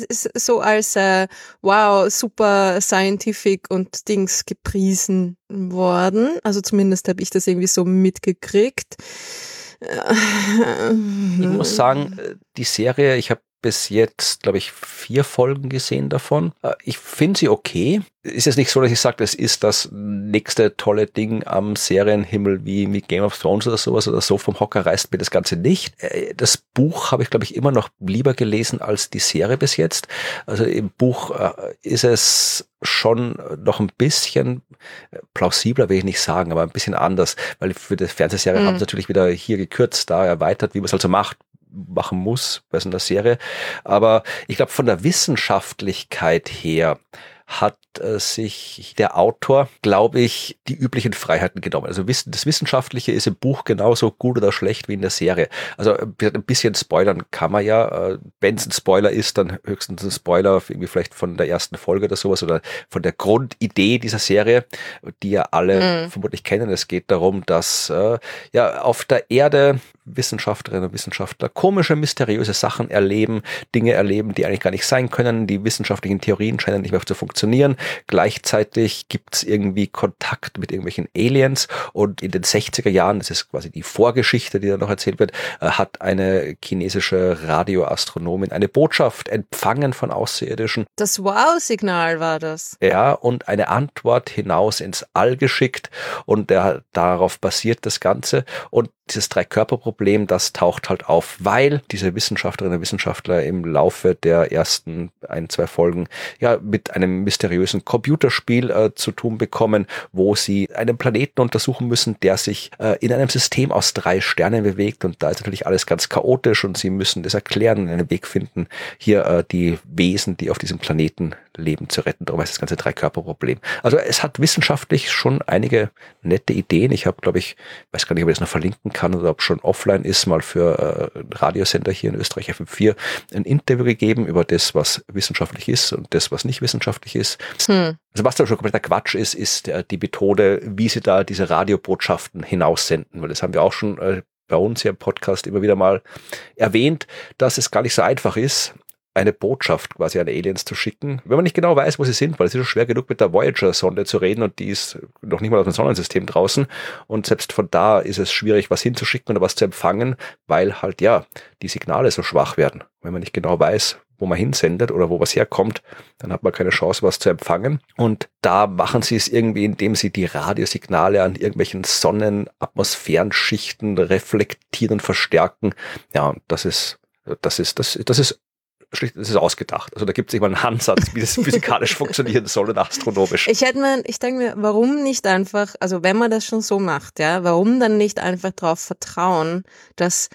Speaker 1: so als äh, wow, super scientific und Dings gepriesen worden. Also zumindest habe ich das irgendwie so mitgekriegt.
Speaker 2: Ich muss sagen, die Serie, ich habe bis jetzt, glaube ich, vier Folgen gesehen davon. Ich finde sie okay. Ist jetzt nicht so, dass ich sage, das ist das nächste tolle Ding am Serienhimmel wie, wie Game of Thrones oder sowas oder so. Vom Hocker reißt mir das Ganze nicht. Das Buch habe ich, glaube ich, immer noch lieber gelesen als die Serie bis jetzt. Also im Buch ist es schon noch ein bisschen plausibler, will ich nicht sagen, aber ein bisschen anders, weil für die Fernsehserie mhm. haben sie natürlich wieder hier gekürzt, da erweitert, wie man es halt so macht, machen muss bei so einer Serie. Aber ich glaube, von der Wissenschaftlichkeit her hat äh, sich der Autor, glaube ich, die üblichen Freiheiten genommen. Also Wissen, das Wissenschaftliche ist im Buch genauso gut oder schlecht wie in der Serie. Also ein bisschen spoilern kann man ja. Äh, wenn es ein Spoiler ist, dann höchstens ein Spoiler irgendwie vielleicht von der ersten Folge oder sowas oder von der Grundidee dieser Serie, die ja alle mhm. vermutlich kennen. Es geht darum, dass äh, ja auf der Erde Wissenschaftlerinnen und Wissenschaftler komische, mysteriöse Sachen erleben, Dinge erleben, die eigentlich gar nicht sein können. Die wissenschaftlichen Theorien scheinen nicht mehr zu funktionieren. Gleichzeitig gibt es irgendwie Kontakt mit irgendwelchen Aliens und in den sechziger Jahren, das ist quasi die Vorgeschichte, die da noch erzählt wird, hat eine chinesische Radioastronomin eine Botschaft empfangen von Außerirdischen.
Speaker 1: Das Wow-Signal war das.
Speaker 2: Ja, und eine Antwort hinaus ins All geschickt und der, darauf basiert das Ganze. Und dieses Drei-Körper-Problem, das taucht halt auf, weil diese Wissenschaftlerinnen und Wissenschaftler im Laufe der ersten ein, zwei Folgen ja mit einem mysteriösen Computerspiel äh, zu tun bekommen, wo sie einen Planeten untersuchen müssen, der sich äh, in einem System aus drei Sternen bewegt und da ist natürlich alles ganz chaotisch und sie müssen das erklären und einen Weg finden, hier äh, die Wesen, die auf diesem Planeten leben, zu retten. Darum heißt das ganze Drei-Körper-Problem. Also es hat wissenschaftlich schon einige nette Ideen. Ich habe, glaube ich, weiß gar nicht, ob ich das noch verlinken kann oder ob schon offline ist, mal für äh, Radiosender hier in Österreich F M vier ein Interview gegeben über das, was wissenschaftlich ist und das, was nicht wissenschaftlich ist. Hm. Also was da schon kompletter Quatsch ist, ist äh, die Methode, wie sie da diese Radiobotschaften hinaussenden, weil das haben wir auch schon äh, bei uns hier im Podcast immer wieder mal erwähnt, dass es gar nicht so einfach ist, eine Botschaft quasi an Aliens zu schicken, wenn man nicht genau weiß, wo sie sind, weil es ist schon schwer genug mit der Voyager-Sonde zu reden und die ist noch nicht mal aus dem Sonnensystem draußen und selbst von da ist es schwierig, was hinzuschicken oder was zu empfangen, weil halt ja die Signale so schwach werden. Wenn man nicht genau weiß, wo man hinsendet oder wo was herkommt, dann hat man keine Chance, was zu empfangen. Und da machen sie es irgendwie, indem sie die Radiosignale an irgendwelchen Sonnenatmosphärenschichten reflektieren und verstärken. Ja, und das ist, das ist, das, das ist schlicht, das ist ausgedacht. Also da gibt es immer einen Ansatz, wie das physikalisch funktionieren soll und astronomisch.
Speaker 1: Ich hätte mir, ich denke mir, warum nicht einfach, also wenn man das schon so macht, ja, warum dann nicht einfach darauf vertrauen, dass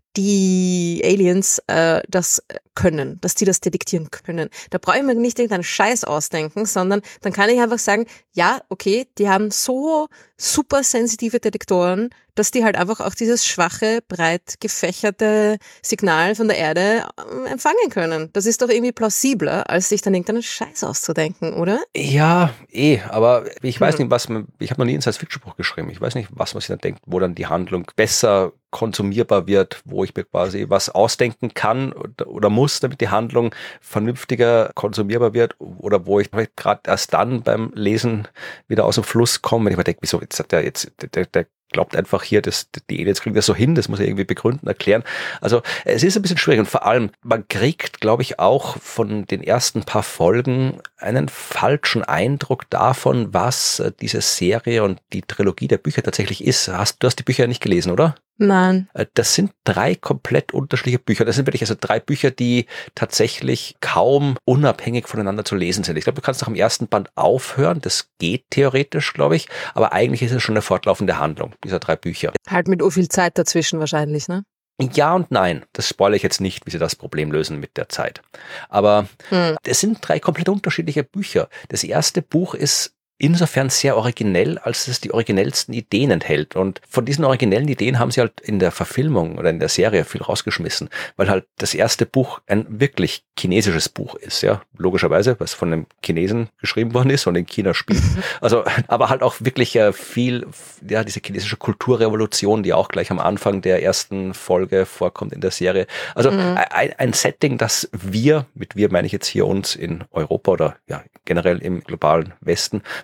Speaker 1: die Aliens äh, das können, dass die das detektieren können. Da brauche ich mir nicht irgendeinen Scheiß ausdenken, sondern dann kann ich einfach sagen, ja, okay, die haben so super sensitive Detektoren, dass die halt einfach auch dieses schwache, breit gefächerte Signal von der Erde äh, empfangen können. Das ist doch irgendwie plausibler, als sich dann irgendeinen Scheiß auszudenken, oder?
Speaker 2: Ja, eh, aber ich weiß hm. nicht, was man, ich habe noch nie ein Science-Fiction-Buch geschrieben, ich weiß nicht, was man sich dann denkt, wo dann die Handlung besser konsumierbar wird, wo ich mir quasi was ausdenken kann oder, oder muss, damit die Handlung vernünftiger konsumierbar wird oder wo ich gerade erst dann beim Lesen wieder aus dem Fluss komme, wenn ich mir denke, wieso, jetzt hat der jetzt, der, der glaubt einfach hier, dass die Aliens kriegen das so hin, das muss er irgendwie begründen, erklären. Also es ist ein bisschen schwierig und vor allem, man kriegt, glaube ich, auch von den ersten paar Folgen einen falschen Eindruck davon, was diese Serie und die Trilogie der Bücher tatsächlich ist. Hast, du hast die Bücher nicht gelesen, oder?
Speaker 1: Nein.
Speaker 2: Das sind drei komplett unterschiedliche Bücher. Das sind wirklich also drei Bücher, die tatsächlich kaum unabhängig voneinander zu lesen sind. Ich glaube, du kannst nach dem ersten Band aufhören. Das geht theoretisch, glaube ich. Aber eigentlich ist es schon eine fortlaufende Handlung dieser drei Bücher.
Speaker 1: Halt mit so viel Zeit dazwischen wahrscheinlich, ne?
Speaker 2: Ja und nein. Das spoilere ich jetzt nicht, wie sie das Problem lösen mit der Zeit. Aber hm. es sind drei komplett unterschiedliche Bücher. Das erste Buch ist insofern sehr originell, als es die originellsten Ideen enthält. Und von diesen originellen Ideen haben sie halt in der Verfilmung oder in der Serie viel rausgeschmissen, weil halt das erste Buch ein wirklich chinesisches Buch ist, ja, logischerweise, was von einem Chinesen geschrieben worden ist und in China spielt. Also, aber halt auch wirklich äh, viel, ja, diese chinesische Kulturrevolution, die auch gleich am Anfang der ersten Folge vorkommt in der Serie. Also mhm. ein, ein Setting, das wir, mit wir meine ich jetzt hier uns in Europa oder ja generell im globalen Westen,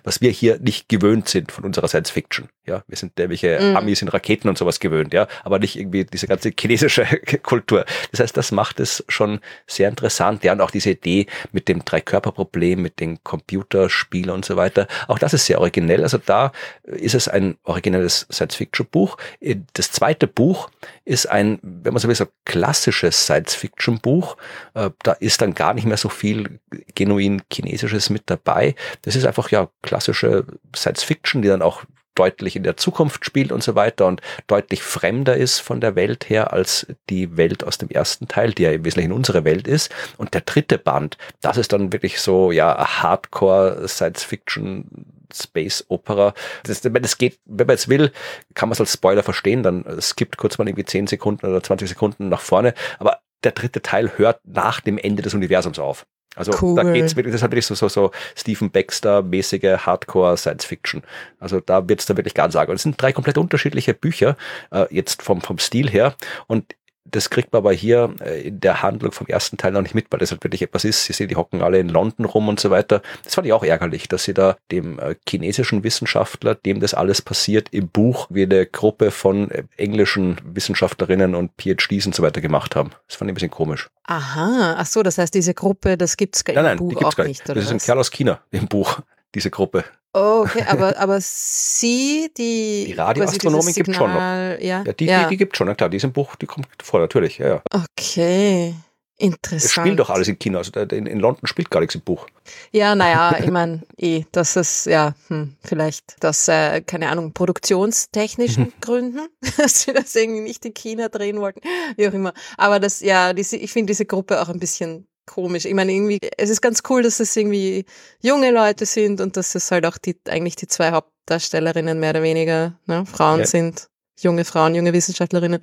Speaker 2: was wir hier nicht gewöhnt sind von unserer Science Fiction. Ja, wir sind irgendwelche
Speaker 1: Mhm.
Speaker 2: Amis in Raketen und sowas gewöhnt, ja, aber nicht irgendwie diese ganze chinesische Kultur. Das heißt, das macht es schon sehr interessant. Ja, und auch diese Idee mit dem Dreikörperproblem, mit den Computerspielen und so weiter. Auch das ist sehr originell. Also da ist es ein originelles Science-Fiction-Buch. Das zweite Buch ist ein, wenn man so will, so klassisches Science-Fiction-Buch. Da ist dann gar nicht mehr so viel genuin Chinesisches mit dabei. Das ist einfach ja klassische Science-Fiction, die dann auch deutlich in der Zukunft spielt und so weiter und deutlich fremder ist von der Welt her als die Welt aus dem ersten Teil, die ja im Wesentlichen unsere Welt ist. Und der dritte Band, das ist dann wirklich so, ja, Hardcore Science-Fiction Space Opera. Das, wenn es geht, wenn man es will, kann man es als Spoiler verstehen, dann skippt kurz mal irgendwie zehn Sekunden oder zwanzig Sekunden nach vorne, aber der dritte Teil hört nach dem Ende des Universums auf. Also
Speaker 1: Cool.
Speaker 2: da geht's wirklich, das ist halt wirklich so, so, so Stephen Baxter-mäßige Hardcore-Science-Fiction. Also da wird's dann wirklich ganz arg. Und es sind drei komplett unterschiedliche Bücher, äh, jetzt vom, vom Stil her. Und das kriegt man aber hier äh, in der Handlung vom ersten Teil noch nicht mit, weil das halt wirklich etwas ist. Sie sehen, die hocken alle in London rum und so weiter. Das fand ich auch ärgerlich, dass sie da dem äh, chinesischen Wissenschaftler, dem das alles passiert, im Buch wie eine Gruppe von äh, englischen Wissenschaftlerinnen und P H Ds und so weiter gemacht haben. Das fand ich ein bisschen komisch.
Speaker 1: Aha, ach so, das heißt, diese Gruppe, das gibt's
Speaker 2: Nein,
Speaker 1: im
Speaker 2: nein,
Speaker 1: Buch
Speaker 2: die gibt's
Speaker 1: auch
Speaker 2: gar
Speaker 1: nicht,
Speaker 2: nicht.
Speaker 1: oder
Speaker 2: Das ist ein
Speaker 1: was?
Speaker 2: Kerl aus China im Buch, diese Gruppe.
Speaker 1: Oh, okay, aber, aber sie, die,
Speaker 2: Die
Speaker 1: quasi
Speaker 2: Radioastronomin
Speaker 1: dieses
Speaker 2: gibt's schon noch.
Speaker 1: Signal, ja,
Speaker 2: Ja, die,
Speaker 1: ja.
Speaker 2: die, die gibt schon, na klar, die ist im Buch, die kommt vor, natürlich, ja, ja.
Speaker 1: Okay,
Speaker 2: Es
Speaker 1: interessant.
Speaker 2: spielt doch alles in China, also da- in, in London spielt gar nichts im Buch.
Speaker 1: Ja, naja, ich meine, eh, das ist, ja, hm, vielleicht, das, äh, keine Ahnung, produktionstechnischen Gründen, dass sie das irgendwie nicht in China drehen wollten, wie auch immer. Aber das, ja, diese, ich finde diese Gruppe auch ein bisschen komisch. Ich meine, irgendwie, es ist ganz cool, dass es irgendwie junge Leute sind und dass es halt auch die, eigentlich die zwei Hauptdarstellerinnen mehr oder weniger, ne, Frauen
Speaker 2: Ja.
Speaker 1: sind. Junge Frauen, junge Wissenschaftlerinnen.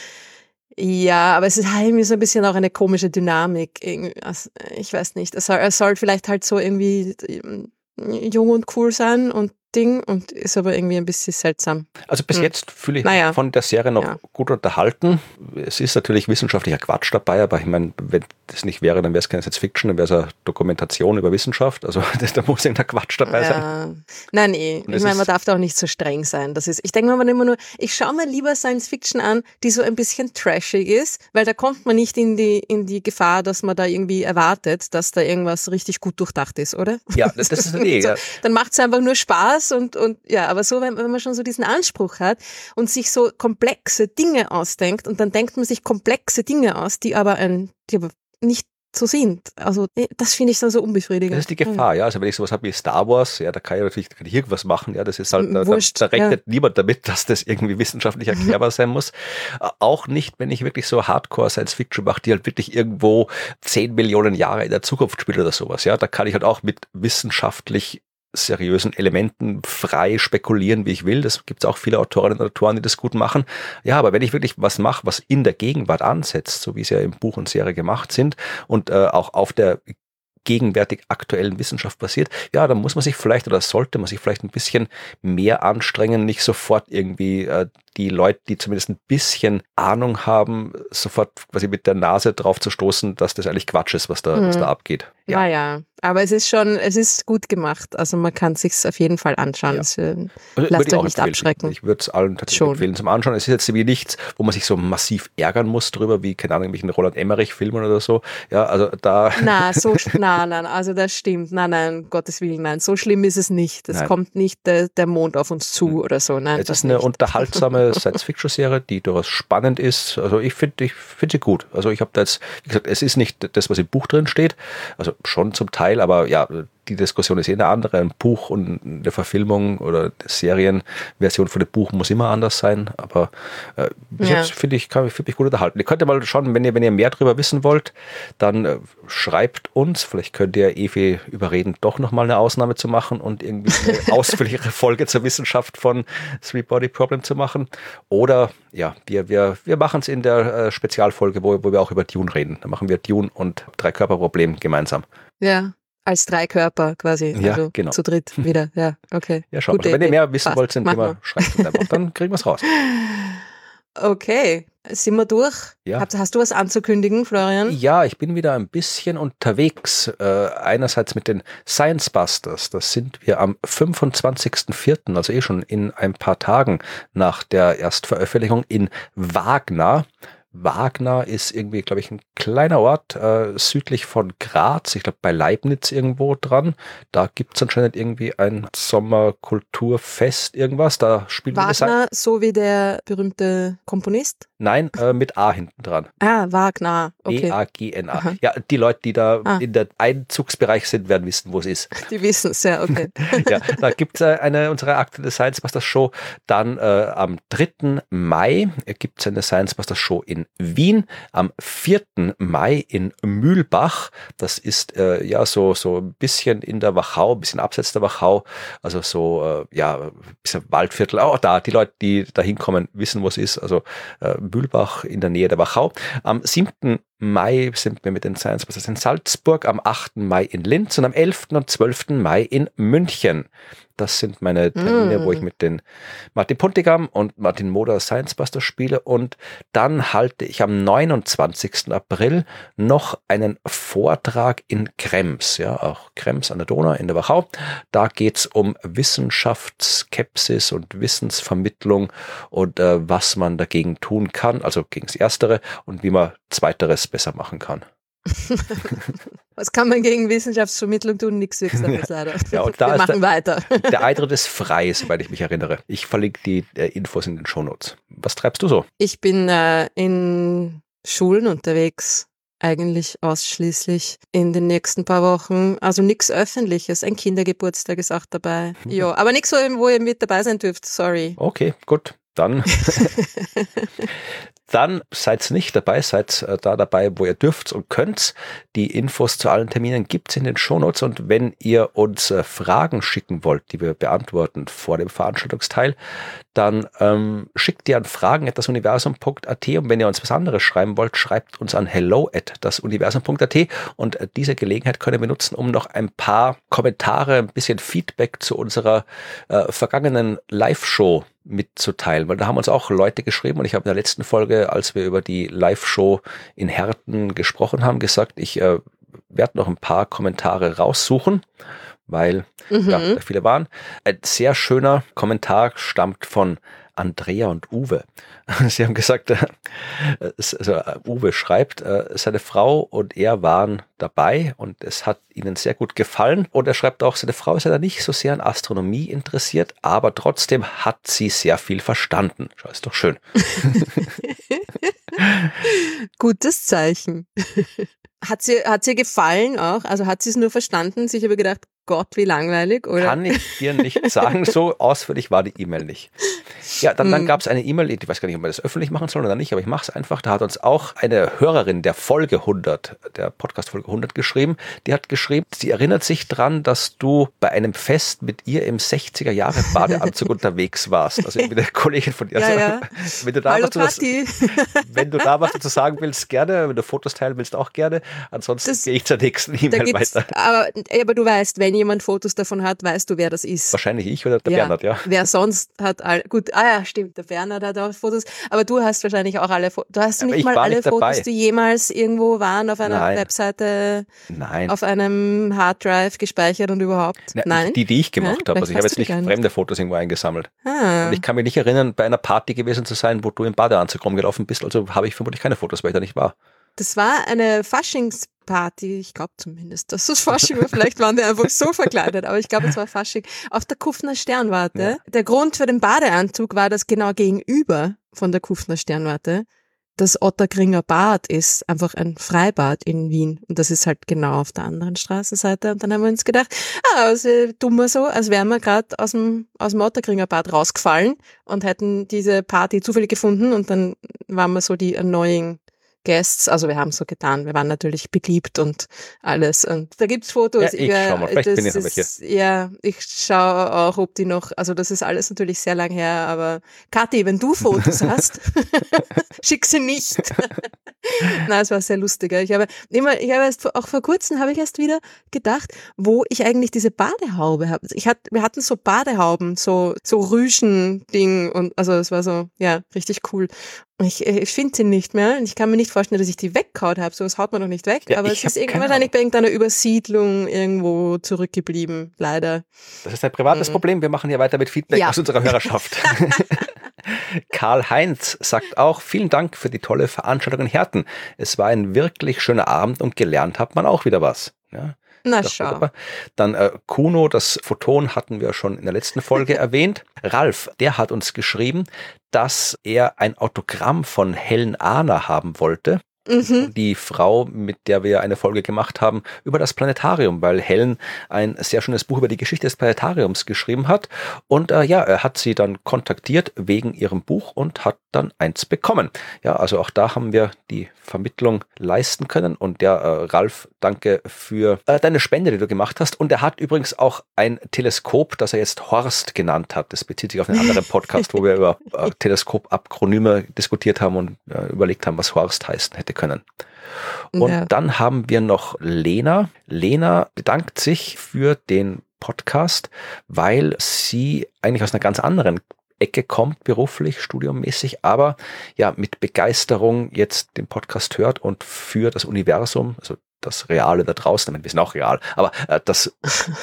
Speaker 1: Ja, aber es ist halt irgendwie so ein bisschen auch eine komische Dynamik. Irgendwie. Also, ich weiß nicht. Es soll, es soll vielleicht halt so irgendwie ähm, jung und cool sein und Ding und ist aber irgendwie ein bisschen seltsam.
Speaker 2: Also bis
Speaker 1: Hm.
Speaker 2: jetzt fühle ich
Speaker 1: Naja.
Speaker 2: mich von der Serie noch
Speaker 1: Ja.
Speaker 2: gut unterhalten. Es ist natürlich wissenschaftlicher Quatsch dabei, aber ich meine, wenn das nicht wäre, dann wäre es keine Science Fiction, dann wäre es eine Dokumentation über Wissenschaft. Also das, da muss irgendein Quatsch dabei sein.
Speaker 1: Ja. Nein, nee.
Speaker 2: Und
Speaker 1: Ich
Speaker 2: es
Speaker 1: meine, man
Speaker 2: ist-
Speaker 1: darf da auch nicht so streng sein. Das ist, ich denke mir immer nur, ich schaue mir lieber Science Fiction an, die so ein bisschen trashig ist, weil da kommt man nicht in die, in die Gefahr, dass man da irgendwie erwartet, dass da irgendwas richtig gut durchdacht ist, oder?
Speaker 2: Ja, das, das ist eh,
Speaker 1: So,
Speaker 2: ja.
Speaker 1: dann macht es einfach nur Spaß und, und ja, aber so, wenn, wenn man schon so diesen Anspruch hat und sich so komplexe Dinge ausdenkt und dann denkt man sich komplexe Dinge aus, die aber ein, die aber nicht so sind. Also eh, das finde ich dann so unbefriedigend.
Speaker 2: Das ist die Gefahr, ja. Also wenn ich sowas habe wie Star Wars, ja, da kann ich natürlich kann ich irgendwas machen, ja. Das ist halt, da, da,
Speaker 1: Wurscht,
Speaker 2: da rechnet
Speaker 1: ja.
Speaker 2: niemand damit, dass das irgendwie wissenschaftlich erklärbar sein muss. Äh, Auch nicht, wenn ich wirklich so Hardcore Science Fiction mache, die halt wirklich irgendwo zehn Millionen Jahre in der Zukunft spielt oder sowas, ja. Da kann ich halt auch mit wissenschaftlich seriösen Elementen frei spekulieren, wie ich will. Das gibt es auch viele Autorinnen und Autoren, die das gut machen. Ja, aber wenn ich wirklich was mache, was in der Gegenwart ansetzt, so wie es ja im Buch und Serie gemacht sind und äh, auch auf der gegenwärtig aktuellen Wissenschaft basiert, ja, dann muss man sich vielleicht oder sollte man sich vielleicht ein bisschen mehr anstrengen, nicht sofort irgendwie äh, die Leute, die zumindest ein bisschen Ahnung haben, sofort quasi mit der Nase drauf zu stoßen, dass das eigentlich Quatsch ist, was da, was
Speaker 1: Mhm.
Speaker 2: da abgeht. Ja.
Speaker 1: Naja, aber es ist schon, es ist gut gemacht. Also man kann sich's auf jeden Fall anschauen.
Speaker 2: Ja.
Speaker 1: Es, äh,
Speaker 2: Also,
Speaker 1: Lasst
Speaker 2: würde ich
Speaker 1: euch
Speaker 2: auch
Speaker 1: nicht
Speaker 2: empfehlen.
Speaker 1: abschrecken.
Speaker 2: Ich würde es allen tatsächlich
Speaker 1: Schon.
Speaker 2: empfehlen zum Anschauen. Es ist jetzt wie nichts, wo man sich so massiv ärgern muss drüber, wie, keine Ahnung, irgendwelchen Roland Emmerich-Filmen oder so. Ja, also da.
Speaker 1: Na, so, sch- na, nein, also das stimmt. Nein, nein, um Gottes Willen, nein. So schlimm ist es nicht. Es
Speaker 2: Nein.
Speaker 1: kommt nicht der, der Mond auf uns zu oder so. Nein,
Speaker 2: Es
Speaker 1: das
Speaker 2: ist eine
Speaker 1: nicht.
Speaker 2: unterhaltsame Science-Fiction-Serie, die durchaus spannend ist. Also ich finde ich finde sie gut. Also ich habe da jetzt, wie gesagt, es ist nicht das, was im Buch drin steht. Also schon zum Teil, aber ja, die Diskussion ist eh eine andere. Ein Buch und eine Verfilmung oder eine Serienversion von dem Buch muss immer anders sein. Aber äh, bis
Speaker 1: Ja.
Speaker 2: jetzt finde ich, kann mich wirklich gut unterhalten. Ihr könnt ja mal schauen, wenn ihr, wenn ihr mehr darüber wissen wollt, dann äh, schreibt uns. Vielleicht könnt ihr Evi überreden, doch nochmal eine Ausnahme zu machen und irgendwie eine ausführlichere Folge zur Wissenschaft von Three Body Problem zu machen. Oder ja, wir, wir, wir machen es in der äh, Spezialfolge, wo, wo wir auch über Dune reden. Da machen wir Dune und Dreikörperproblem gemeinsam.
Speaker 1: Ja, als drei Körper quasi.
Speaker 2: Ja,
Speaker 1: also
Speaker 2: genau.
Speaker 1: zu dritt wieder. Ja, okay.
Speaker 2: Ja, schaut
Speaker 1: Gute
Speaker 2: mal. Wenn ihr
Speaker 1: Idee.
Speaker 2: mehr wissen
Speaker 1: Passt.
Speaker 2: wollt zum
Speaker 1: Machen
Speaker 2: Thema,
Speaker 1: wir.
Speaker 2: schreibt uns einfach. Dann kriegen wir es raus.
Speaker 1: Okay, sind wir durch?
Speaker 2: Ja.
Speaker 1: Hast, hast du was anzukündigen, Florian?
Speaker 2: Ja, ich bin wieder ein bisschen unterwegs. Äh, einerseits mit den Science Busters. Das sind wir am fünfundzwanzigsten vierten, also eh schon in ein paar Tagen nach der Erstveröffentlichung in Wagner. Wagner ist irgendwie, glaube ich, ein kleiner Ort äh, südlich von Graz, ich glaube bei Leibniz irgendwo dran. Da gibt es anscheinend irgendwie ein Sommerkulturfest, irgendwas. Da spielt
Speaker 1: Wagner, so wie der berühmte Komponist?
Speaker 2: Nein, äh, mit A hinten dran.
Speaker 1: Ah, Wagner, okay.
Speaker 2: W A G N A.
Speaker 1: Aha.
Speaker 2: Ja, die Leute, die da
Speaker 1: Ah.
Speaker 2: in der Einzugsbereich sind, werden wissen, wo es ist.
Speaker 1: Die wissen es, ja, okay.
Speaker 2: Ja, da gibt es äh, eine unserer aktuelle Science Busters Show. Dann äh, am dritten Mai gibt es eine Science Busters Show in Wien. Am vierten Mai in Mühlbach. Das ist äh, ja so, so ein bisschen in der Wachau, ein bisschen abseits der Wachau. Also so, äh, ja, ein bisschen Waldviertel. Auch da, die Leute, die da hinkommen, wissen, wo es ist. Also äh, Mühlbach in der Nähe der Wachau. Am siebten Mai sind wir mit den Science Busters in Salzburg, am achten Mai in Linz und am elften und zwölften Mai in München. Das sind meine Termine,
Speaker 1: Mm.
Speaker 2: wo ich mit den Martin Puntigam und Martin Moder Science Busters spiele. Und dann halte ich am neunundzwanzigsten April noch einen Vortrag in Krems, ja, auch Krems an der Donau in der Wachau. Da geht's um Wissenschaftsskepsis und Wissensvermittlung und äh, was man dagegen tun kann, also gegen das Erstere und wie man Zweiteres besser machen kann.
Speaker 1: Was kann man gegen Wissenschaftsvermittlung tun? Nichts Wirksames leider.
Speaker 2: Ja, und da
Speaker 1: Wir
Speaker 2: ist
Speaker 1: machen
Speaker 2: der-
Speaker 1: weiter.
Speaker 2: Der Eintritt ist frei, soweit ich mich erinnere. Ich verlinke die äh, Infos in den Shownotes. Was treibst du so?
Speaker 1: Ich bin äh, in Schulen unterwegs, eigentlich ausschließlich in den nächsten paar Wochen. Also nichts Öffentliches. Ein Kindergeburtstag ist auch dabei.
Speaker 2: Mhm.
Speaker 1: Ja, aber nichts, wo, ihr- wo ihr mit dabei sein dürft. Sorry.
Speaker 2: Okay, gut. Dann, dann seid nicht dabei, seid äh, da dabei, wo ihr dürft und könnt. Die Infos zu allen Terminen gibt's in den Shownotes und wenn ihr uns äh, Fragen schicken wollt, die wir beantworten vor dem Veranstaltungsteil, dann ähm, schickt die an fragen at dasuniversum punkt at und wenn ihr uns was anderes schreiben wollt, schreibt uns an hello at dasuniversum punkt at und äh, diese Gelegenheit können wir nutzen, um noch ein paar Kommentare, ein bisschen Feedback zu unserer äh, vergangenen Live-Show mitzuteilen, weil da haben uns auch Leute geschrieben und ich habe in der letzten Folge, als wir über die Live-Show in Herten gesprochen haben, gesagt, ich äh, werde noch ein paar Kommentare raussuchen, weil
Speaker 1: Mhm.
Speaker 2: ja, da viele waren. Ein sehr schöner Kommentar stammt von Andrea und Uwe. Sie haben gesagt, äh, es- also äh, Uwe schreibt, äh, seine Frau und er waren dabei und es hat ihnen sehr gut gefallen. Und er schreibt auch, seine Frau ist ja nicht so sehr an Astronomie interessiert, aber trotzdem hat sie sehr viel verstanden. Schau, ist doch schön.
Speaker 1: Gutes Zeichen. Hat sie, hat sie gefallen auch? Also hat sie es nur verstanden? Sich aber gedacht, Gott, wie langweilig, oder?
Speaker 2: Kann ich dir nicht sagen, so ausführlich war die E-Mail nicht. Ja, dann, dann
Speaker 1: Hm.
Speaker 2: gab es eine E-Mail, ich weiß gar nicht, ob wir das öffentlich machen sollen oder nicht, aber ich mache es einfach. Da hat uns auch eine Hörerin der Folge hundert, der Podcast-Folge hundert geschrieben. Die hat geschrieben, sie erinnert sich dran, dass du bei einem Fest mit ihr im sechziger-Jahre-Badeanzug unterwegs warst. Also mit der Kollegin von dir.
Speaker 1: Ja,
Speaker 2: Also,
Speaker 1: ja.
Speaker 2: Wenn du da
Speaker 1: Hallo
Speaker 2: was zu das-
Speaker 1: Kathi.
Speaker 2: wenn du da was dazu sagen willst, gerne. Wenn du Fotos teilen willst, auch gerne. Ansonsten
Speaker 1: Das-
Speaker 2: gehe ich zur nächsten
Speaker 1: Da
Speaker 2: E-Mail
Speaker 1: gibt's,
Speaker 2: weiter.
Speaker 1: aber, aber du weißt, wenn jemand Fotos davon hat, weißt du, wer das ist.
Speaker 2: Wahrscheinlich ich oder der Bernhard, ja.
Speaker 1: Wer sonst hat all, gut, ah ja, stimmt, der Bernhard hat auch Fotos, aber du hast wahrscheinlich auch alle Fotos. Du hast
Speaker 2: Aber
Speaker 1: nicht
Speaker 2: ich
Speaker 1: mal
Speaker 2: war
Speaker 1: alle
Speaker 2: nicht dabei.
Speaker 1: Fotos, die jemals irgendwo waren, auf einer
Speaker 2: Nein.
Speaker 1: Webseite,
Speaker 2: Nein.
Speaker 1: auf einem Harddrive gespeichert und überhaupt.
Speaker 2: Ja,
Speaker 1: Nein?
Speaker 2: Die, die ich gemacht
Speaker 1: Ja,
Speaker 2: habe. Also ich
Speaker 1: vielleicht
Speaker 2: habe
Speaker 1: hast
Speaker 2: jetzt
Speaker 1: du die
Speaker 2: nicht
Speaker 1: gar nicht.
Speaker 2: fremde Fotos irgendwo eingesammelt.
Speaker 1: Ah.
Speaker 2: Und ich kann mich nicht erinnern, bei einer Party gewesen zu sein, wo du im Badeanzug rumgelaufen bist. Also habe ich vermutlich keine Fotos, weil ich da nicht war.
Speaker 1: Das war eine Faschingsparty, ich glaube zumindest, dass das Fasching war. Vielleicht waren die einfach so verkleidet, aber ich glaube, es war Fasching auf der Kufner Sternwarte.
Speaker 2: Ja.
Speaker 1: Der Grund für den Badeanzug war, dass genau gegenüber von der Kufner Sternwarte das Otterkringer Bad ist, einfach ein Freibad in Wien. Und das ist halt genau auf der anderen Straßenseite. Und dann haben wir uns gedacht, ah, also tun wir so, als wären wir gerade aus dem, aus dem Otterkringer Bad rausgefallen und hätten diese Party zufällig gefunden und dann waren wir so die annoying Guests, also wir haben so getan, wir waren natürlich beliebt und alles und da gibt's Fotos.
Speaker 2: Ja, ich ja, schau mal, vielleicht
Speaker 1: das
Speaker 2: bin ich
Speaker 1: ist, ja, ich schaue auch, ob die noch, also das ist alles natürlich sehr lang her, aber Kathi, wenn du Fotos hast, schick sie nicht. Nein, es war sehr lustig. Ich habe immer, ich habe erst auch vor kurzem habe ich erst wieder gedacht, wo ich eigentlich diese Badehaube habe. Ich hatte, wir hatten so Badehauben, so so Rüschen-Ding und also es war so, ja, richtig cool. Ich, ich finde sie nicht mehr. Ich kann mir nicht vorstellen, dass ich die weggehauen habe. So was haut man doch nicht weg. Ja, aber es ist irgendwie wahrscheinlich bei irgendeiner Übersiedlung irgendwo zurückgeblieben, leider.
Speaker 2: Das ist ein privates mhm. Problem. Wir machen hier weiter mit Feedback ja. aus unserer Hörerschaft. Karl-Heinz sagt auch, vielen Dank für die tolle Veranstaltung in Herten. Es war ein wirklich schöner Abend und gelernt hat man auch wieder was. Ja.
Speaker 1: Na schau.
Speaker 2: Dann äh, Kuno, das Photon hatten wir schon in der letzten Folge erwähnt. Ralf, der hat uns geschrieben, dass er ein Autogramm von Helen Ahner haben wollte. Mhm. Die Frau, mit der wir eine Folge gemacht haben, über das Planetarium, weil Helen ein sehr schönes Buch über die Geschichte des Planetariums geschrieben hat. Und äh, ja, er hat sie dann kontaktiert wegen ihrem Buch und hat dann eins bekommen. Ja, also auch da haben wir die Vermittlung leisten können. Und ja, äh, Ralf, danke für äh, deine Spende, die du gemacht hast. Und er hat übrigens auch ein Teleskop, das er jetzt Horst genannt hat. Das bezieht sich auf einen anderen Podcast, wo wir über äh, Teleskop-Akronyme diskutiert haben und äh, überlegt haben, was Horst heißen hätte können. Und ja. dann haben wir noch Lena. Lena bedankt sich für den Podcast, weil sie eigentlich aus einer ganz anderen Ecke kommt, beruflich, studiummäßig, aber ja mit Begeisterung jetzt den Podcast hört und für das Universum, also das Reale da draußen, ich meine, wir sind auch real, aber äh, das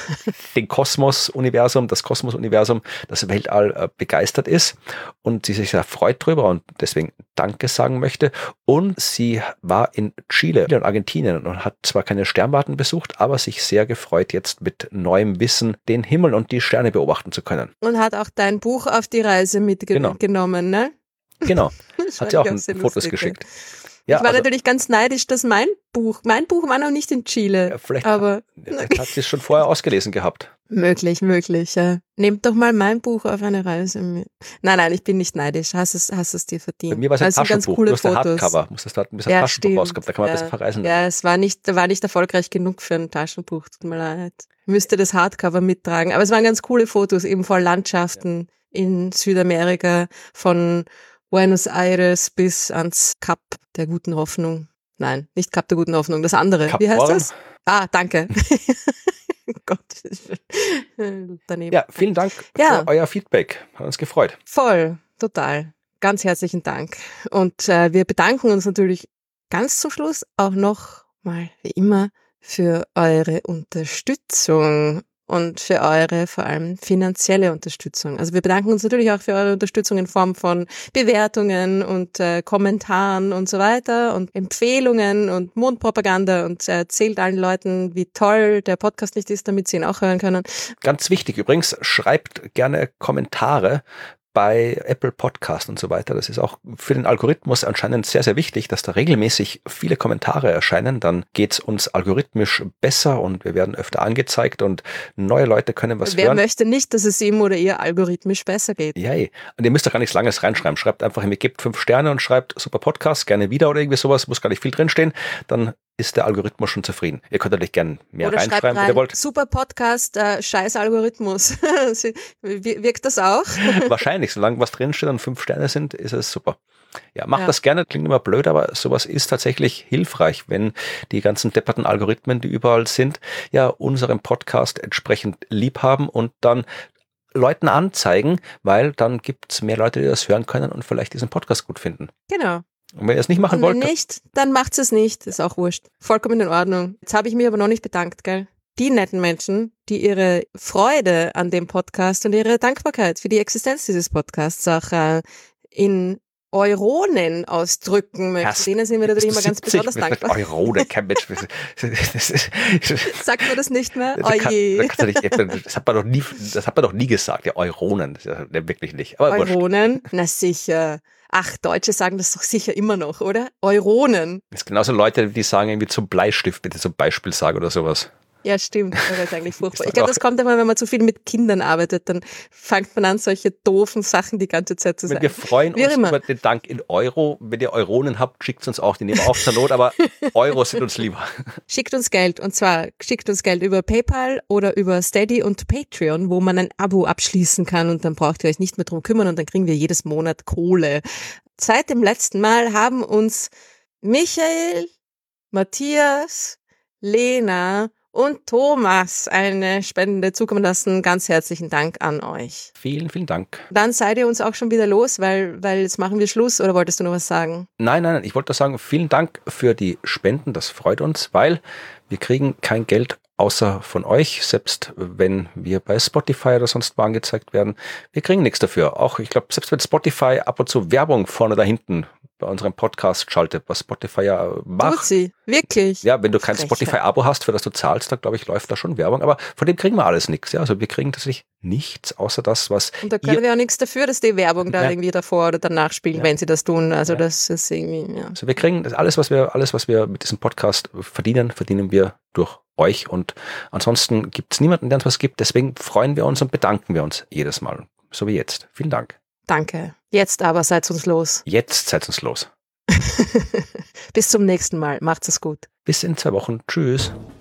Speaker 2: den Kosmos-Universum, das Kosmos-Universum, das Weltall äh, begeistert ist und sie sich sehr freut drüber und deswegen Danke sagen möchte. Und sie war in Chile und Argentinien und hat zwar keine Sternwarten besucht, aber sich sehr gefreut, jetzt mit neuem Wissen den Himmel und die Sterne beobachten zu können.
Speaker 1: Und hat auch dein Buch auf die Reise mitgenommen, genau. ne?
Speaker 2: Genau, hat sie auch ein Fotos lustig, geschickt. Ja,
Speaker 1: ich war
Speaker 2: also,
Speaker 1: natürlich ganz neidisch, dass mein Buch, mein Buch war noch nicht in Chile.
Speaker 2: Ja, vielleicht,
Speaker 1: aber
Speaker 2: vielleicht hat sie es schon vorher ausgelesen gehabt.
Speaker 1: Möglich, möglich, ja. Nehmt doch mal mein Buch auf eine Reise mit. Nein, nein, ich bin nicht neidisch. Hast es, hast es dir verdient.
Speaker 2: Bei mir war es ein
Speaker 1: also
Speaker 2: Taschenbuch,
Speaker 1: coole
Speaker 2: du hast ein
Speaker 1: Fotos.
Speaker 2: Hardcover, musstest dort ein bisschen
Speaker 1: ja,
Speaker 2: Taschenbuch
Speaker 1: stimmt.
Speaker 2: rauskommen, da kann man
Speaker 1: ja.
Speaker 2: besser verreisen.
Speaker 1: Ja, es war nicht, war nicht erfolgreich genug für ein Taschenbuch, tut mir leid. Ich müsste das Hardcover mittragen. Aber es waren ganz coole Fotos, eben vor Landschaften ja. in Südamerika, von Buenos Aires bis ans Kap der guten Hoffnung. Nein, nicht Kap der guten Hoffnung, das andere.
Speaker 2: Kap
Speaker 1: Wie heißt
Speaker 2: Horn?
Speaker 1: das? Ah, danke. Gott. Daneben.
Speaker 2: Ja, vielen Dank
Speaker 1: ja.
Speaker 2: für euer Feedback. Hat uns gefreut.
Speaker 1: Voll, total. Ganz herzlichen Dank. Und äh, wir bedanken uns natürlich ganz zum Schluss auch noch mal, wie immer, für eure Unterstützung. Und für eure vor allem finanzielle Unterstützung. Also wir bedanken uns natürlich auch für eure Unterstützung in Form von Bewertungen und äh, Kommentaren und so weiter und Empfehlungen und Mundpropaganda und äh, erzählt allen Leuten, wie toll der Podcast nicht ist, damit sie ihn auch hören können.
Speaker 2: Ganz wichtig übrigens, schreibt gerne Kommentare bei Apple Podcast und so weiter. Das ist auch für den Algorithmus anscheinend sehr, sehr wichtig, dass da regelmäßig viele Kommentare erscheinen. Dann geht's uns algorithmisch besser und wir werden öfter angezeigt und neue Leute können was
Speaker 1: Wer
Speaker 2: hören.
Speaker 1: Wer möchte nicht, dass es ihm oder ihr algorithmisch besser geht?
Speaker 2: Ja, und ihr müsst doch gar nichts Langes reinschreiben. Schreibt einfach, mir gebt fünf Sterne und schreibt super Podcast, gerne wieder oder irgendwie sowas. Muss gar nicht viel drinstehen. Dann ist der Algorithmus schon zufrieden. Ihr könnt natürlich gerne mehr
Speaker 1: Oder
Speaker 2: reinschreiben,
Speaker 1: rein,
Speaker 2: wenn ihr wollt.
Speaker 1: Super Podcast, äh, scheiß Algorithmus. Wirkt das auch?
Speaker 2: Wahrscheinlich, solange was drinsteht und fünf Sterne sind, ist es super. Ja, macht
Speaker 1: ja.
Speaker 2: das gerne, klingt immer blöd, aber sowas ist tatsächlich hilfreich, wenn die ganzen depperten Algorithmen, die überall sind, ja unseren Podcast entsprechend lieb haben und dann Leuten anzeigen, weil dann gibt's mehr Leute, die das hören können und vielleicht diesen Podcast gut finden.
Speaker 1: Genau.
Speaker 2: Und wenn ihr es nicht machen
Speaker 1: und
Speaker 2: wollt...
Speaker 1: wenn nicht, dann macht's es nicht. Ist auch wurscht. Vollkommen in Ordnung. Jetzt habe ich mich aber noch nicht bedankt, gell? Die netten Menschen, die ihre Freude an dem Podcast und ihre Dankbarkeit für die Existenz dieses Podcasts auch äh, in Euronen ausdrücken möchten. Denen sind wir natürlich immer ganz besonders dankbar.
Speaker 2: Euronen, kein Mensch.
Speaker 1: Sagt man das nicht mehr?
Speaker 2: Das,
Speaker 1: oh
Speaker 2: kann,
Speaker 1: je.
Speaker 2: Nicht, das, hat man doch nie, das hat man doch nie gesagt, ja, Euronen. Das ist ja wirklich nicht. Aber
Speaker 1: Euronen? Wurscht. Na sicher. Ach, Deutsche sagen das doch sicher immer noch, oder? Euronen.
Speaker 2: Das sind genauso Leute, die sagen irgendwie zum Bleistift, bitte zum Beispiel sagen oder sowas.
Speaker 1: Ja, stimmt. Das ist eigentlich furchtbar. Ich glaube, das kommt immer, wenn man zu viel mit Kindern arbeitet, dann fängt man an, solche doofen Sachen die ganze Zeit zu sagen.
Speaker 2: Wir freuen uns über den Dank in Euro. Wenn ihr Euronen habt, schickt uns auch. Die nehmen wir auch zur Not, aber Euros sind uns lieber.
Speaker 1: Schickt uns Geld. Und zwar schickt uns Geld über PayPal oder über Steady und Patreon, wo man ein Abo abschließen kann und dann braucht ihr euch nicht mehr drum kümmern und dann kriegen wir jedes Monat Kohle. Seit dem letzten Mal haben uns Michael, Matthias, Lena und Thomas eine Spende zukommen lassen. Ganz herzlichen Dank an euch.
Speaker 2: Vielen, vielen Dank.
Speaker 1: Dann seid ihr uns auch schon wieder los, weil, weil jetzt machen wir Schluss. Oder wolltest du noch was sagen?
Speaker 2: Nein, nein, ich wollte sagen, vielen Dank für die Spenden. Das freut uns, weil wir kriegen kein Geld außer von euch, selbst wenn wir bei Spotify oder sonst wo angezeigt werden. Wir kriegen nichts dafür. Auch, ich glaube, selbst wenn Spotify ab und zu Werbung vorne oder hinten bei unserem Podcast schaltet, was Spotify ja macht.
Speaker 1: Tut sie, wirklich.
Speaker 2: Ja, wenn du kein Spotify-Abo hast, für das du zahlst, da glaube ich, läuft da schon Werbung. Aber von dem kriegen wir alles nichts. Ja? Also wir kriegen tatsächlich nichts, außer das, was
Speaker 1: Und da können wir auch nichts dafür, dass die Werbung da
Speaker 2: ja.
Speaker 1: irgendwie davor oder danach spielen, ja. wenn sie das tun. Also
Speaker 2: ja.
Speaker 1: das ist irgendwie, ja.
Speaker 2: Also wir kriegen das alles, was wir, alles, was wir mit diesem Podcast verdienen, verdienen wir durch euch. Und ansonsten gibt es niemanden, der uns was gibt. Deswegen freuen wir uns und bedanken wir uns jedes Mal. So wie jetzt. Vielen Dank.
Speaker 1: Danke. Jetzt aber seid uns los.
Speaker 2: Jetzt seid uns los.
Speaker 1: Bis zum nächsten Mal. Macht's es gut.
Speaker 2: Bis in zwei Wochen. Tschüss.